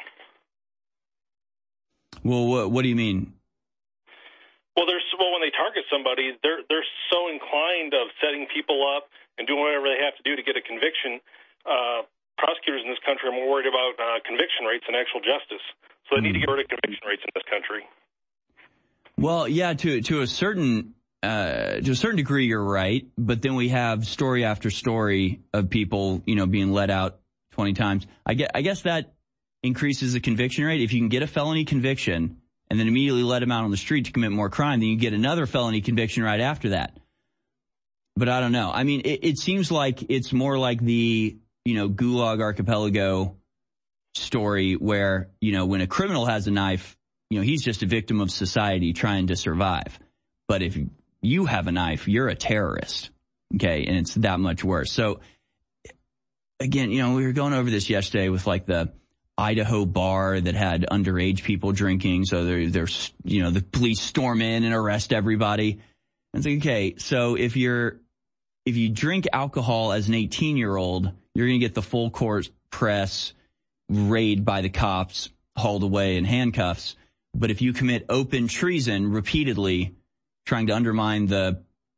Well, what do you mean? Well, when they target somebody, they're so inclined of setting people up and doing whatever they have to do to get a conviction. Prosecutors in this country are more worried about conviction rates than actual justice. So they need to get rid of conviction rates in this country. Well, yeah, to a certain degree, you're right. But then we have story after story of people, being let out 20 times. I guess that increases the conviction rate. If you can get a felony conviction and then immediately let them out on the street to commit more crime, then you get another felony conviction right after that. But I don't know. I mean, it seems like it's more like the, Gulag Archipelago story where, when a criminal has a knife, he's just a victim of society trying to survive. But if you have a knife, you're a terrorist. Okay. And it's that much worse. So again, we were going over this yesterday with like the Idaho bar that had underage people drinking. So there's, the police storm in and arrest everybody. And it's like, okay, so if you drink alcohol as an 18-year-old, you're going to get the full court press, raid by the cops, hauled away in handcuffs. But if you commit open treason repeatedly, trying to undermine the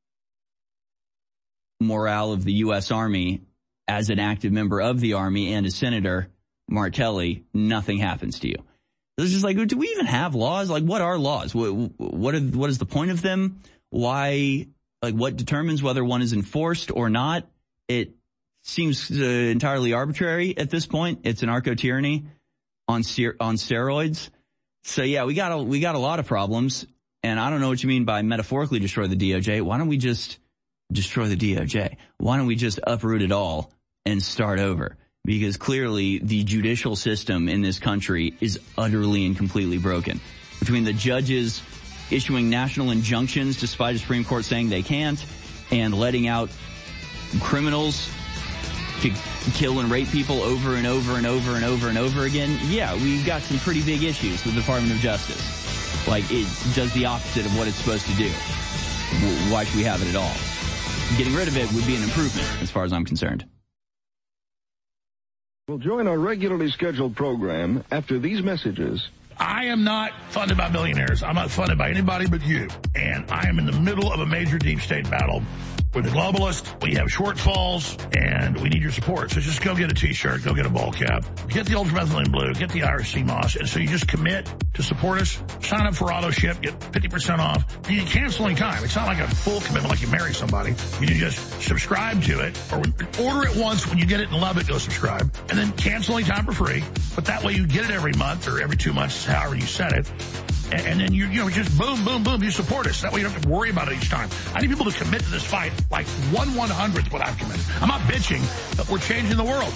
morale of the U.S. Army as an active member of the Army and a senator, Martelli, nothing happens to you. It's just like, do we even have laws? Like, what are laws? What is the point of them? Why? Like, what determines whether one is enforced or not? It seems entirely arbitrary at this point. It's an narco-tyranny on steroids. So yeah, we got a lot of problems, and I don't know what you mean by metaphorically destroy the DOJ. Why don't we just destroy the DOJ? Why don't we just uproot it all and start over? because clearly the judicial system in this country is utterly and completely broken. Between the judges issuing national injunctions despite a Supreme Court saying they can't, and letting out criminals to kill and rape people over and over and over and over and over again, yeah, we've got some pretty big issues with the Department of Justice. Like, it does the opposite of what it's supposed to do. Why should we have it at all? Getting rid of it would be an improvement, as far as I'm concerned. We'll join our regularly scheduled program after these messages. I am not funded by millionaires. I'm not funded by anybody but you. And I am in the middle of a major deep state battle with the globalists. We have shortfalls, and we need your support. So just go get a T-shirt, go get a ball cap, get the ultramethylene blue, get the Irish sea moss. And so you just commit to support us, sign up for auto ship, get 50% off. You can cancel any time. It's not like a full commitment like you marry somebody. You can just subscribe to it, or order it once. When you get it and love it, go subscribe. And then cancel any time for free. But that way you get it every month or every 2 months, however you set it. And then you just boom, boom, boom, you support us. That way you don't have to worry about it each time. I need people to commit to this fight like 1/100th what I've committed. I'm not bitching, but we're changing the world.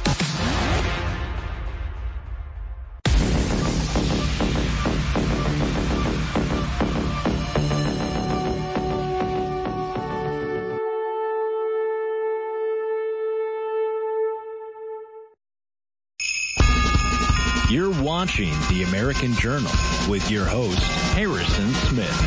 You're watching The American Journal with your host, Harrison Smith.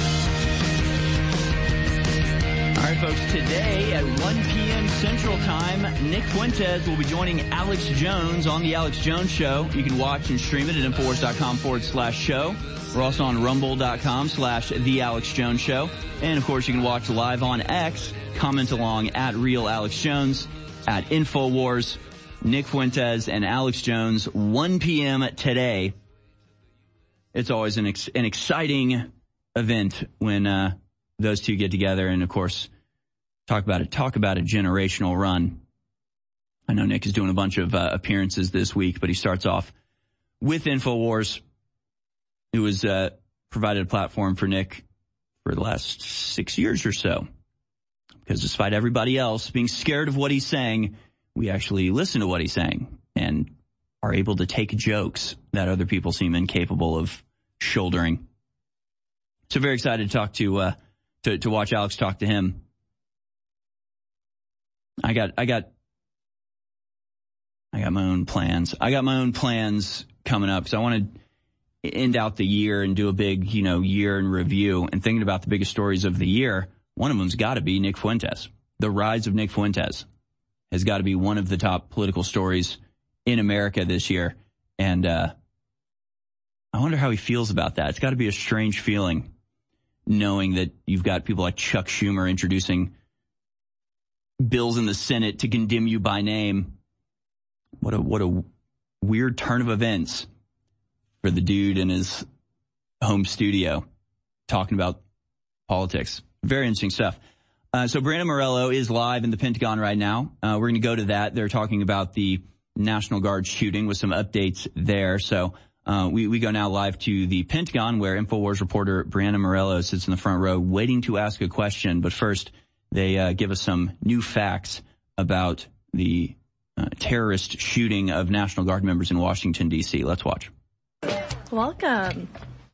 All right, folks, today at 1 p.m. Central Time, Nick Fuentes will be joining Alex Jones on The Alex Jones Show. You can watch and stream it at Infowars.com/show. We're also on Rumble.com/The Alex Jones Show. And, of course, you can watch live on X, comment along at Real Alex Jones, at Infowars. Nick Fuentes and Alex Jones, 1 p.m. today. It's always an exciting event when those two get together and, of course, talk about a generational run. I know Nick is doing a bunch of appearances this week, but he starts off with Infowars, who has provided a platform for Nick for the last 6 years or so. Because despite everybody else being scared of what he's saying, we actually listen to what he's saying and are able to take jokes that other people seem incapable of shouldering. So very excited to talk to watch Alex talk to him. I got my own plans. I got my own plans coming up because I want to end out the year and do a big, year in review. And thinking about the biggest stories of the year, one of them's got to be Nick Fuentes. The rise of Nick Fuentes has got to be one of the top political stories in America this year. And I wonder how he feels about that. It's got to be a strange feeling knowing that you've got people like Chuck Schumer introducing bills in the Senate to condemn you by name. What a weird turn of events for the dude in his home studio talking about politics. Very interesting stuff. So Brandon Morello is live in the Pentagon right now. We're going to go to that. They're talking about the National Guard shooting with some updates there. So we go now live to the Pentagon, where InfoWars reporter Brandon Morello sits in the front row waiting to ask a question. But first, they give us some new facts about the terrorist shooting of National Guard members in Washington, D.C. Let's watch. Welcome.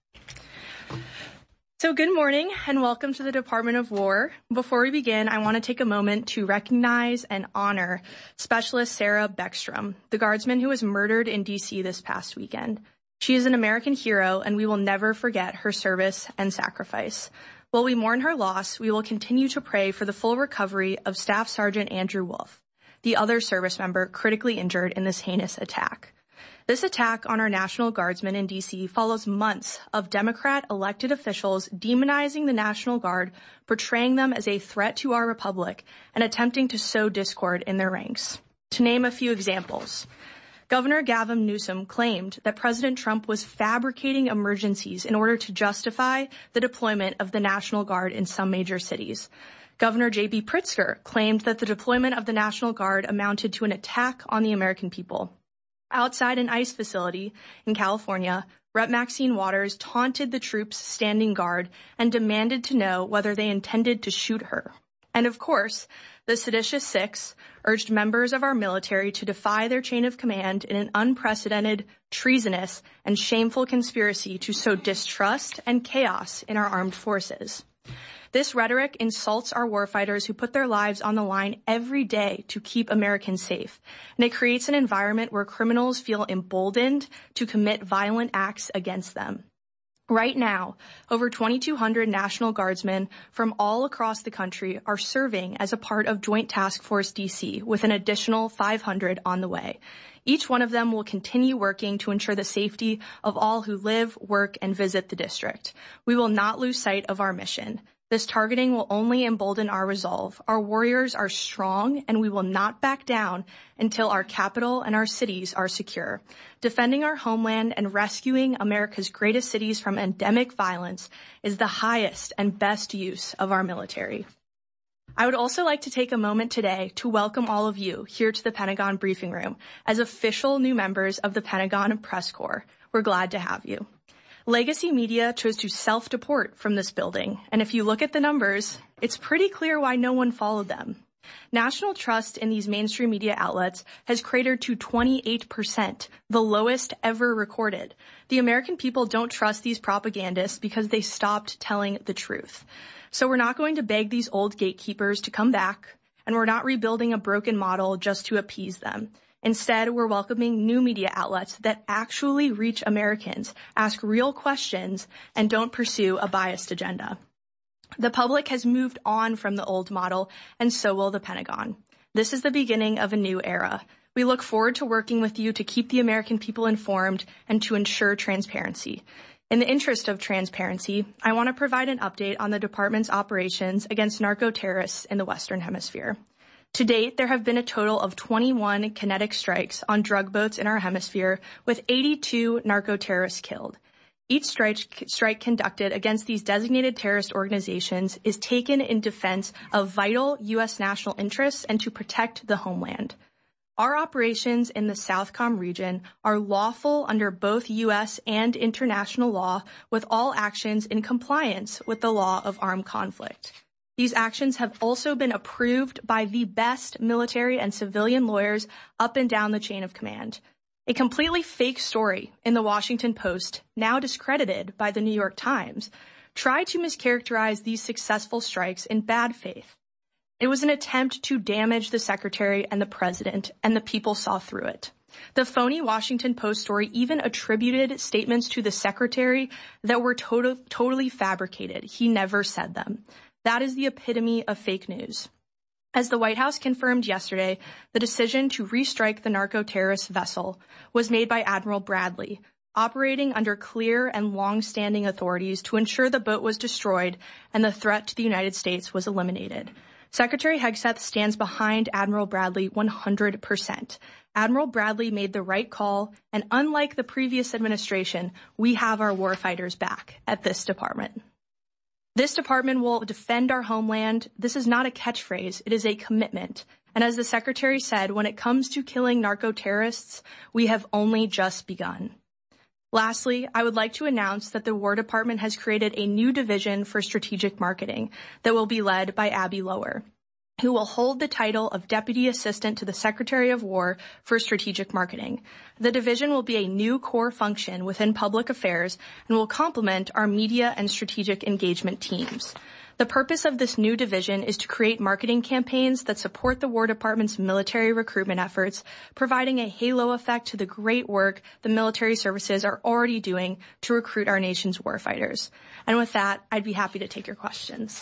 So good morning and welcome to the Department of War. Before we begin, I want to take a moment to recognize and honor Specialist Sarah Beckstrom, the guardsman who was murdered in D.C. this past weekend. She is an American hero, and we will never forget her service and sacrifice. While we mourn her loss, we will continue to pray for the full recovery of Staff Sergeant Andrew Wolf, the other service member critically injured in this heinous attack. This attack on our National Guardsmen in D.C. follows months of Democrat elected officials demonizing the National Guard, portraying them as a threat to our republic, and attempting to sow discord in their ranks. To name a few examples, Governor Gavin Newsom claimed that President Trump was fabricating emergencies in order to justify the deployment of the National Guard in some major cities. Governor J.B. Pritzker claimed that the deployment of the National Guard amounted to an attack on the American people. Outside an ICE facility in California, Rep. Maxine Waters taunted the troops standing guard and demanded to know whether they intended to shoot her. And of course, The seditious six urged members of our military to defy their chain of command in an unprecedented, treasonous, and shameful conspiracy to sow distrust and chaos in our armed forces. This rhetoric insults our warfighters who put their lives on the line every day to keep Americans safe, and it creates an environment where criminals feel emboldened to commit violent acts against them. Right now, over 2,200 National Guardsmen from all across the country are serving as a part of Joint Task Force DC, with an additional 500 on the way. Each one of them will continue working to ensure the safety of all who live, work, and visit the district. We will not lose sight of our mission. This targeting will only embolden our resolve. Our warriors are strong, and we will not back down until our capital and our cities are secure. Defending our homeland and rescuing America's greatest cities from endemic violence is the highest and best use of our military. I would also like to take a moment today to welcome all of you here to the Pentagon Briefing Room as official new members of the Pentagon Press Corps. We're glad to have you. Legacy media chose to self-deport from this building, and if you look at the numbers, it's pretty clear why no one followed them. National trust in these mainstream media outlets has cratered to 28%, the lowest ever recorded. The American people don't trust these propagandists because they stopped telling the truth. So we're not going to beg these old gatekeepers to come back, and we're not rebuilding a broken model just to appease them. Instead, we're welcoming new media outlets that actually reach Americans, ask real questions, and don't pursue a biased agenda. The public has moved on from the old model, and so will the Pentagon. This is the beginning of a new era. We look forward to working with you to keep the American people informed and to ensure transparency. In the interest of transparency, I want to provide an update on the department's operations against narco-terrorists in the Western Hemisphere. To date, there have been a total of 21 kinetic strikes on drug boats in our hemisphere, with 82 narco-terrorists killed. Each strike conducted against these designated terrorist organizations is taken in defense of vital U.S. national interests and to protect the homeland. Our operations in the Southcom region are lawful under both U.S. and international law, with all actions in compliance with the law of armed conflict. These actions have also been approved by the best military and civilian lawyers up and down the chain of command. A completely fake story in the Washington Post, now discredited by the New York Times, tried to mischaracterize these successful strikes in bad faith. It was an attempt to damage the secretary and the president, and the people saw through it. The phony Washington Post story even attributed statements to the secretary that were totally fabricated. He never said them. That is the epitome of fake news. As the White House confirmed yesterday, the decision to restrike the narco-terrorist vessel was made by Admiral Bradley, operating under clear and long-standing authorities to ensure the boat was destroyed and the threat to the United States was eliminated. Secretary Hegseth stands behind Admiral Bradley 100%. Admiral Bradley made the right call, and unlike the previous administration, we have our warfighters back at this department. This department will defend our homeland. This is not a catchphrase. It is a commitment. And as the Secretary said, when it comes to killing narco-terrorists, we have only just begun. Lastly, I would like to announce that the War Department has created a new division for strategic marketing that will be led by Abby Lower, who will hold the title of Deputy Assistant to the Secretary of War for Strategic Marketing. The division will be a new core function within public affairs and will complement our media and strategic engagement teams. The purpose of this new division is to create marketing campaigns that support the War Department's military recruitment efforts, providing a halo effect to the great work the military services are already doing to recruit our nation's warfighters. And with that, I'd be happy to take your questions.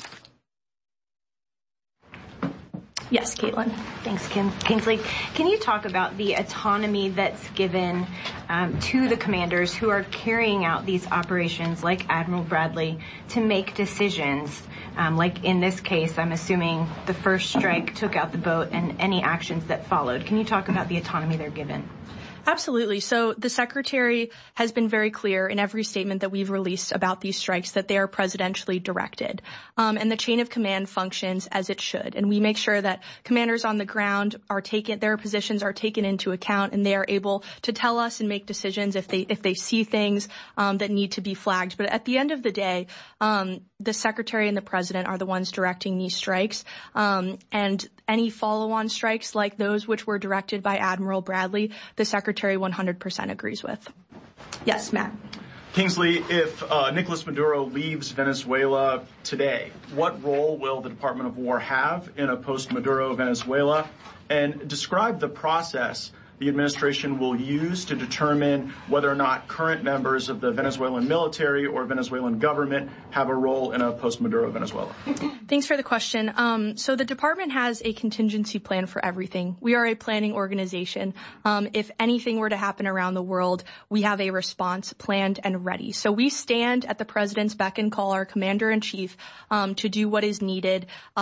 Yes, Caitlin. Thanks, Kingsley. Can you talk about the autonomy that's given to the commanders who are carrying out these operations, like Admiral Bradley, to make decisions? Like in this case, I'm assuming the first strike took out the boat and any actions that followed. Can you talk about the autonomy they're given? Absolutely. So the Secretary has been very clear in every statement that we've released about these strikes that they are presidentially directed. And the chain of command functions as it should. And we make sure that commanders on the ground their positions are taken into account, and they are able to tell us and make decisions if they see things that need to be flagged. But at the end of the day, the Secretary and the President are the ones directing these strikes. And any follow-on strikes like those which were directed by Admiral Bradley, the Secretary 100% agrees with. Yes, Matt. Kingsley, if Nicolas Maduro leaves Venezuela today, what role will the Department of War have in a post-Maduro Venezuela? And describe the process the administration will use to determine whether or not current members of the Venezuelan military or Venezuelan government have a role in a post-Maduro Venezuela. Thanks for the question. So the department has a contingency plan for everything. We are a planning organization. If anything were to happen around the world, we have a response planned and ready. So we stand at the president's beck and call, our commander-in-chief, to do what is needed,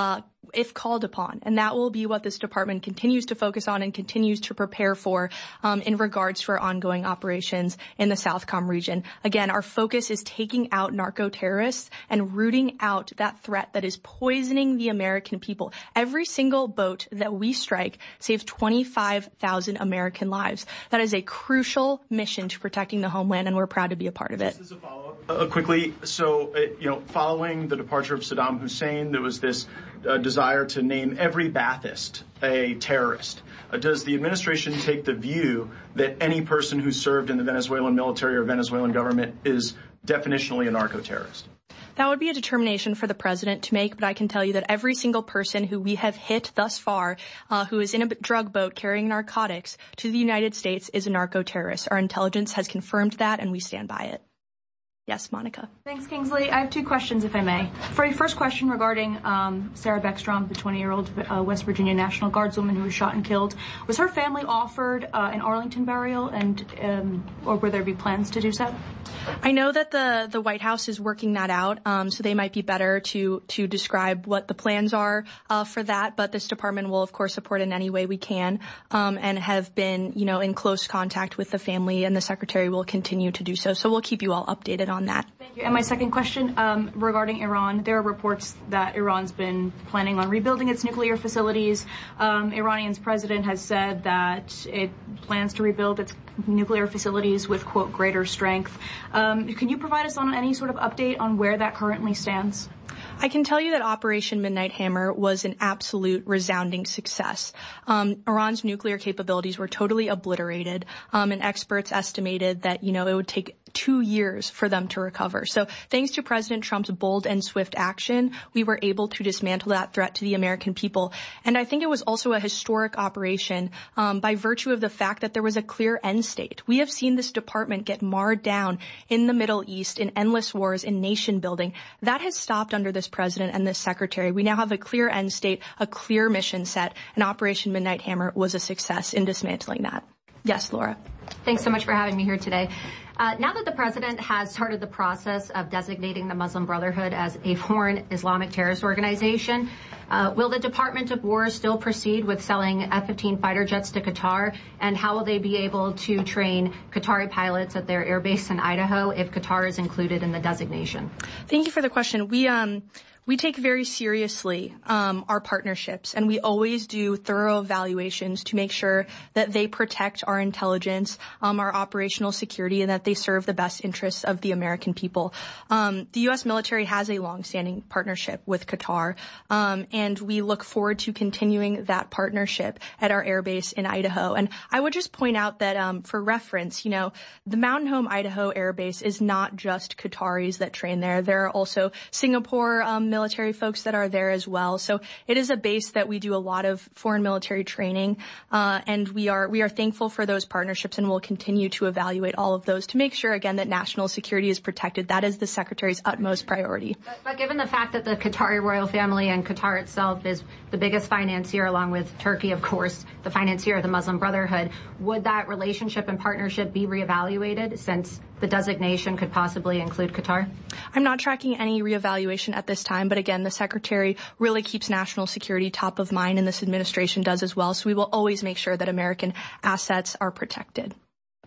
if called upon. And that will be what this department continues to focus on and continues to prepare for in regards to our ongoing operations in the Southcom region. Again, our focus is taking out narco-terrorists and rooting out that threat that is poisoning the American people. Every single boat that we strike saves 25,000 American lives. That is a crucial mission to protecting the homeland, and we're proud to be a part of it. Just as a follow-up, quickly, so, following the departure of Saddam Hussein, there was this desire to name every Ba'athist a terrorist. Does the administration take the view that any person who served in the Venezuelan military or Venezuelan government is definitionally a narco-terrorist? That would be a determination for the president to make, but I can tell you that every single person who we have hit thus far, who is in a drug boat carrying narcotics to the United States, is a narco-terrorist. Our intelligence has confirmed that, and we stand by it. Yes, Monica. Thanks, Kingsley. I have two questions, if I may. For your first question regarding Sarah Beckstrom, the 20-year-old West Virginia National Guardswoman who was shot and killed, was her family offered an Arlington burial, and or will there be plans to do so? I know that the White House is working that out, so they might be better to describe what the plans are for that. But this department will, of course, support in any way we can, and have been, in close contact with the family, and the secretary will continue to do so. So we'll keep you all updated on that. Thank you. And my second question regarding Iran, there are reports that Iran's been planning on rebuilding its nuclear facilities. Iranian's president has said that it plans to rebuild its nuclear facilities with, quote, greater strength. Can you provide us on any sort of update on where that currently stands? I can tell you that Operation Midnight Hammer was an absolute resounding success. Iran's nuclear capabilities were totally obliterated, and experts estimated that, it would take 2 years for them to recover. So thanks to President Trump's bold and swift action, we were able to dismantle that threat to the American people. And I think it was also a historic operation by virtue of the fact that there was a clear end state. We have seen this department get marred down in the Middle East in endless wars, in nation building. That has stopped under this president and this secretary. We now have a clear end state, a clear mission set, and Operation Midnight Hammer was a success in dismantling that. Yes, Laura. Thanks so much for having me here today. Now that the president has started the process of designating the Muslim Brotherhood as a foreign Islamic terrorist organization, will the Department of War still proceed with selling F-15 fighter jets to Qatar? And how will they be able to train Qatari pilots at their air base in Idaho if Qatar is included in the designation? Thank you for the question. We take very seriously our partnerships, and we always do thorough evaluations to make sure that they protect our intelligence, our operational security, and that they serve the best interests of the American people. The U.S. military has a long-standing partnership with Qatar, and we look forward to continuing that partnership at our air base in Idaho. And I would just point out that for reference, the Mountain Home, Idaho Air Base is not just Qataris that train there. There are also Singapore military folks that are there as well. So it is a base that we do a lot of foreign military training, and we are thankful for those partnerships, and we'll continue to evaluate all of those to make sure, again, that national security is protected. That is the Secretary's utmost priority. But given the fact that the Qatari royal family and Qatar itself is the biggest financier, along with Turkey, of course, the financier of the Muslim Brotherhood, would that relationship and partnership be reevaluated since the designation could possibly include Qatar? I'm not tracking any reevaluation at this time, but again, the Secretary really keeps national security top of mind, and this administration does as well. So we will always make sure that American assets are protected.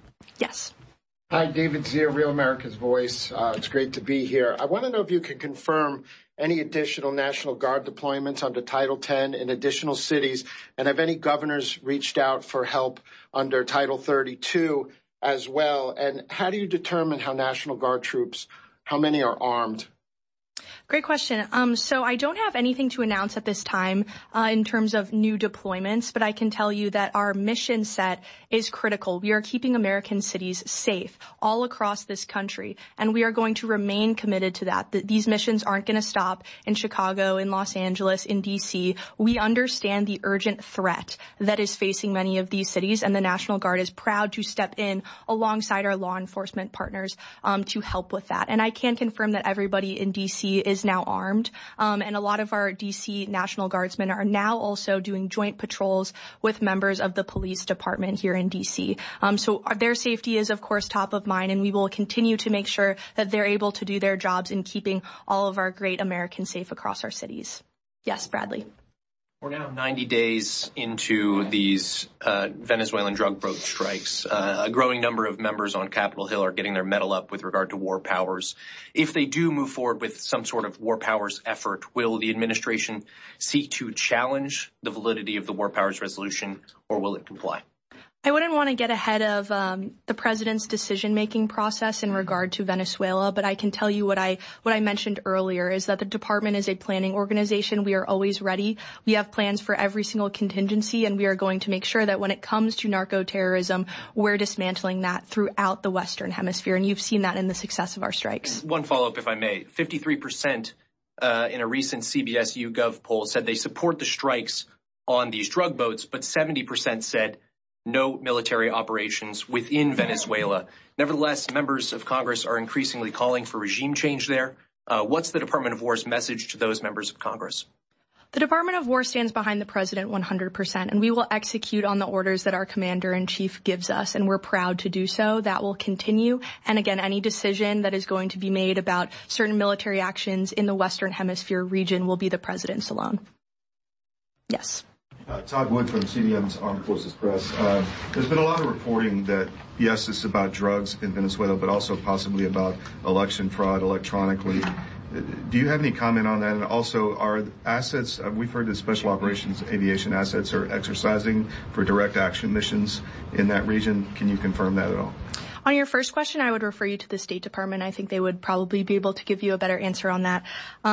Yes. Hi, David Zier, Real America's Voice. It's great to be here. I want to know if you can confirm any additional National Guard deployments under Title 10 in additional cities, and have any governors reached out for help under Title 32 as well? And how do you determine how National Guard troops, how many are armed? Great question. So I don't have anything to announce at this time in terms of new deployments, but I can tell you that our mission set is critical. We are keeping American cities safe all across this country, and we are going to remain committed to that. These missions aren't going to stop in Chicago, in Los Angeles, in D.C. We understand the urgent threat that is facing many of these cities, and the National Guard is proud to step in alongside our law enforcement partners to help with that. And I can confirm that everybody in D.C. is now armed, and a lot of our D.C. National Guardsmen are now also doing joint patrols with members of the police department here in D.C. So their safety is, of course, top of mind, and we will continue to make sure that they're able to do their jobs in keeping all of our great Americans safe across our cities. Yes, Bradley. We're now 90 days into these Venezuelan drug boat strikes. A growing number of members on Capitol Hill are getting their mettle up with regard to war powers. If they do move forward with some sort of war powers effort, will the administration seek to challenge the validity of the war powers resolution, or will it comply? I wouldn't want to get ahead of the president's decision-making process in regard to Venezuela, but I can tell you what I mentioned earlier is that the department is a planning organization. We are always ready. We have plans for every single contingency, and we are going to make sure that when it comes to narco-terrorism, we're dismantling that throughout the Western Hemisphere, and you've seen that in the success of our strikes. One follow-up, if I may. 53% in a recent CBS YouGov poll said they support the strikes on these drug boats, but 70% said no military operations within Venezuela. Nevertheless, members of Congress are increasingly calling for regime change there. What's the Department of War's message to those members of Congress? The Department of War stands behind the president 100%, and we will execute on the orders that our commander-in-chief gives us, and we're proud to do so. That will continue. And again, any decision that is going to be made about certain military actions in the Western Hemisphere region will be the president's alone. Yes. Todd Wood from CDM's Armed Forces Press. There's been a lot of reporting that, yes, it's about drugs in Venezuela, but also possibly about election fraud electronically. Do you have any comment on that? And also, are assets, we've heard that special operations aviation assets are exercising for direct action missions in that region. Can you confirm that at all? On your first question, I would refer you to the State Department. I think they would probably be able to give you a better answer on that.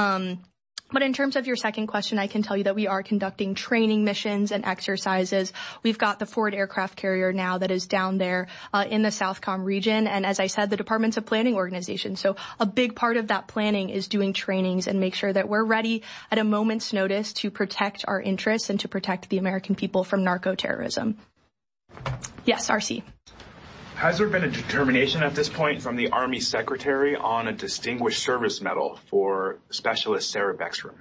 But in terms of your second question, I can tell you that we are conducting training missions and exercises. We've got the Ford aircraft carrier now that is down there in the Southcom region. And as I said, the department's a planning organization. So a big part of that planning is doing trainings and make sure that we're ready at a moment's notice to protect our interests and to protect the American people from narco-terrorism. Yes, RC. Has there been a determination at this point from the Army Secretary on a Distinguished Service Medal for Specialist Sarah Beckstrom?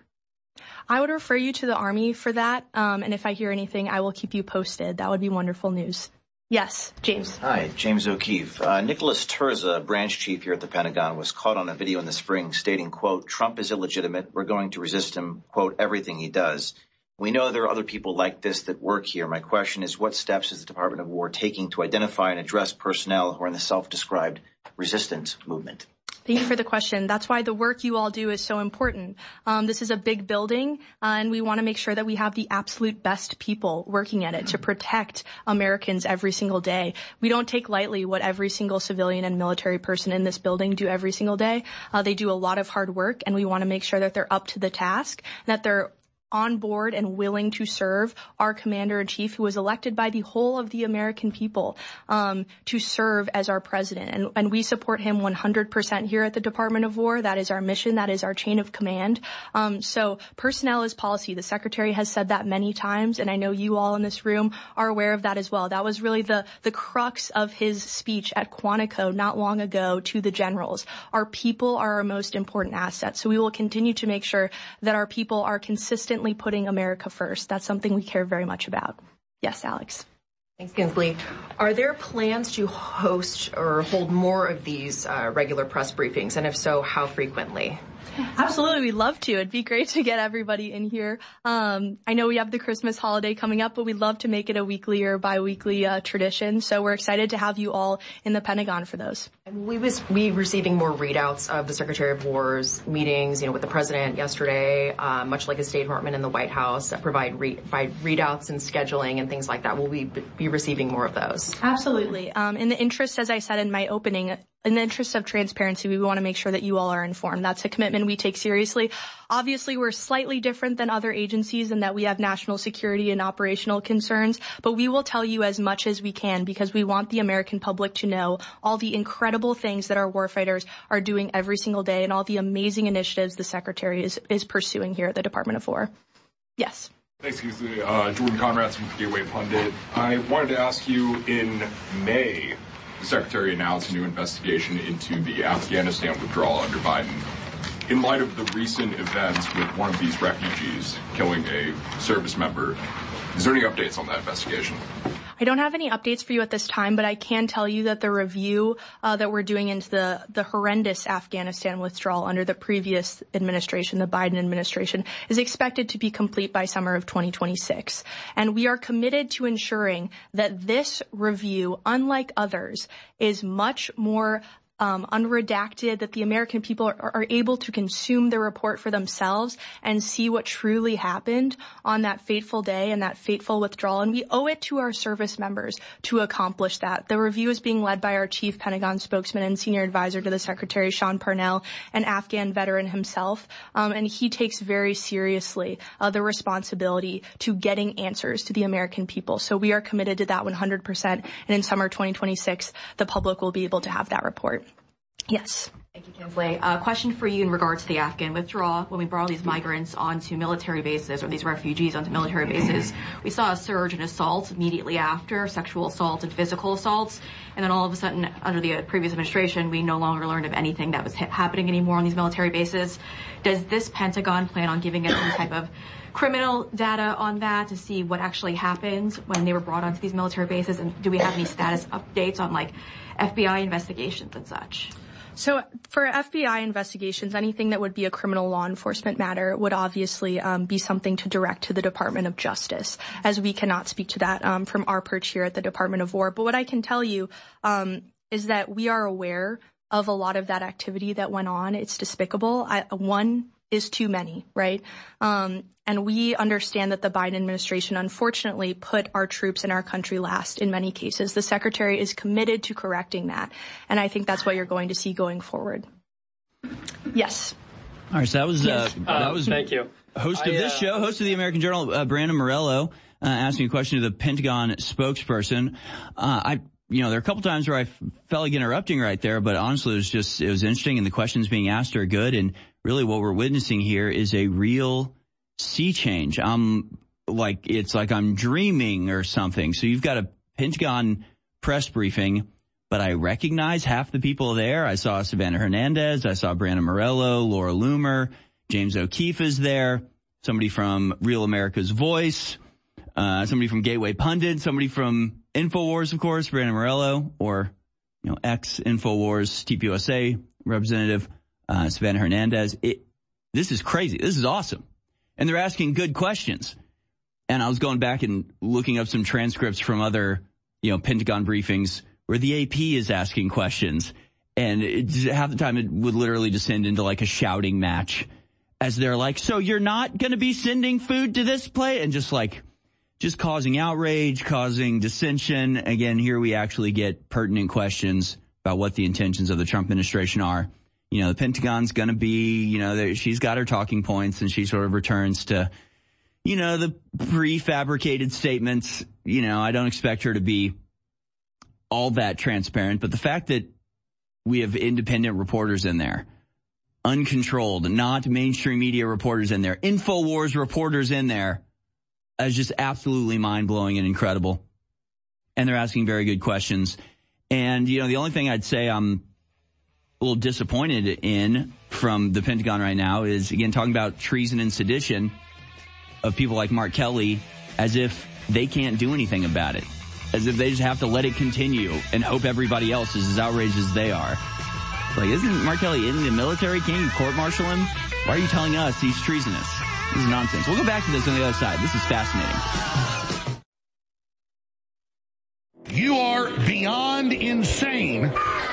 I would refer you to the Army for that, and if I hear anything, I will keep you posted. That would be wonderful news. Yes, James. Hi, James O'Keefe. Nicholas Terza, branch chief here at the Pentagon, was caught on a video in the spring stating, quote, Trump is illegitimate. We're going to resist him, quote, everything he does. We know there are other people like this that work here. My question is, what steps is the Department of War taking to identify and address personnel who are in the self-described resistance movement? Thank you for the question. That's why the work you all do is so important. This is a big building, and we want to make sure that we have the absolute best people working at it to protect Americans every single day. We don't take lightly what every single civilian and military person in this building do every single day. They do a lot of hard work, and we want to make sure that they're up to the task, that they're on board and willing to serve our commander-in-chief, who was elected by the whole of the American people to serve as our president. And we support him 100% here at the Department of War. That is our mission. That is our chain of command. So personnel is policy. The Secretary has said that many times, and I know you all in this room are aware of that as well. That was really the crux of his speech at Quantico not long ago to the generals. Our people are our most important asset. So we will continue to make sure that our people are consistently putting America first. That's something we care very much about. Yes, Alex. Thanks, Kinsley. Are there plans to host or hold more of these regular press briefings? And if so, how frequently? Absolutely. We'd love to. It'd be great to get everybody in here. I know we have the Christmas holiday coming up, but we'd love to make it a weekly or bi-weekly tradition. So we're excited to have you all in the Pentagon for those. And we be receiving more readouts of the Secretary of War's meetings, with the president yesterday, much like the State Department and the White House that provide readouts and scheduling and things like that. Will we be receiving more of those? Absolutely. In the interest, as I said in my opening, in the interest of transparency, we want to make sure that you all are informed. That's a commitment we take seriously. Obviously, we're slightly different than other agencies in that we have national security and operational concerns, but we will tell you as much as we can because we want the American public to know all the incredible things that our warfighters are doing every single day and all the amazing initiatives the Secretary is pursuing here at the Department of War. Yes. Thanks, Kingsley. Jordan Conrad from Gateway Pundit. I wanted to ask you, in May, the Secretary announced a new investigation into the Afghanistan withdrawal under Biden. In light of the recent events with one of these refugees killing a service member, is there any updates on that investigation? I don't have any updates for you at this time, but I can tell you that the review that we're doing into the horrendous Afghanistan withdrawal under the previous administration, the Biden administration, is expected to be complete by summer of 2026. And we are committed to ensuring that this review, unlike others, is much more unredacted, that the American people are able to consume the report for themselves and see what truly happened on that fateful day and that fateful withdrawal. And we owe it to our service members to accomplish that. The review is being led by our chief Pentagon spokesman and senior advisor to the Secretary, Sean Parnell, an Afghan veteran himself. And he takes very seriously the responsibility to getting answers to the American people. So we are committed to that 100%. And in summer 2026, the public will be able to have that report. Yes. Thank you, Kingsley. Question for you in regards to the Afghan withdrawal. When we brought all these migrants onto military bases, or these refugees onto military bases, we saw a surge in assaults immediately after, sexual assaults and physical assaults. And then all of a sudden, under the previous administration, we no longer learned of anything that was happening anymore on these military bases. Does this Pentagon plan on giving us some type of criminal data on that to see what actually happened when they were brought onto these military bases? And do we have any status updates on, like, FBI investigations and such? So for FBI investigations, anything that would be a criminal law enforcement matter would obviously be something to direct to the Department of Justice, as we cannot speak to that from our perch here at the Department of War. But what I can tell you is that we are aware of a lot of that activity that went on. It's despicable. One is too many, right? And we understand that the Biden administration unfortunately put our troops and our country last in many cases. The Secretary is committed to correcting that. And I think that's what you're going to see going forward. Yes. All right. So that was thank you. Host of this show, host of the American Journal, Brandon Morello, asking a question to the Pentagon spokesperson. There are a couple times where I felt like interrupting right there, but honestly, it was interesting, and the questions being asked are good. And really what we're witnessing here is a real sea change. It's like I'm dreaming or something. So you've got a Pentagon press briefing, but I recognize half the people there. I saw Savannah Hernandez. I saw Brandon Morello, Laura Loomer, James O'Keefe is there, somebody from Real America's Voice, somebody from Gateway Pundit, somebody from InfoWars, of course, Brandon Morello, or, ex-InfoWars TPUSA representative, Savannah Hernandez. This is crazy. This is awesome. And they're asking good questions. And I was going back and looking up some transcripts from other, Pentagon briefings where the AP is asking questions. And half the time it would literally descend into like a shouting match as they're like, so you're not going to be sending food to this place? And just causing outrage, causing dissension. Again, here we actually get pertinent questions about what the intentions of the Trump administration are. The Pentagon's going to be, she's got her talking points, and she sort of returns to, the prefabricated statements. I don't expect her to be all that transparent, but the fact that we have independent reporters in there, uncontrolled, not mainstream media reporters in there, InfoWars reporters in there, is just absolutely mind-blowing and incredible. And they're asking very good questions. And, the only thing I'd say I'm a little disappointed in from the Pentagon right now is, again, talking about treason and sedition of people like Mark Kelly as if they can't do anything about it, as if they just have to let it continue and hope everybody else is as outraged as they are. Like, isn't Mark Kelly in the military? Can't you court-martial him? Why are you telling us he's treasonous? This is nonsense. We'll go back to this on the other side. This is fascinating. You are beyond insane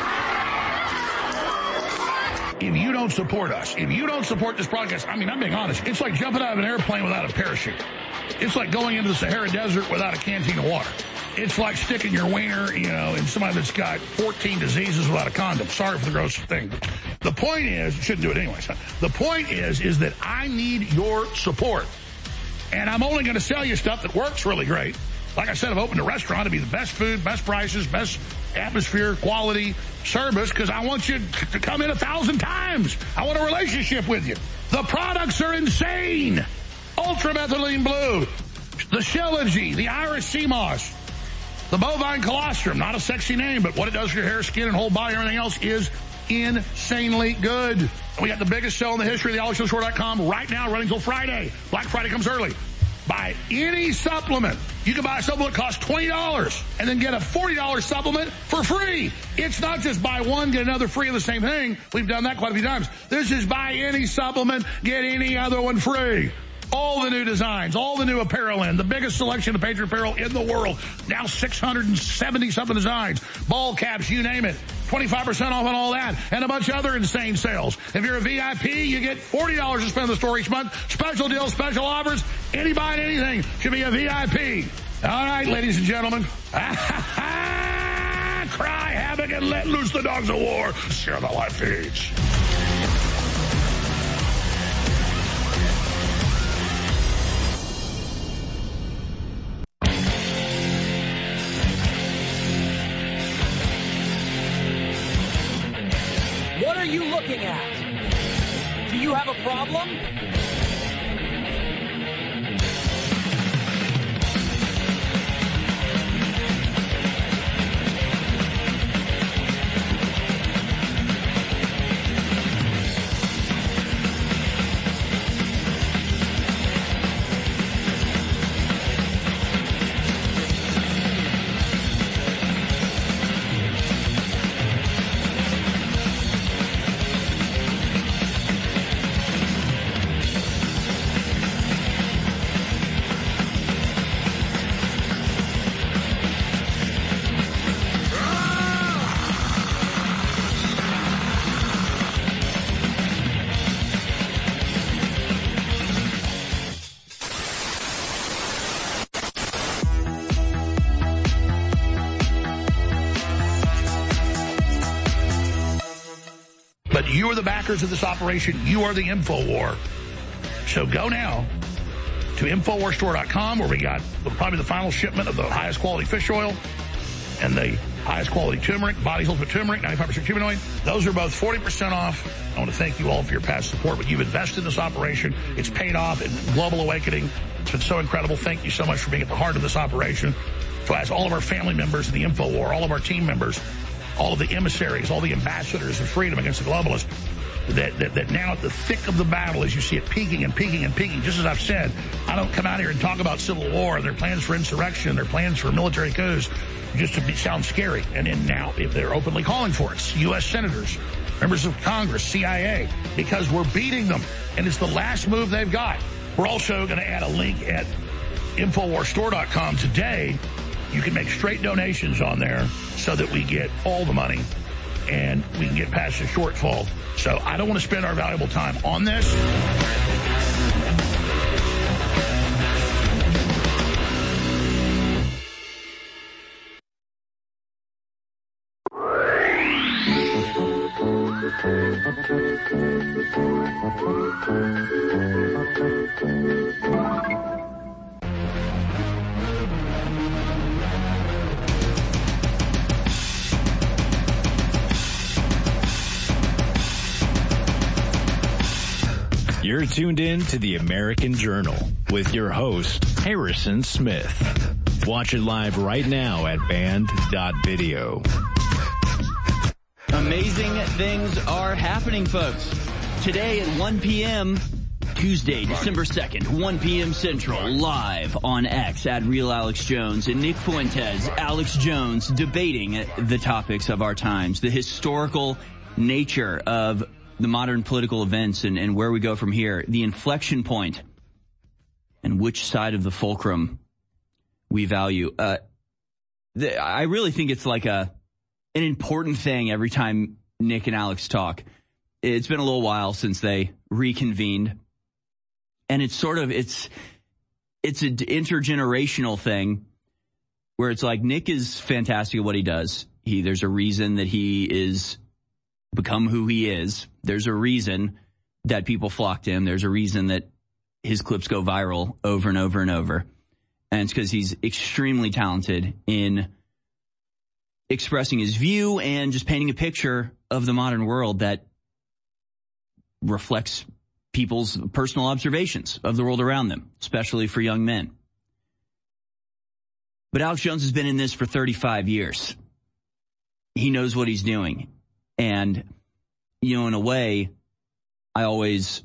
if you don't support us. If you don't support this broadcast, I'm being honest. It's like jumping out of an airplane without a parachute. It's like going into the Sahara Desert without a canteen of water. It's like sticking your wiener, in somebody that's got 14 diseases without a condom. Sorry for the gross thing. The point is, you shouldn't do it anyway. So the point is that I need your support. And I'm only going to sell you stuff that works really great. Like I said, I've opened a restaurant to be the best food, best prices, best atmosphere, quality, service, because I want you to come in 1,000 times. I want a relationship with you. The products are insane. Ultramethylene blue, the Shilajit, the Irish sea moss, the bovine colostrum, not a sexy name, but what it does for your hair, skin, and whole body, everything else is insanely good. We got the biggest sale in the history of the AlexJonesStore.com right now, running till Friday. Black Friday comes early. Buy any supplement. You can buy a supplement that costs $20 and then get a $40 supplement for free. It's not just buy one, get another free of the same thing. We've done that quite a few times. This is buy any supplement, get any other one free. All the new designs, all the new apparel in, the biggest selection of Patriot apparel in the world. Now 670-something designs, ball caps, you name it. 25% off on all that, and a bunch of other insane sales. If you're a VIP, you get $40 to spend in the store each month. Special deals, special offers. Anybody, anything should be a VIP. All right, ladies and gentlemen. Cry havoc and let loose the dogs of war. Share the live feeds. What are you looking at? Do you have a problem? You are the backers of this operation. You are the InfoWar. So go now to InfoWarsStore.com, where we got probably the final shipment of the highest quality fish oil and the highest quality turmeric, Body's Ultimate Turmeric, 95% humanoid. Those are both 40% off. I want to thank you all for your past support, but you've invested in this operation. It's paid off in Global Awakening. It's been so incredible. Thank you so much for being at the heart of this operation. So as all of our family members in the InfoWar, all of our team members, all of the emissaries, all the ambassadors of freedom against the globalists, that now at the thick of the battle, as you see it peaking and peaking and peaking, just as I've said, I don't come out here and talk about civil war and their plans for insurrection, their plans for military coups, just to sound scary. And then now, if they're openly calling for it, U.S. senators, members of Congress, CIA, because we're beating them, and it's the last move they've got. We're also going to add a link at InfoWarsStore.com today. You can make straight donations on there so that we get all the money and we can get past the shortfall. So I don't want to spend our valuable time on this. You're tuned in to the American Journal with your host, Harrison Smith. Watch it live right now at band.video. Amazing things are happening, folks. Today at 1 p.m., Tuesday, December 2nd, 1 p.m. Central, live on X at Real Alex Jones and Nick Fuentes, Alex Jones, debating the topics of our times, the historical nature of the modern political events and where we go from here, the inflection point, and which side of the fulcrum we value. I really think it's like an important thing every time Nick and Alex talk. It's been a little while since they reconvened, and it's an intergenerational thing where it's like Nick is fantastic at what he does. There's a reason that he is become who he is. There's a reason that people flock to him. There's a reason that his clips go viral over and over and over. And it's because he's extremely talented in expressing his view and just painting a picture of the modern world that reflects people's personal observations of the world around them, especially for young men. But Alex Jones has been in this for 35 years. He knows what he's doing. And, you know, in a way, I always,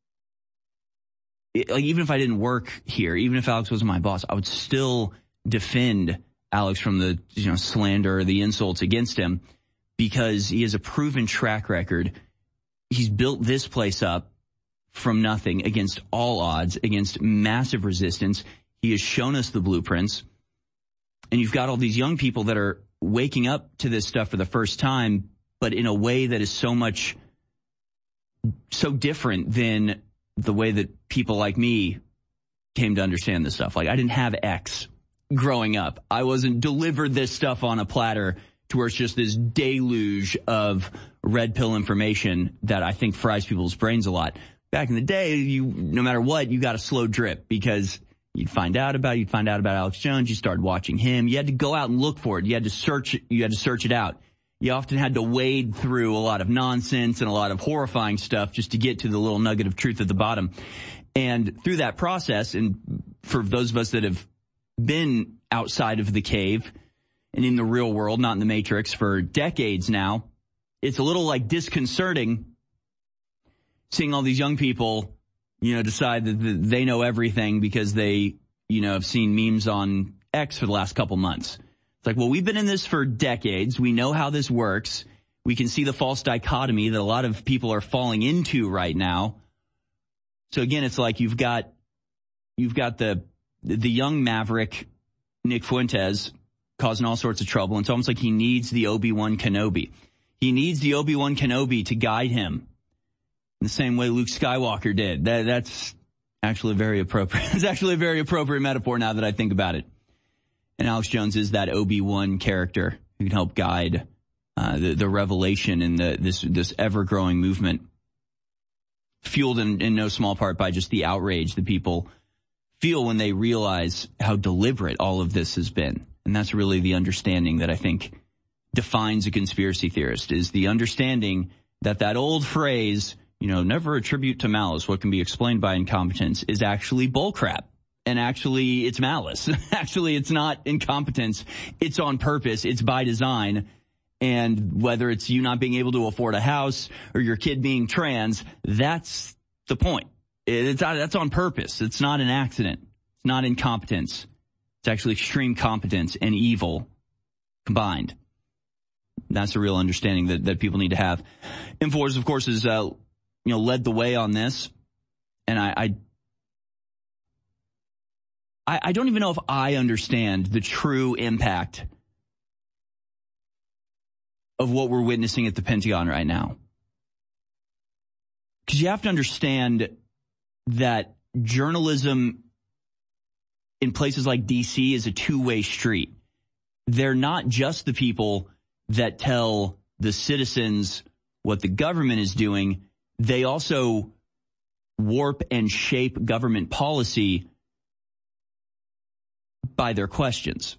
like, even if I didn't work here, even if Alex wasn't my boss, I would still defend Alex from the, you know, slander or the insults against him, because he has a proven track record. He's built this place up from nothing against all odds, against massive resistance. He has shown us the blueprints. And you've got all these young people that are waking up to this stuff for the first time, but in a way that is so different than the way that people like me came to understand this stuff. Like, I didn't have X growing up. I wasn't delivered this stuff on a platter to where it's just this deluge of red pill information that I think fries people's brains a lot. Back in the day, no matter what, you got a slow drip, because you'd find out about Alex Jones. You started watching him. You had to go out and look for it. You had to search it out. You often had to wade through a lot of nonsense and a lot of horrifying stuff just to get to the little nugget of truth at the bottom. And through that process, and for those of us that have been outside of the cave and in the real world, not in the Matrix, for decades now, it's a little like disconcerting seeing all these young people, you know, decide that they know everything because they, you know, have seen memes on X for the last couple months. It's like, well, we've been in this for decades. We know how this works. We can see the false dichotomy that a lot of people are falling into right now. So again, it's like you've got the young maverick Nick Fuentes causing all sorts of trouble. And it's almost like he needs the Obi-Wan Kenobi. He needs the Obi-Wan Kenobi to guide him in the same way Luke Skywalker did. That's actually very appropriate. It's actually a very appropriate metaphor now that I think about it. And Alex Jones is that Obi-Wan character who can help guide the revelation in this ever-growing movement, fueled in no small part by just the outrage that people feel when they realize how deliberate all of this has been. And that's really the understanding that I think defines a conspiracy theorist, is the understanding that old phrase, you know, never attribute to malice what can be explained by incompetence, is actually bullcrap. And actually, it's malice. Actually, it's not incompetence. It's on purpose. It's by design. And whether it's you not being able to afford a house or your kid being trans, that's the point. That's on purpose. It's not an accident. It's not incompetence. It's actually extreme competence and evil combined. That's a real understanding that people need to have. InfoWars, of course, has led the way on this, and I don't even know if I understand the true impact of what we're witnessing at the Pentagon right now. Because you have to understand that journalism in places like D.C. is a two-way street. They're not just the people that tell the citizens what the government is doing. They also warp and shape government policy by their questions.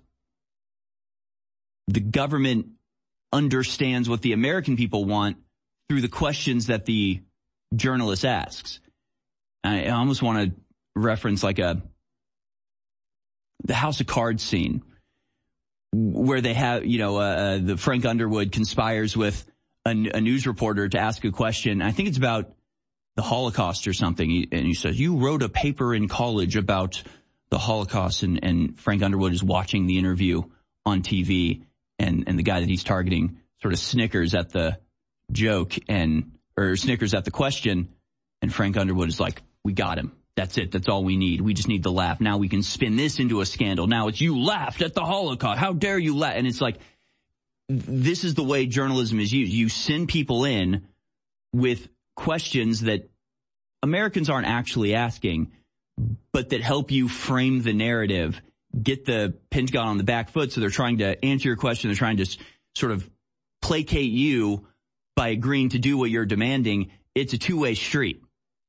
The government understands what the American people want through the questions that the journalist asks. I almost want to reference like the House of Cards scene where they have, the Frank Underwood conspires with a news reporter to ask a question. I think it's about the Holocaust or something. And he says, you wrote a paper in college about the Holocaust, and Frank Underwood is watching the interview on TV, and the guy that he's targeting sort of snickers at the joke or snickers at the question, and Frank Underwood is like, we got him. That's it. That's all we need. We just need the laugh. Now we can spin this into a scandal. Now it's you laughed at the Holocaust. How dare you laugh? And it's like, this is the way journalism is used. You send people in with questions that Americans aren't actually asking, but that help you frame the narrative, get the Pentagon on the back foot. So they're trying to answer your question. They're trying to sort of placate you by agreeing to do what you're demanding. It's a two-way street.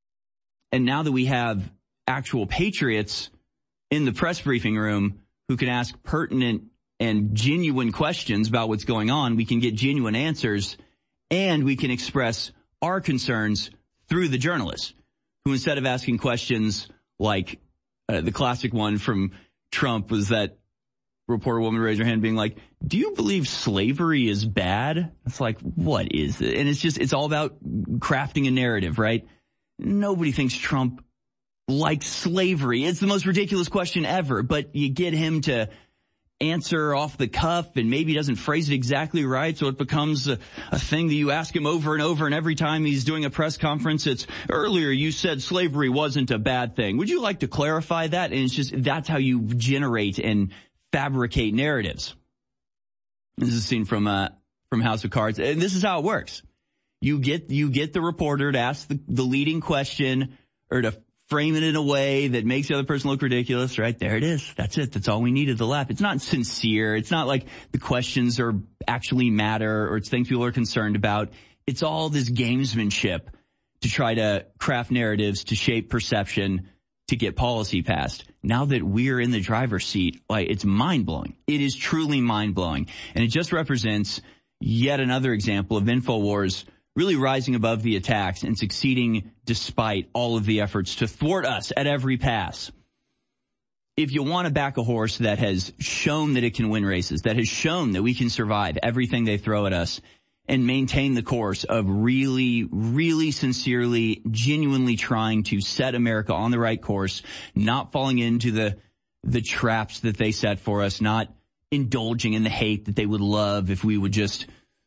And now that we have actual patriots in the press briefing room who can ask pertinent and genuine questions about what's going on, we can get genuine answers, and we can express our concerns through the journalists who, instead of asking questions like the classic one from Trump was that reporter woman raised her hand being like, do you believe slavery is bad? It's like, what is it? And it's all about crafting a narrative, right? Nobody thinks Trump likes slavery. It's the most ridiculous question ever, but you get him to answer off the cuff and maybe doesn't phrase it exactly right, so it becomes a thing that you ask him over and over, and every time he's doing a press conference, it's, earlier you said slavery wasn't a bad thing. Would you like to clarify that? And that's how you generate and fabricate narratives. This is a scene from House of Cards, and this is how it works. You get the reporter to ask the leading question or to frame it in a way that makes the other person look ridiculous, right? There it is. That's it. That's all we needed, the laugh. It's not sincere. It's not like the questions are actually matter or it's things people are concerned about. It's all this gamesmanship to try to craft narratives, to shape perception, to get policy passed. Now that we're in the driver's seat, it's mind-blowing. It is truly mind-blowing. And it just represents yet another example of InfoWars really rising above the attacks and succeeding despite all of the efforts to thwart us at every pass. If you want to back a horse that has shown that it can win races, that has shown that we can survive everything they throw at us and maintain the course of really, really sincerely, genuinely trying to set America on the right course, not falling into the traps that they set for us, not indulging in the hate that they would love if we would just,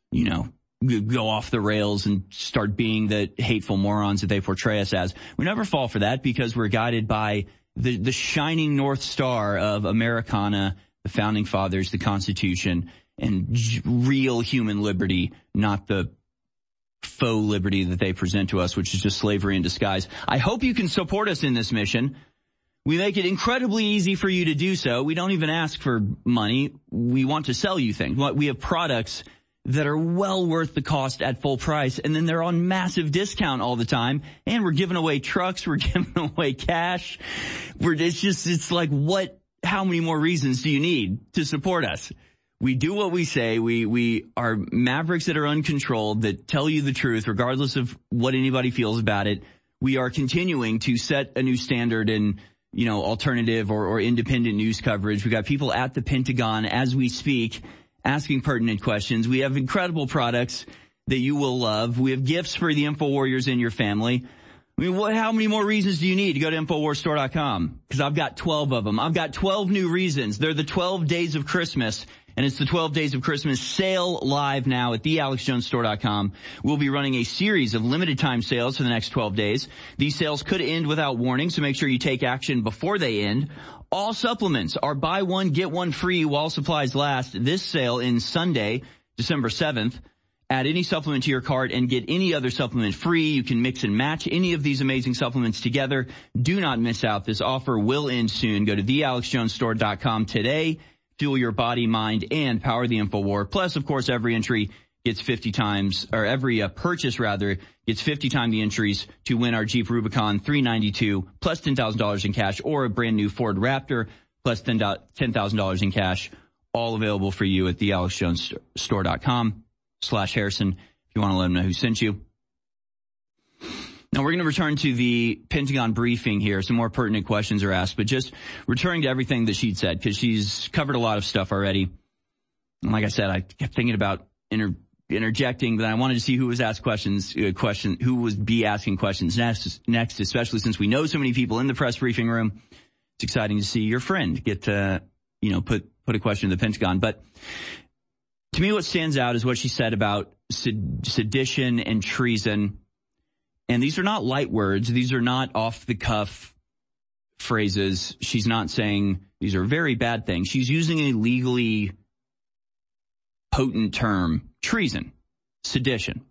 go off the rails and start being the hateful morons that they portray us as. We never fall for that because we're guided by the shining North Star of Americana, the Founding Fathers, the Constitution, and real human liberty, not the faux liberty that they present to us, which is just slavery in disguise. I hope you can support us in this mission. We make it incredibly easy for you to do so. We don't even ask for money. We want to sell you things. We have products that are well worth the cost at full price, and then they're on massive discount all the time, and we're giving away trucks, we're giving away cash. It's like, how many more reasons do you need to support us? We do what we say. We are mavericks that are uncontrolled, that tell you the truth regardless of what anybody feels about it. We are continuing to set a new standard in, alternative or independent news coverage. We got people at the Pentagon as we speak asking pertinent questions. We have incredible products that you will love. We have gifts for the InfoWarriors in your family. I mean, how many more reasons do you need to go to InfoWarsStore.com? Because I've got 12 of them. I've got 12 new reasons. They're the 12 days of Christmas, and it's the 12 days of Christmas sale live now at thealexjonesstore.com. We'll be running a series of limited time sales for the next 12 days. These sales could end without warning, so make sure you take action before they end. All supplements are buy one, get one free while supplies last. This sale ends Sunday, December 7th. Add any supplement to your cart and get any other supplement free. You can mix and match any of these amazing supplements together. Do not miss out. This offer will end soon. Go to thealexjonesstore.com today. Fuel your body, mind, and power the InfoWar. Plus, of course, every entry gets 50 times, or every purchase rather, gets 50 times the entries to win our Jeep Rubicon 392 plus $10,000 in cash, or a brand new Ford Raptor plus $10,000 in cash. All available for you at thealexjonesstore.com/Harrison if you want to let them know who sent you. Now, we're going to return to the Pentagon briefing here. Some more pertinent questions are asked, but just returning to everything that she'd said, because she's covered a lot of stuff already. And like I said, I kept thinking about interjecting, but I wanted to see who was asked questions, who would be asking questions next, especially since we know so many people in the press briefing room. It's exciting to see your friend get to, put a question to the Pentagon. But to me, what stands out is what she said about sedition and treason. And these are not light words. These are not off-the-cuff phrases. She's not saying these are very bad things. She's using a legally potent term, treason, sedition.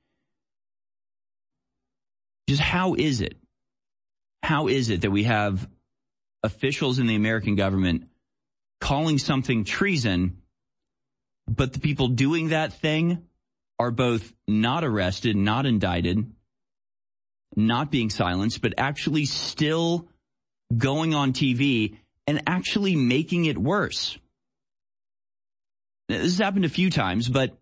Just how is it? How is it that we have officials in the American government calling something treason, but the people doing that thing are both not arrested, not indicted, not being silenced, but actually still going on TV and actually making it worse. This has happened a few times, but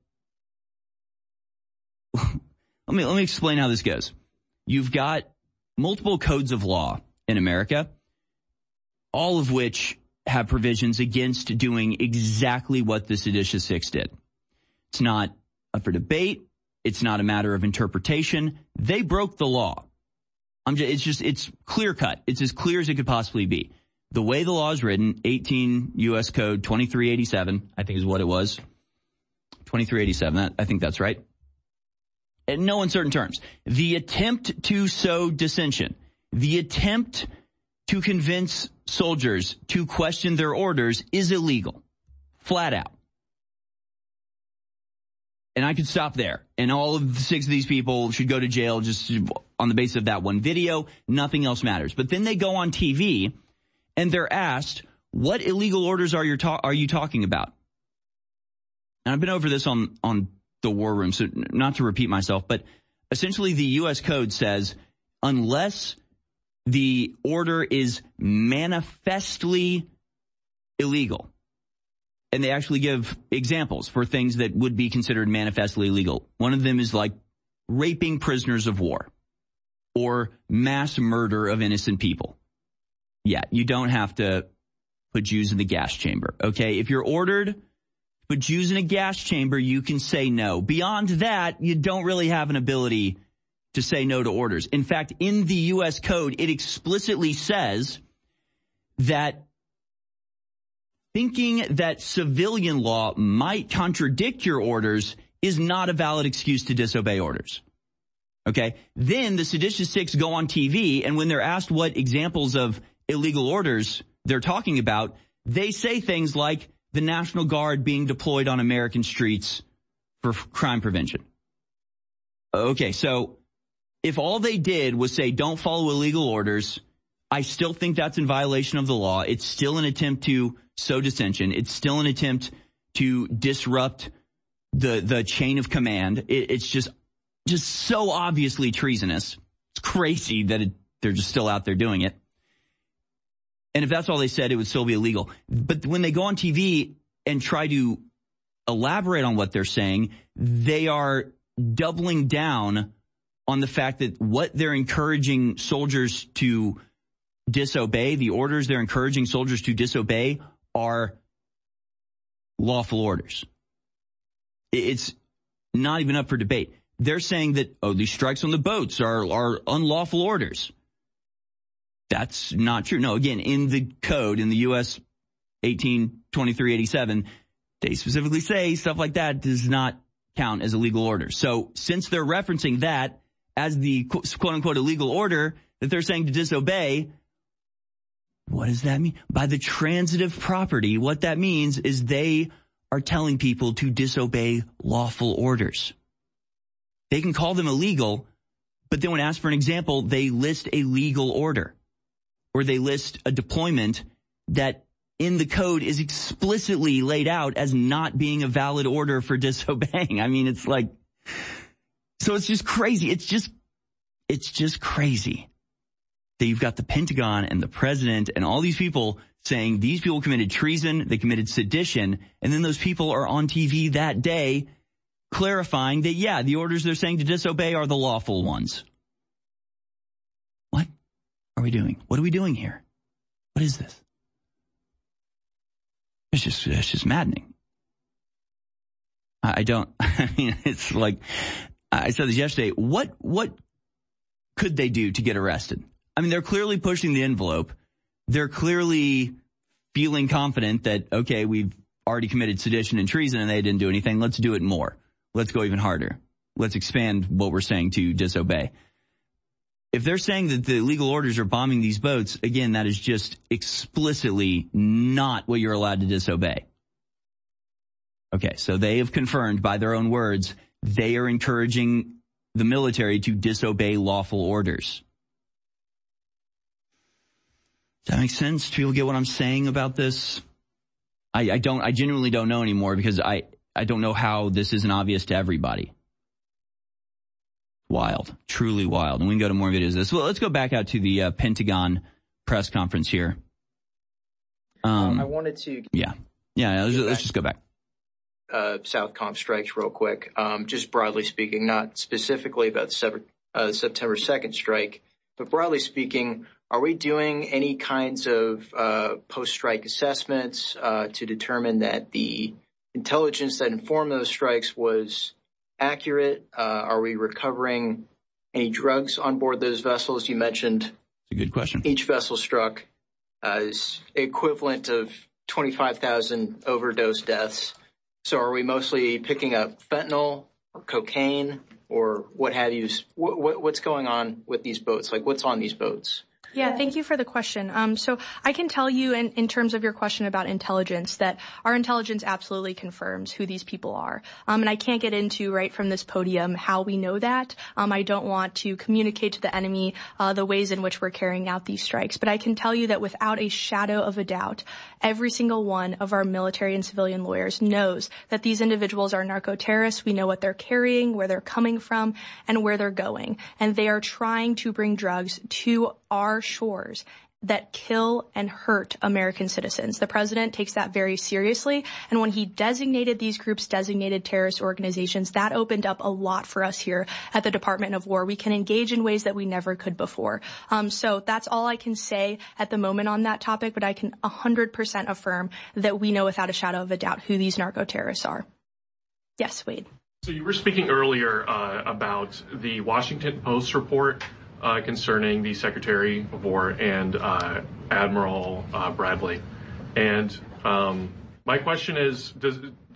let me explain how this goes. You've got multiple codes of law in America, all of which have provisions against doing exactly what the seditious six did. It's not up for debate. It's not a matter of interpretation. They broke the law. It's clear cut. It's as clear as it could possibly be. The way the law is written, 18 U.S. Code 2387, I think is what it was. 2387, I think that's right. In no uncertain terms. The attempt to sow dissension, the attempt to convince soldiers to question their orders is illegal. Flat out. And I could stop there. And all of the 6 of these people should go to jail just on the basis of that one video. Nothing else matters. But then they go on TV and they're asked, what illegal orders are you talking about? And I've been over this on the War Room, so not to repeat myself, but essentially the U.S. Code says unless the order is manifestly illegal, and they actually give examples for things that would be considered manifestly illegal. One of them is like raping prisoners of war or mass murder of innocent people. Yeah, you don't have to put Jews in the gas chamber, okay? If you're ordered to put Jews in a gas chamber, you can say no. Beyond that, you don't really have an ability to say no to orders. In fact, in the U.S. Code, it explicitly says that thinking that civilian law might contradict your orders is not a valid excuse to disobey orders. Okay? Then the seditious six go on TV, and when they're asked what examples of illegal orders they're talking about, they say things like the National Guard being deployed on American streets for crime prevention. Okay, so if all they did was say don't follow illegal orders, I still think that's in violation of the law. It's still an attempt to sow dissension. It's still an attempt to disrupt the chain of command. It's just so obviously treasonous. It's crazy that they're just still out there doing it. And if that's all they said, it would still be illegal. But when they go on TV and try to elaborate on what they're saying, they are doubling down on the fact that what they're encouraging soldiers to disobey, the orders they're encouraging soldiers to disobey, are lawful orders. It's not even up for debate. They're saying that, these strikes on the boats are unlawful orders. That's not true. No, again, in the code, in the U.S. 182387, they specifically say stuff like that does not count as illegal orders. So since they're referencing that as the quote-unquote illegal order that they're saying to disobey, what does that mean? By the transitive property, what that means is they are telling people to disobey lawful orders. They can call them illegal, but then when asked for an example, they list a legal order. Or they list a deployment that in the code is explicitly laid out as not being a valid order for disobeying. I mean, it's like, so it's just crazy. It's just crazy that you've got the Pentagon and the president and all these people saying these people committed treason, they committed sedition, and then those people are on TV that day clarifying that, yeah, the orders they're saying to disobey are the lawful ones. What are we doing? What are we doing here? What is this? It's just maddening. I mean, it's like, I said this yesterday, what could they do to get arrested? I mean, they're clearly pushing the envelope. They're clearly feeling confident that, okay, we've already committed sedition and treason and they didn't do anything. Let's do it more. Let's go even harder. Let's expand what we're saying to disobey. If they're saying that the illegal orders are bombing these boats, again, that is just explicitly not what you're allowed to disobey. Okay, so they have confirmed by their own words, they are encouraging the military to disobey lawful orders. Does that make sense? Do people get what I'm saying about this? I genuinely don't know anymore because I don't know how this isn't obvious to everybody. Wild, truly wild. And we can go to more videos of this. Well, let's go back out to the Pentagon press conference here. I wanted to... Yeah, let's just go back. Southcom strikes real quick. Just broadly speaking, not specifically about the September 2nd strike, but broadly speaking, are we doing any kinds of post-strike assessments to determine that the intelligence that informed those strikes was accurate? Are we recovering any drugs on board those vessels? You mentioned It's a good question. Each vessel struck is equivalent of 25,000 overdose deaths. So are we mostly picking up fentanyl or cocaine or what have you? What's going on with these boats? Like, what's on these boats? Yeah, thank you for the question. So I can tell you in terms of your question about intelligence that our intelligence absolutely confirms who these people are. And I can't get into right from this podium how we know that. I don't want to communicate to the enemy the ways in which we're carrying out these strikes. But I can tell you that without a shadow of a doubt, every single one of our military and civilian lawyers knows that these individuals are narco-terrorists. We know what they're carrying, where they're coming from, and where they're going. And they are trying to bring drugs to our shores that kill and hurt American citizens. The president takes that very seriously. And when he designated these groups, designated terrorist organizations, that opened up a lot for us here at the Department of War. We can engage in ways that we never could before. So that's all I can say at the moment on that topic, but I can 100% affirm that we know without a shadow of a doubt who these narco-terrorists are. Yes, Wade. So you were speaking earlier about the Washington Post report concerning the Secretary of War and Admiral Bradley. And my question is, does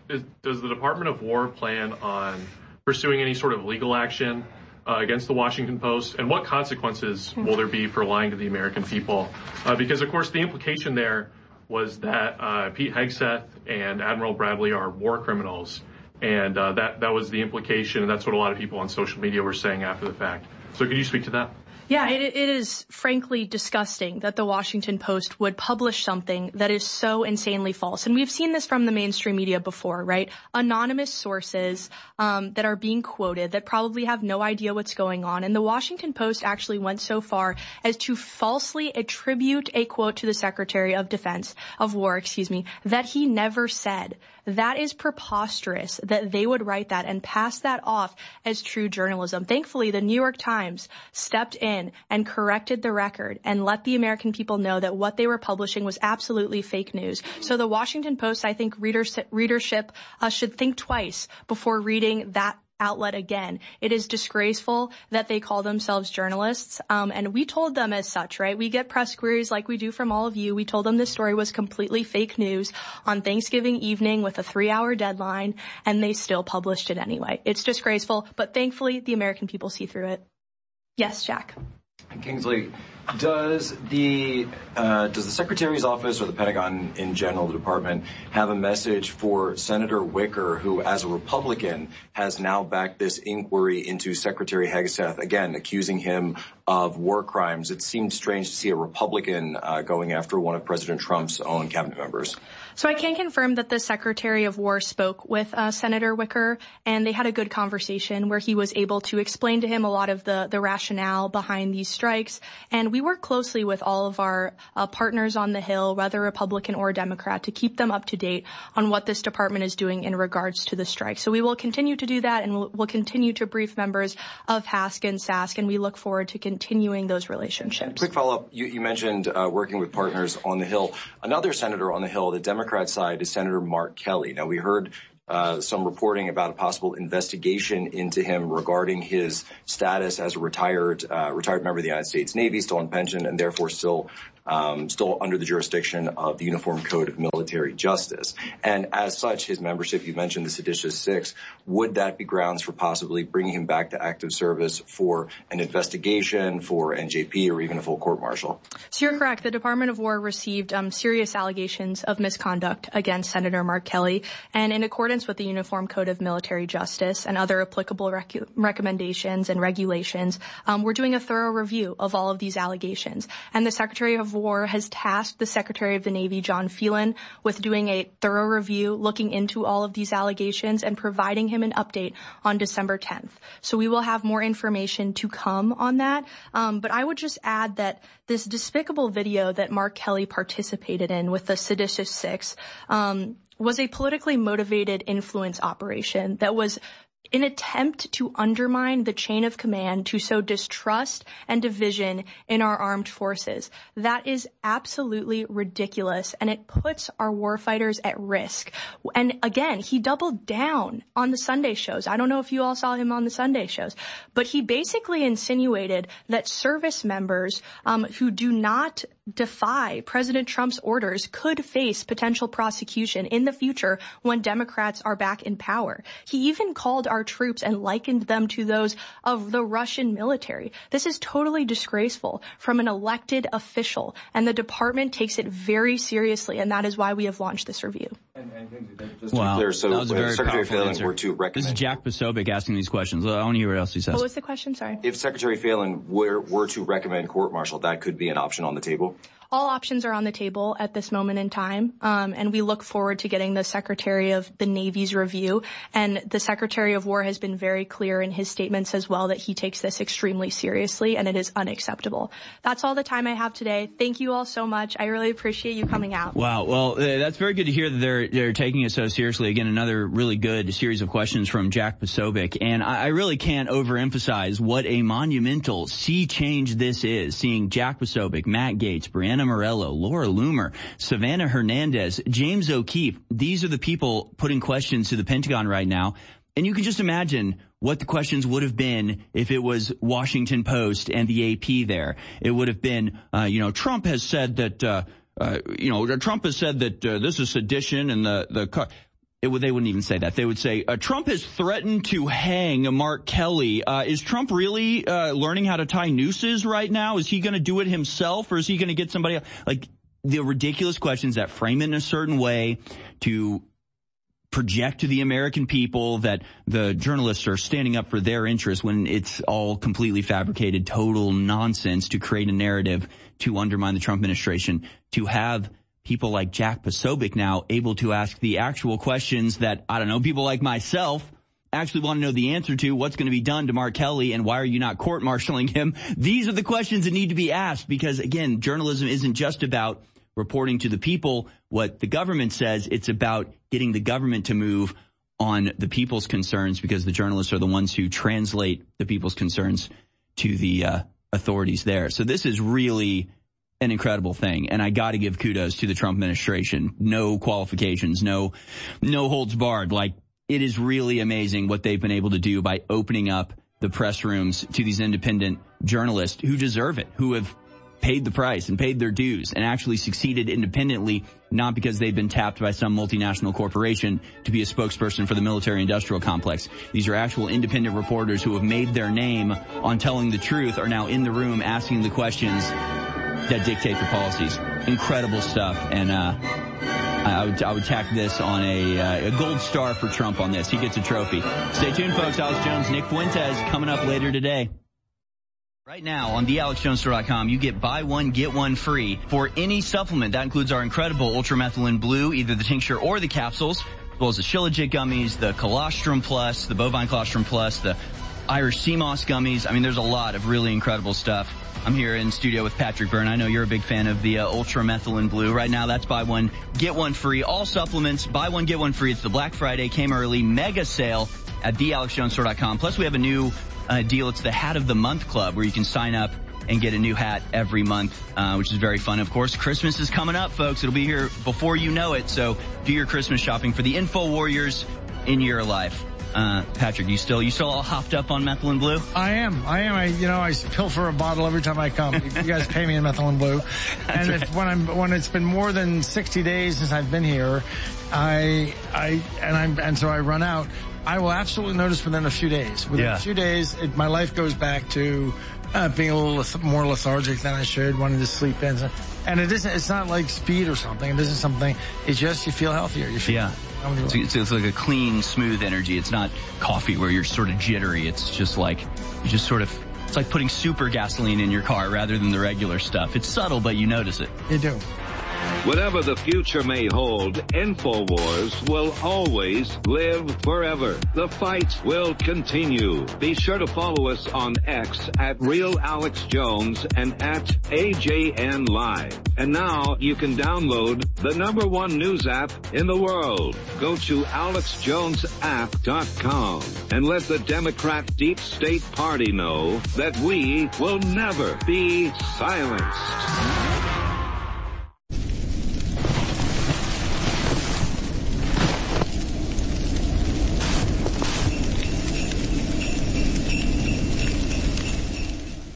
the Department of War plan on pursuing any sort of legal action against the Washington Post? And what consequences will there be for lying to the American people? Because, of course, the implication there was that Pete Hegseth and Admiral Bradley are war criminals. And that was the implication, and that's what a lot of people on social media were saying after the fact. So could you speak to that? Yeah, it is frankly disgusting that the Washington Post would publish something that is so insanely false. And we've seen this from the mainstream media before, right? Anonymous sources that are being quoted that probably have no idea what's going on. And the Washington Post actually went so far as to falsely attribute a quote to the Secretary of War, that he never said. That is preposterous that they would write that and pass that off as true journalism. Thankfully, the New York Times stepped in and corrected the record and let the American people know that what they were publishing was absolutely fake news. So the Washington Post, I think readership should think twice before reading that outlet again. It is disgraceful that they call themselves journalists. And we told them as such, right? We get press queries like we do from all of you. We told them this story was completely fake news on Thanksgiving evening with a 3-hour deadline, and they still published it anyway. It's disgraceful, but thankfully the American people see through it. Yes, Jack. Kingsley, does the Secretary's office or the Pentagon in general, the department, have a message for Senator Wicker, who as a Republican has now backed this inquiry into Secretary Hegseth, again, accusing him of war crimes? It seemed strange to see a Republican going after one of President Trump's own cabinet members. So I can confirm that the Secretary of War spoke with Senator Wicker, and they had a good conversation where he was able to explain to him a lot of the rationale behind these strikes. And we work closely with all of our partners on the Hill, whether Republican or Democrat, to keep them up to date on what this department is doing in regards to the strike. So we will continue to do that, and we'll continue to brief members of HASC and SASC, and we look forward to continuing those relationships. Quick follow-up. You mentioned working with partners on the Hill. Another senator on the Hill, the Democrat side, is Senator Mark Kelly. Now, we heard some reporting about a possible investigation into him regarding his status as a retired member of the United States Navy, still on pension, and therefore still under the jurisdiction of the Uniform Code of Military Justice. And as such, his membership, you mentioned the Seditious Six, would that be grounds for possibly bringing him back to active service for an investigation, for NJP, or even a full court-martial? So you're correct. The Department of War received serious allegations of misconduct against Senator Mark Kelly, and in accordance with the Uniform Code of Military Justice and other applicable recommendations and regulations, we're doing a thorough review of all of these allegations. And the Secretary of War has tasked the Secretary of the Navy, John Phelan, with doing a thorough review, looking into all of these allegations and providing him an update on December 10th. So we will have more information to come on that. But I would just add that this despicable video that Mark Kelly participated in with the Seditious Six, was a politically motivated influence operation that was an attempt to undermine the chain of command, to sow distrust and division in our armed forces. That is absolutely ridiculous, and it puts our warfighters at risk. And again, he doubled down on the Sunday shows. I don't know if you all saw him on the Sunday shows, but he basically insinuated that service members who do not defy President Trump's orders could face potential prosecution in the future when Democrats are back in power. He even called our troops and likened them to those of the Russian military. This is totally disgraceful from an elected official, and the department takes it very seriously, and that is why we have launched this review. Wow, that was a very Secretary powerful Phelan were to recommend. This is Jack Posobiec asking these questions. I want to hear what else he says. What was the question? Sorry. If Secretary Phelan were to recommend court-martial, that could be an option on the table? All options are on the table at this moment in time, and we look forward to getting the Secretary of the Navy's review. And the Secretary of War has been very clear in his statements as well that he takes this extremely seriously, and it is unacceptable. That's all the time I have today. Thank you all so much. I really appreciate you coming out. Wow. Well, that's very good to hear that they're taking it so seriously. Again, another really good series of questions from Jack Posobiec. And I really can't overemphasize what a monumental sea change this is. Seeing Jack Posobiec, Matt Gaetz, Brianna Morello, Laura Loomer, Savannah Hernandez, James O'Keefe. These are the people putting questions to the Pentagon right now. And you can just imagine what the questions would have been if it was Washington Post and the AP there. It would have been, Trump has said that, this is sedition and they wouldn't even say that. They would say, Trump has threatened to hang Mark Kelly. Is Trump really learning how to tie nooses right now? Is he going to do it himself, or is he going to get somebody else? Like, the ridiculous questions that frame it in a certain way to project to the American people that the journalists are standing up for their interests when it's all completely fabricated, total nonsense to create a narrative to undermine the Trump administration, to have people like Jack Posobiec now able to ask the actual questions that, I don't know, people like myself actually want to know the answer to. What's going to be done to Mark Kelly, and why are you not court-martialing him? These are the questions that need to be asked because, again, journalism isn't just about reporting to the people what the government says. It's about getting the government to move on the people's concerns, because the journalists are the ones who translate the people's concerns to the authorities there. So this is really an incredible thing, and I got to give kudos to the Trump administration. No qualifications, no holds barred. Like, it is really amazing what they've been able to do by opening up the press rooms to these independent journalists who deserve it, who have paid the price and paid their dues and actually succeeded independently, not because they've been tapped by some multinational corporation to be a spokesperson for the military-industrial complex. These are actual independent reporters who have made their name on telling the truth, are now in the room asking the questions that dictate the policies. Incredible stuff. And I would tack this on a gold star for Trump on this. He gets a trophy. Stay tuned, folks. Alex Jones, Nick Fuentes coming up later today. Right now on thealexjonesstore.com, you get buy one, get one free for any supplement. That includes our incredible Ultramethylene Blue, either the tincture or the capsules, as well as the Shilajit gummies, the Colostrum Plus, the Bovine Colostrum Plus, the Irish Sea Moss gummies. I mean, there's a lot of really incredible stuff. I'm here in studio with Patrick Byrne. I know you're a big fan of the Ultramethylene Blue. Right now, that's buy one, get one free. All supplements, buy one, get one free. It's the Black Friday, came early, mega sale at thealexjonesstore.com. Plus, we have a new deal. It's the Hat of the Month Club, where you can sign up and get a new hat every month, which is very fun. Of course, Christmas is coming up, folks. It'll be here before you know it. So do your Christmas shopping for the Info Warriors in your life. Patrick, you still all hopped up on Methylene Blue? I am. I pilfer a bottle every time I come. You guys pay me in Methylene Blue. And when it's been more than 60 days since I've been here, so I run out, I will absolutely notice within a few days. Within a few days, my life goes back to being a little more lethargic than I should, wanting to sleep in. And it's not like speed or something. It isn't something. It's just you feel healthier. It's like a clean, smooth energy. It's not coffee where you're sort of jittery. It's just like you just sort of It's like putting super gasoline in your car rather than the regular stuff. It's subtle, but you notice it. You do. Whatever the future may hold, InfoWars will always live forever. The fight will continue. Be sure to follow us on X at RealAlexJones and at AJN Live. And now you can download the #1 news app in the world. Go to AlexJonesApp.com and let the Democrat Deep State Party know that we will never be silenced.